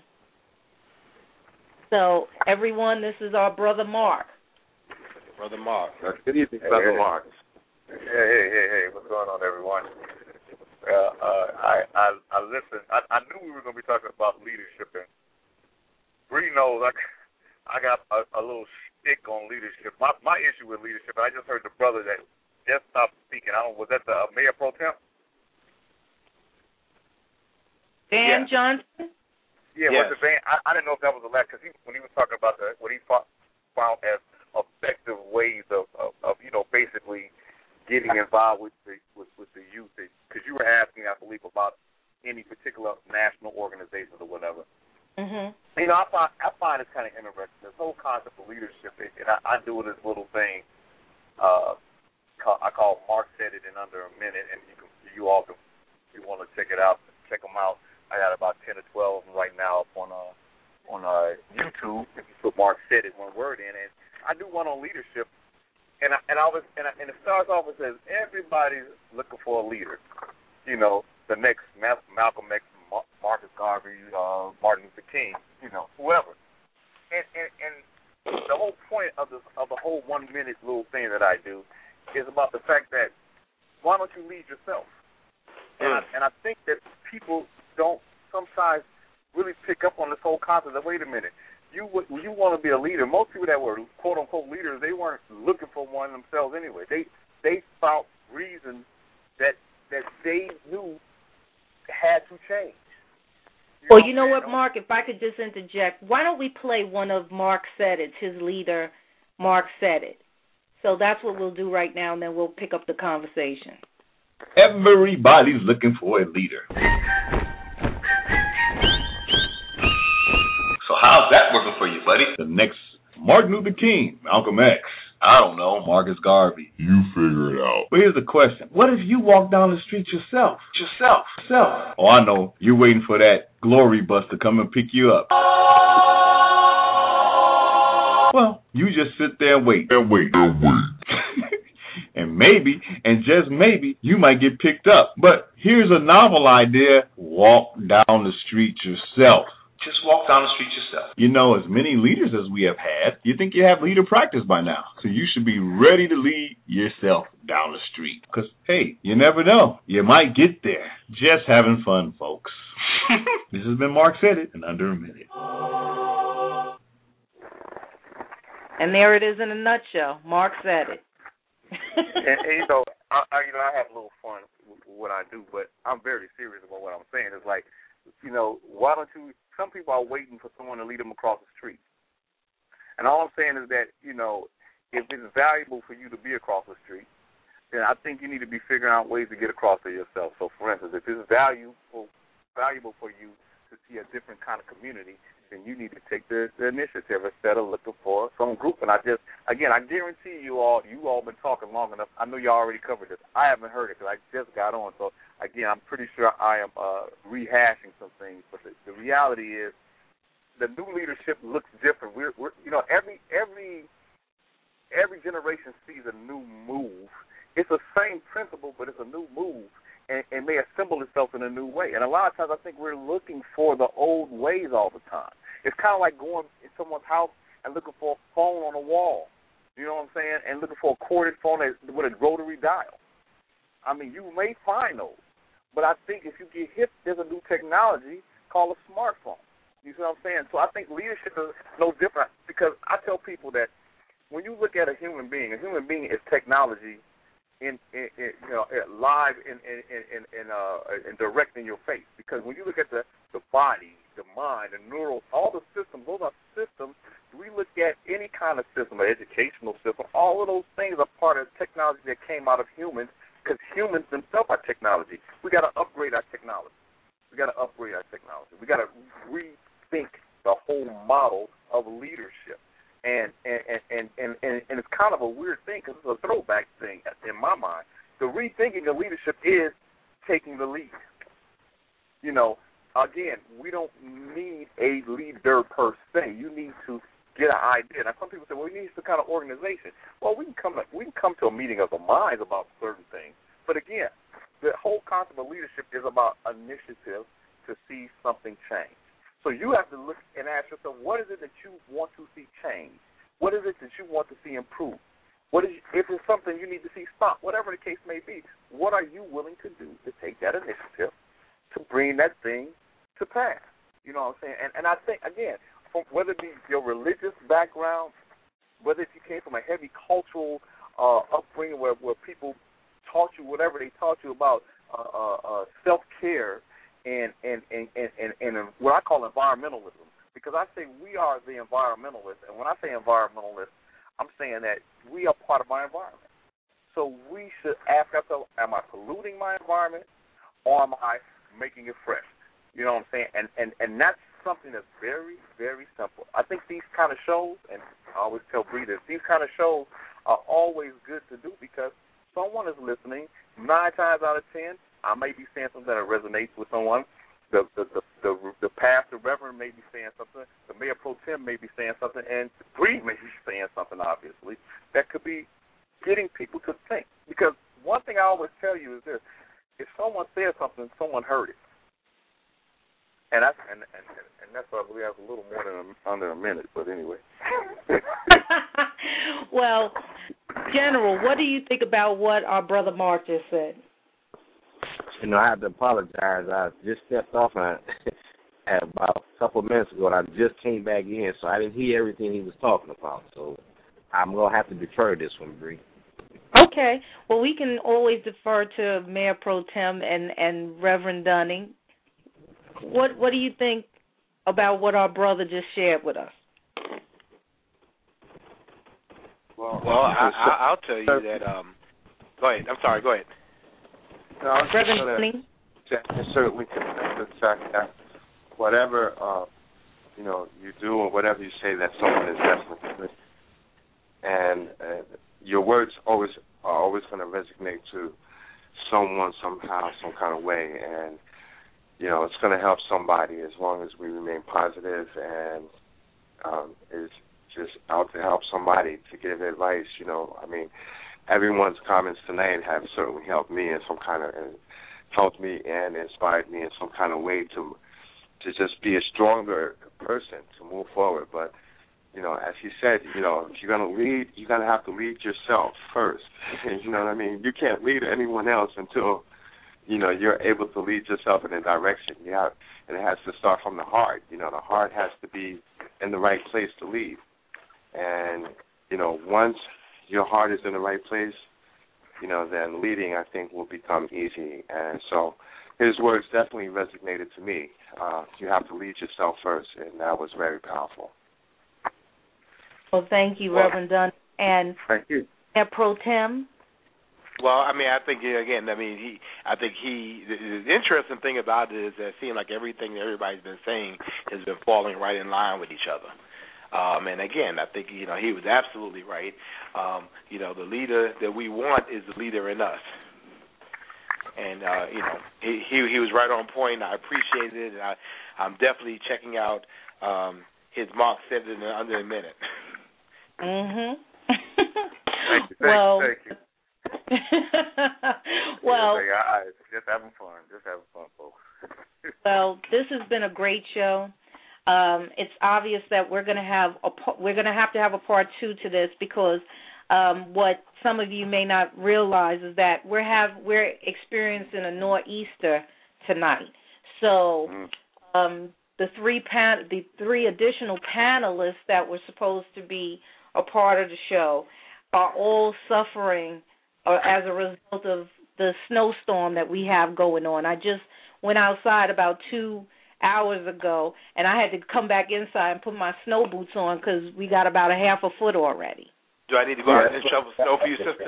So, everyone, this is our brother Mark. Brother Mark. Good evening, hey, brother hey. Mark. Hey, hey, hey, hey, what's going on, everyone? Uh, uh, I, I, I listened. I, I knew we were going to be talking about leadership, and Bree knows I, I got a, a little shtick on leadership. My, my issue with leadership, I just heard the brother that just stopped speaking. I don't. Was that the uh, Mayor Pro Tem? Van yeah. Johnson? Yeah, yes. was it Van? I, I didn't know if that was the last, because he, when he was talking about the, what he fought, found as effective ways of, of, of, you know, basically getting involved with the with, with the youth. Because you were asking, I believe, about any particular national organizations or whatever. Mm-hmm. You know, I find, I find it's kind of interesting. This whole concept of leadership, and I, I do this little thing. Uh, I call Mark Said It in Under a Minute, and you can, you all can, if you want to check it out, check them out. I got about ten or twelve of them right now up on uh, on uh, YouTube. If you put Mark Said It, one word in it. I do one on leadership, and I, and I was and, I, and it starts off and says everybody's looking for a leader. You know, the next Malcolm X, Mar- Marcus Garvey, uh, Martin Luther King, you know, whoever. And, and and the whole point of the of the whole one minute little thing that I do is about the fact that why don't you lead yourself? And I, and I think that people don't sometimes really pick up on this whole concept of, wait a minute, you you want to be a leader. Most people that were quote unquote leaders, they weren't looking for one themselves anyway. They they found reasons that that they knew had to change. You well, know you know what, what, Mark, if I could just interject, why don't we play one of Mark Said It, his leader, Mark Said It. So that's what we'll do right now, and then we'll pick up the conversation. Everybody's looking for a leader. So how's that working for you, buddy? The next Martin Luther King, Malcolm X, I don't know, Marcus Garvey. You figure it out. But here's the question. What if you walk down the street yourself? Yourself. Yourself. Oh, I know. You're waiting for that glory bus to come and pick you up. Well, you just sit there and wait. And wait. And wait. And maybe, and just maybe, you might get picked up. But here's a novel idea. Walk down the street yourself. Just walk down the street yourself. You know, as many leaders as we have had, you think you have leader practice by now. So you should be ready to lead yourself down the street. Because, hey, you never know. You might get there. Just having fun, folks. This has been Mark Said It in under a minute. And there it is in a nutshell. Mark said it. and, and, you know, I, I, you know, I have a little fun with what I do, but I'm very serious about what I'm saying. It's like, you know, why don't you, some people are waiting for someone to lead them across the street. And all I'm saying is that, you know, if it's valuable for you to be across the street, then I think you need to be figuring out ways to get across there yourself. So, for instance, if it's valuable, valuable for you to see a different kind of community, then you need to take the, the initiative instead of looking for some group. And I just, again, I guarantee you all, you all been talking long enough. I know you already covered this. I haven't heard it because I just got on. So, again, I'm pretty sure I am uh, rehashing some things. But the, the reality is the new leadership looks different. We're, we're, you know, every every every generation sees a new move. It's the same principle, but it's a new move. And, and may assemble itself in a new way. And a lot of times I think we're looking for the old ways all the time. It's kind of like going in someone's house and looking for a phone on a wall, you know what I'm saying, and looking for a corded phone with a rotary dial. I mean, you may find those, but I think if you get hip, there's a new technology called a smartphone. You see what I'm saying? So I think leadership is no different because I tell people that when you look at a human being, a human being is technology In, in, in you know live in in in, in uh in direct in your face, because when you look at the the body, the mind, the neural, all the systems, those are systems. We look at any kind of system, an educational system, all of those things are part of technology that came out of humans, because humans themselves are technology. We got to upgrade our technology. We got to upgrade our technology. We got to rethink the whole model of leadership. And and, and, and, and and it's kind of a weird thing because it's a throwback thing in my mind. The rethinking of leadership is taking the lead. You know, again, we don't need a leader per se. You need to get an idea. Now, some people say, well, we need some kind of organization. Well, we can come we can come to a meeting of the minds about certain things. But again, the whole concept of leadership is about initiative to see something change. So you have to look and ask yourself, what is it that you want to see change? What is it that you want to see improve? What is, if it's something you need to see stop, whatever the case may be, what are you willing to do to take that initiative to bring that thing to pass? You know what I'm saying? And, and I think, again, from, whether it be your religious background, whether if you came from a heavy cultural uh, upbringing where, where people taught you whatever they taught you about uh, uh, uh, self-care, And and, and, and, and and what I call environmentalism, because I say we are the environmentalists, and when I say environmentalists, I'm saying that we are part of our environment. So we should ask ourselves, am I polluting my environment, or am I making it fresh? You know what I'm saying? And, and, and that's something that's very, very simple. I think these kind of shows, and I always tell Bree this, these kind of shows are always good to do because someone is listening. Nine times out of ten, I may be saying something that resonates with someone. The the, the the the pastor, reverend may be saying something. The mayor pro tem may be saying something, and Bree may be saying something, obviously, that could be getting people to think. Because one thing I always tell you is this: if someone says something, someone heard it. And I and and, and that's why we have a little more than a, under a minute. But anyway. Well, General, what do you think about what our brother Mark just said? You know, I have to apologize. I just stepped off and at about a couple of minutes ago, and I just came back in, so I didn't hear everything he was talking about. So I'm going to have to defer this one, Bree. Okay. Well, we can always defer to Mayor Pro Tem and, and Reverend Dunning. What What do you think about what our brother just shared with us? Well, well I, I, I'll tell you that. Um, go ahead. I'm sorry. Go ahead. No, I was Reverend gonna, Dunning? certainly connect with the fact that whatever uh, you know you do or whatever you say, that someone is definitely good, and uh, your words always are always going to resonate to someone somehow, some kind of way, and you know it's going to help somebody as long as we remain positive and um, is just out to help somebody, to give advice. You know, I mean, everyone's comments tonight have certainly helped me in some kind of and helped me and inspired me in some kind of way to to just be a stronger person to move forward. But you know, as he said, you know, if you're gonna lead, you're gonna have to lead yourself first. You know what I mean? You can't lead anyone else until you know you're able to lead yourself in a direction. You have, and it has to start from the heart. You know, the heart has to be in the right place to lead. And you know, once your heart is in the right place, you know, then leading, I think, will become easy. And so his words definitely resonated to me. Uh, you have to lead yourself first, and that was very powerful. Well, thank you, well, Reverend Dunn. And thank you. Mayor Pro Tem? Well, I mean, I think, again, I mean, he, I think he, the, the interesting thing about it is that it seems like everything that everybody's been saying has been falling right in line with each other. Um, and again, I think, you know, he was absolutely right. Um, you know, the leader that we want is the leader in us. And, uh, you know, he, he he was right on point. I appreciated it. And I, I'm definitely checking out um, his Mark said it in under a minute. Mm-hmm. Thank you. Thank well, you. Thank you. well, yeah, I, just having fun. Just having fun, folks. Well, this has been a great show. Um, it's obvious that we're going to have a we're going to have to have a part two to this because um, what some of you may not realize is that we're have we're experiencing a nor'easter tonight. So um, the three pan the three additional panelists that were supposed to be a part of the show are all suffering uh, as a result of the snowstorm that we have going on. I just went outside about two hours ago, and I had to come back inside and put my snow boots on because we got about a half a foot already. Do I need to go out and shovel snow for you, sister?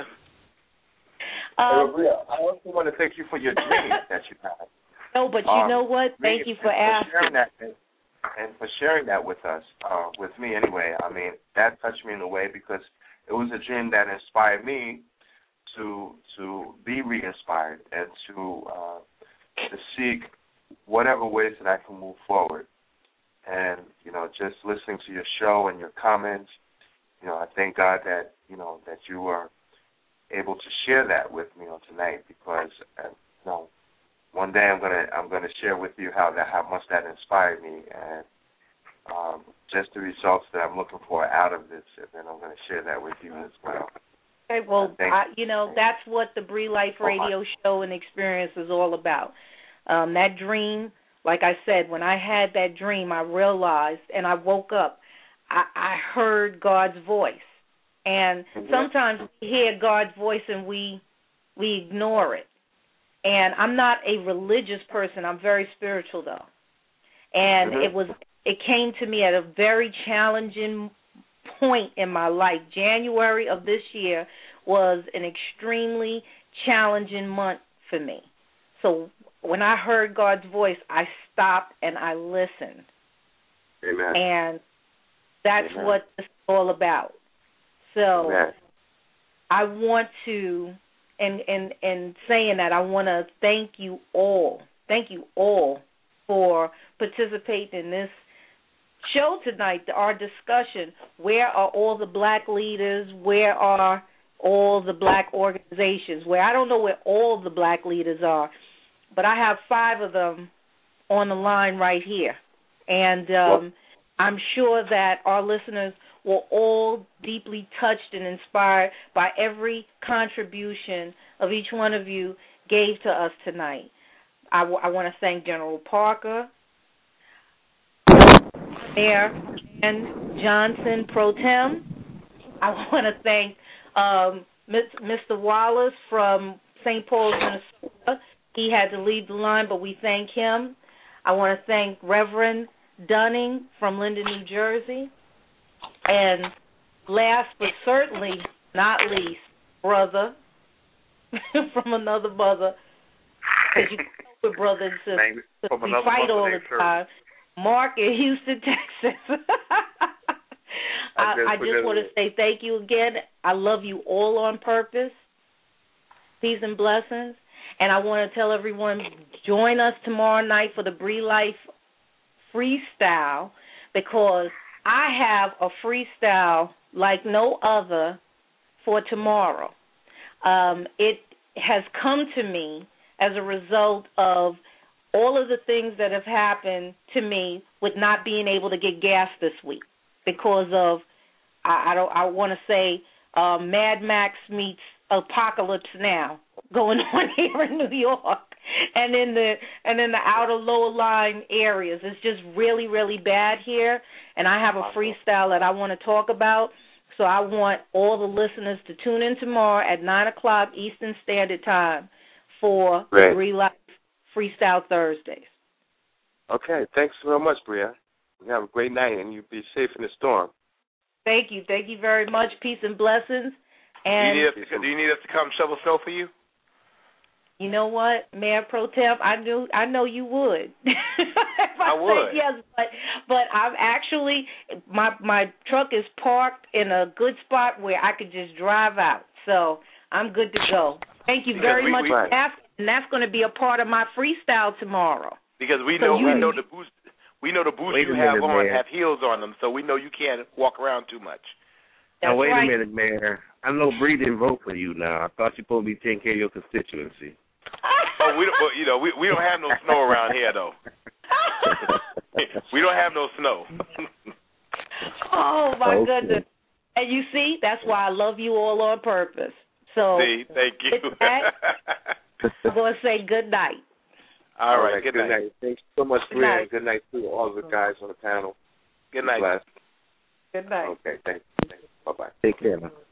Um, I also want to thank you for your dream that you had. No, but you um, know what? Thank you for asking. For sharing that, and, and for sharing that with us, uh, with me anyway. I mean, that touched me in a way because it was a dream that inspired me to to be re-inspired and to uh, to seek whatever ways that I can move forward. And, you know, just listening to your show and your comments, you know, I thank God that, you know, that you were able to share that with me on tonight because, uh, you know, one day I'm gonna I'm gonna share with you how that how much that inspired me and um, just the results that I'm looking for out of this, and then I'm gonna share that with you as well. Okay, well, I, you know, that's what the Bree Life Radio show and experience is all about. Um, that dream, like I said, when I had that dream, I realized, and I woke up, I, I heard God's voice. And sometimes we hear God's voice and we we ignore it. And I'm not a religious person. I'm very spiritual, though. And mm-hmm. it was it came to me at a very challenging point in my life. January of this year was an extremely challenging month for me. So when I heard God's voice, I stopped and I listened. Amen. And that's Amen. what it's all about. So Amen. I want to, and and and saying that, I want to thank you all, thank you all for participating in this show tonight, our discussion. Where are all the black leaders? Where are all the black organizations? Where I don't know where all the black leaders are, but I have five of them on the line right here. And um, well, I'm sure that our listeners were all deeply touched and inspired by every contribution of each one of you gave to us tonight. I, w- I want to thank General Parker, Mayor Ken Johnson Pro Tem. I want to thank um, Mister Wallace from Saint Paul's, Minnesota. He had to leave the line, but we thank him. I want to thank Reverend Dunning from Linden, New Jersey. And last but certainly not least, brother from another mother, because you know we're brother and sister, because we fight all the time, Mark in Houston, Texas. I, I just want to say thank you again. I love you all on purpose. Peace and blessings. And I want to tell everyone, join us tomorrow night for the Bree Life Freestyle, because I have a freestyle like no other for tomorrow. Um, it has come to me as a result of all of the things that have happened to me with not being able to get gas this week because of, I, I don't, I want to say, uh, Mad Max meets Apocalypse Now going on here in New York and in the and in the outer lower line areas. It's just really, really bad here, and I have a freestyle that I want to talk about. So I want all the listeners to tune in tomorrow at nine o'clock Eastern Standard Time for Great. Bree Life Freestyle Thursdays. Okay, thanks so much, Bria. You have a great night, and you be safe in the storm. Thank you. Thank you very much. Peace and blessings. And do, you need us to, do you need us to come shovel snow for you? You know what, Mayor Pro Tem, I knew I know you would. I, I would. Yes, but but I'm actually my my truck is parked in a good spot where I could just drive out. So I'm good to go. Thank you very we, much we, for asking. And that's going to be a part of my freestyle tomorrow. Because we so know you, we know the boots we know the boots Wait you a have minute, on man. have heels on them, so we know you can't walk around too much. That's now wait right. a minute, Mayor. I know Bree didn't vote for you. Now I thought you were supposed to be taking care of your constituency. Oh, we don't. Well, you know, we we don't have no snow around here though. We don't have no snow. Oh my Okay. goodness! And you see, that's why I love you all on purpose. So See, thank you. with that, I'm going to say good night. All right, good, good night. night. Thanks so much, Good Bria. night. Good night to all the guys on the panel. Good night. Bless. Good night. Okay, thanks. thanks. Bye bye. Take care now.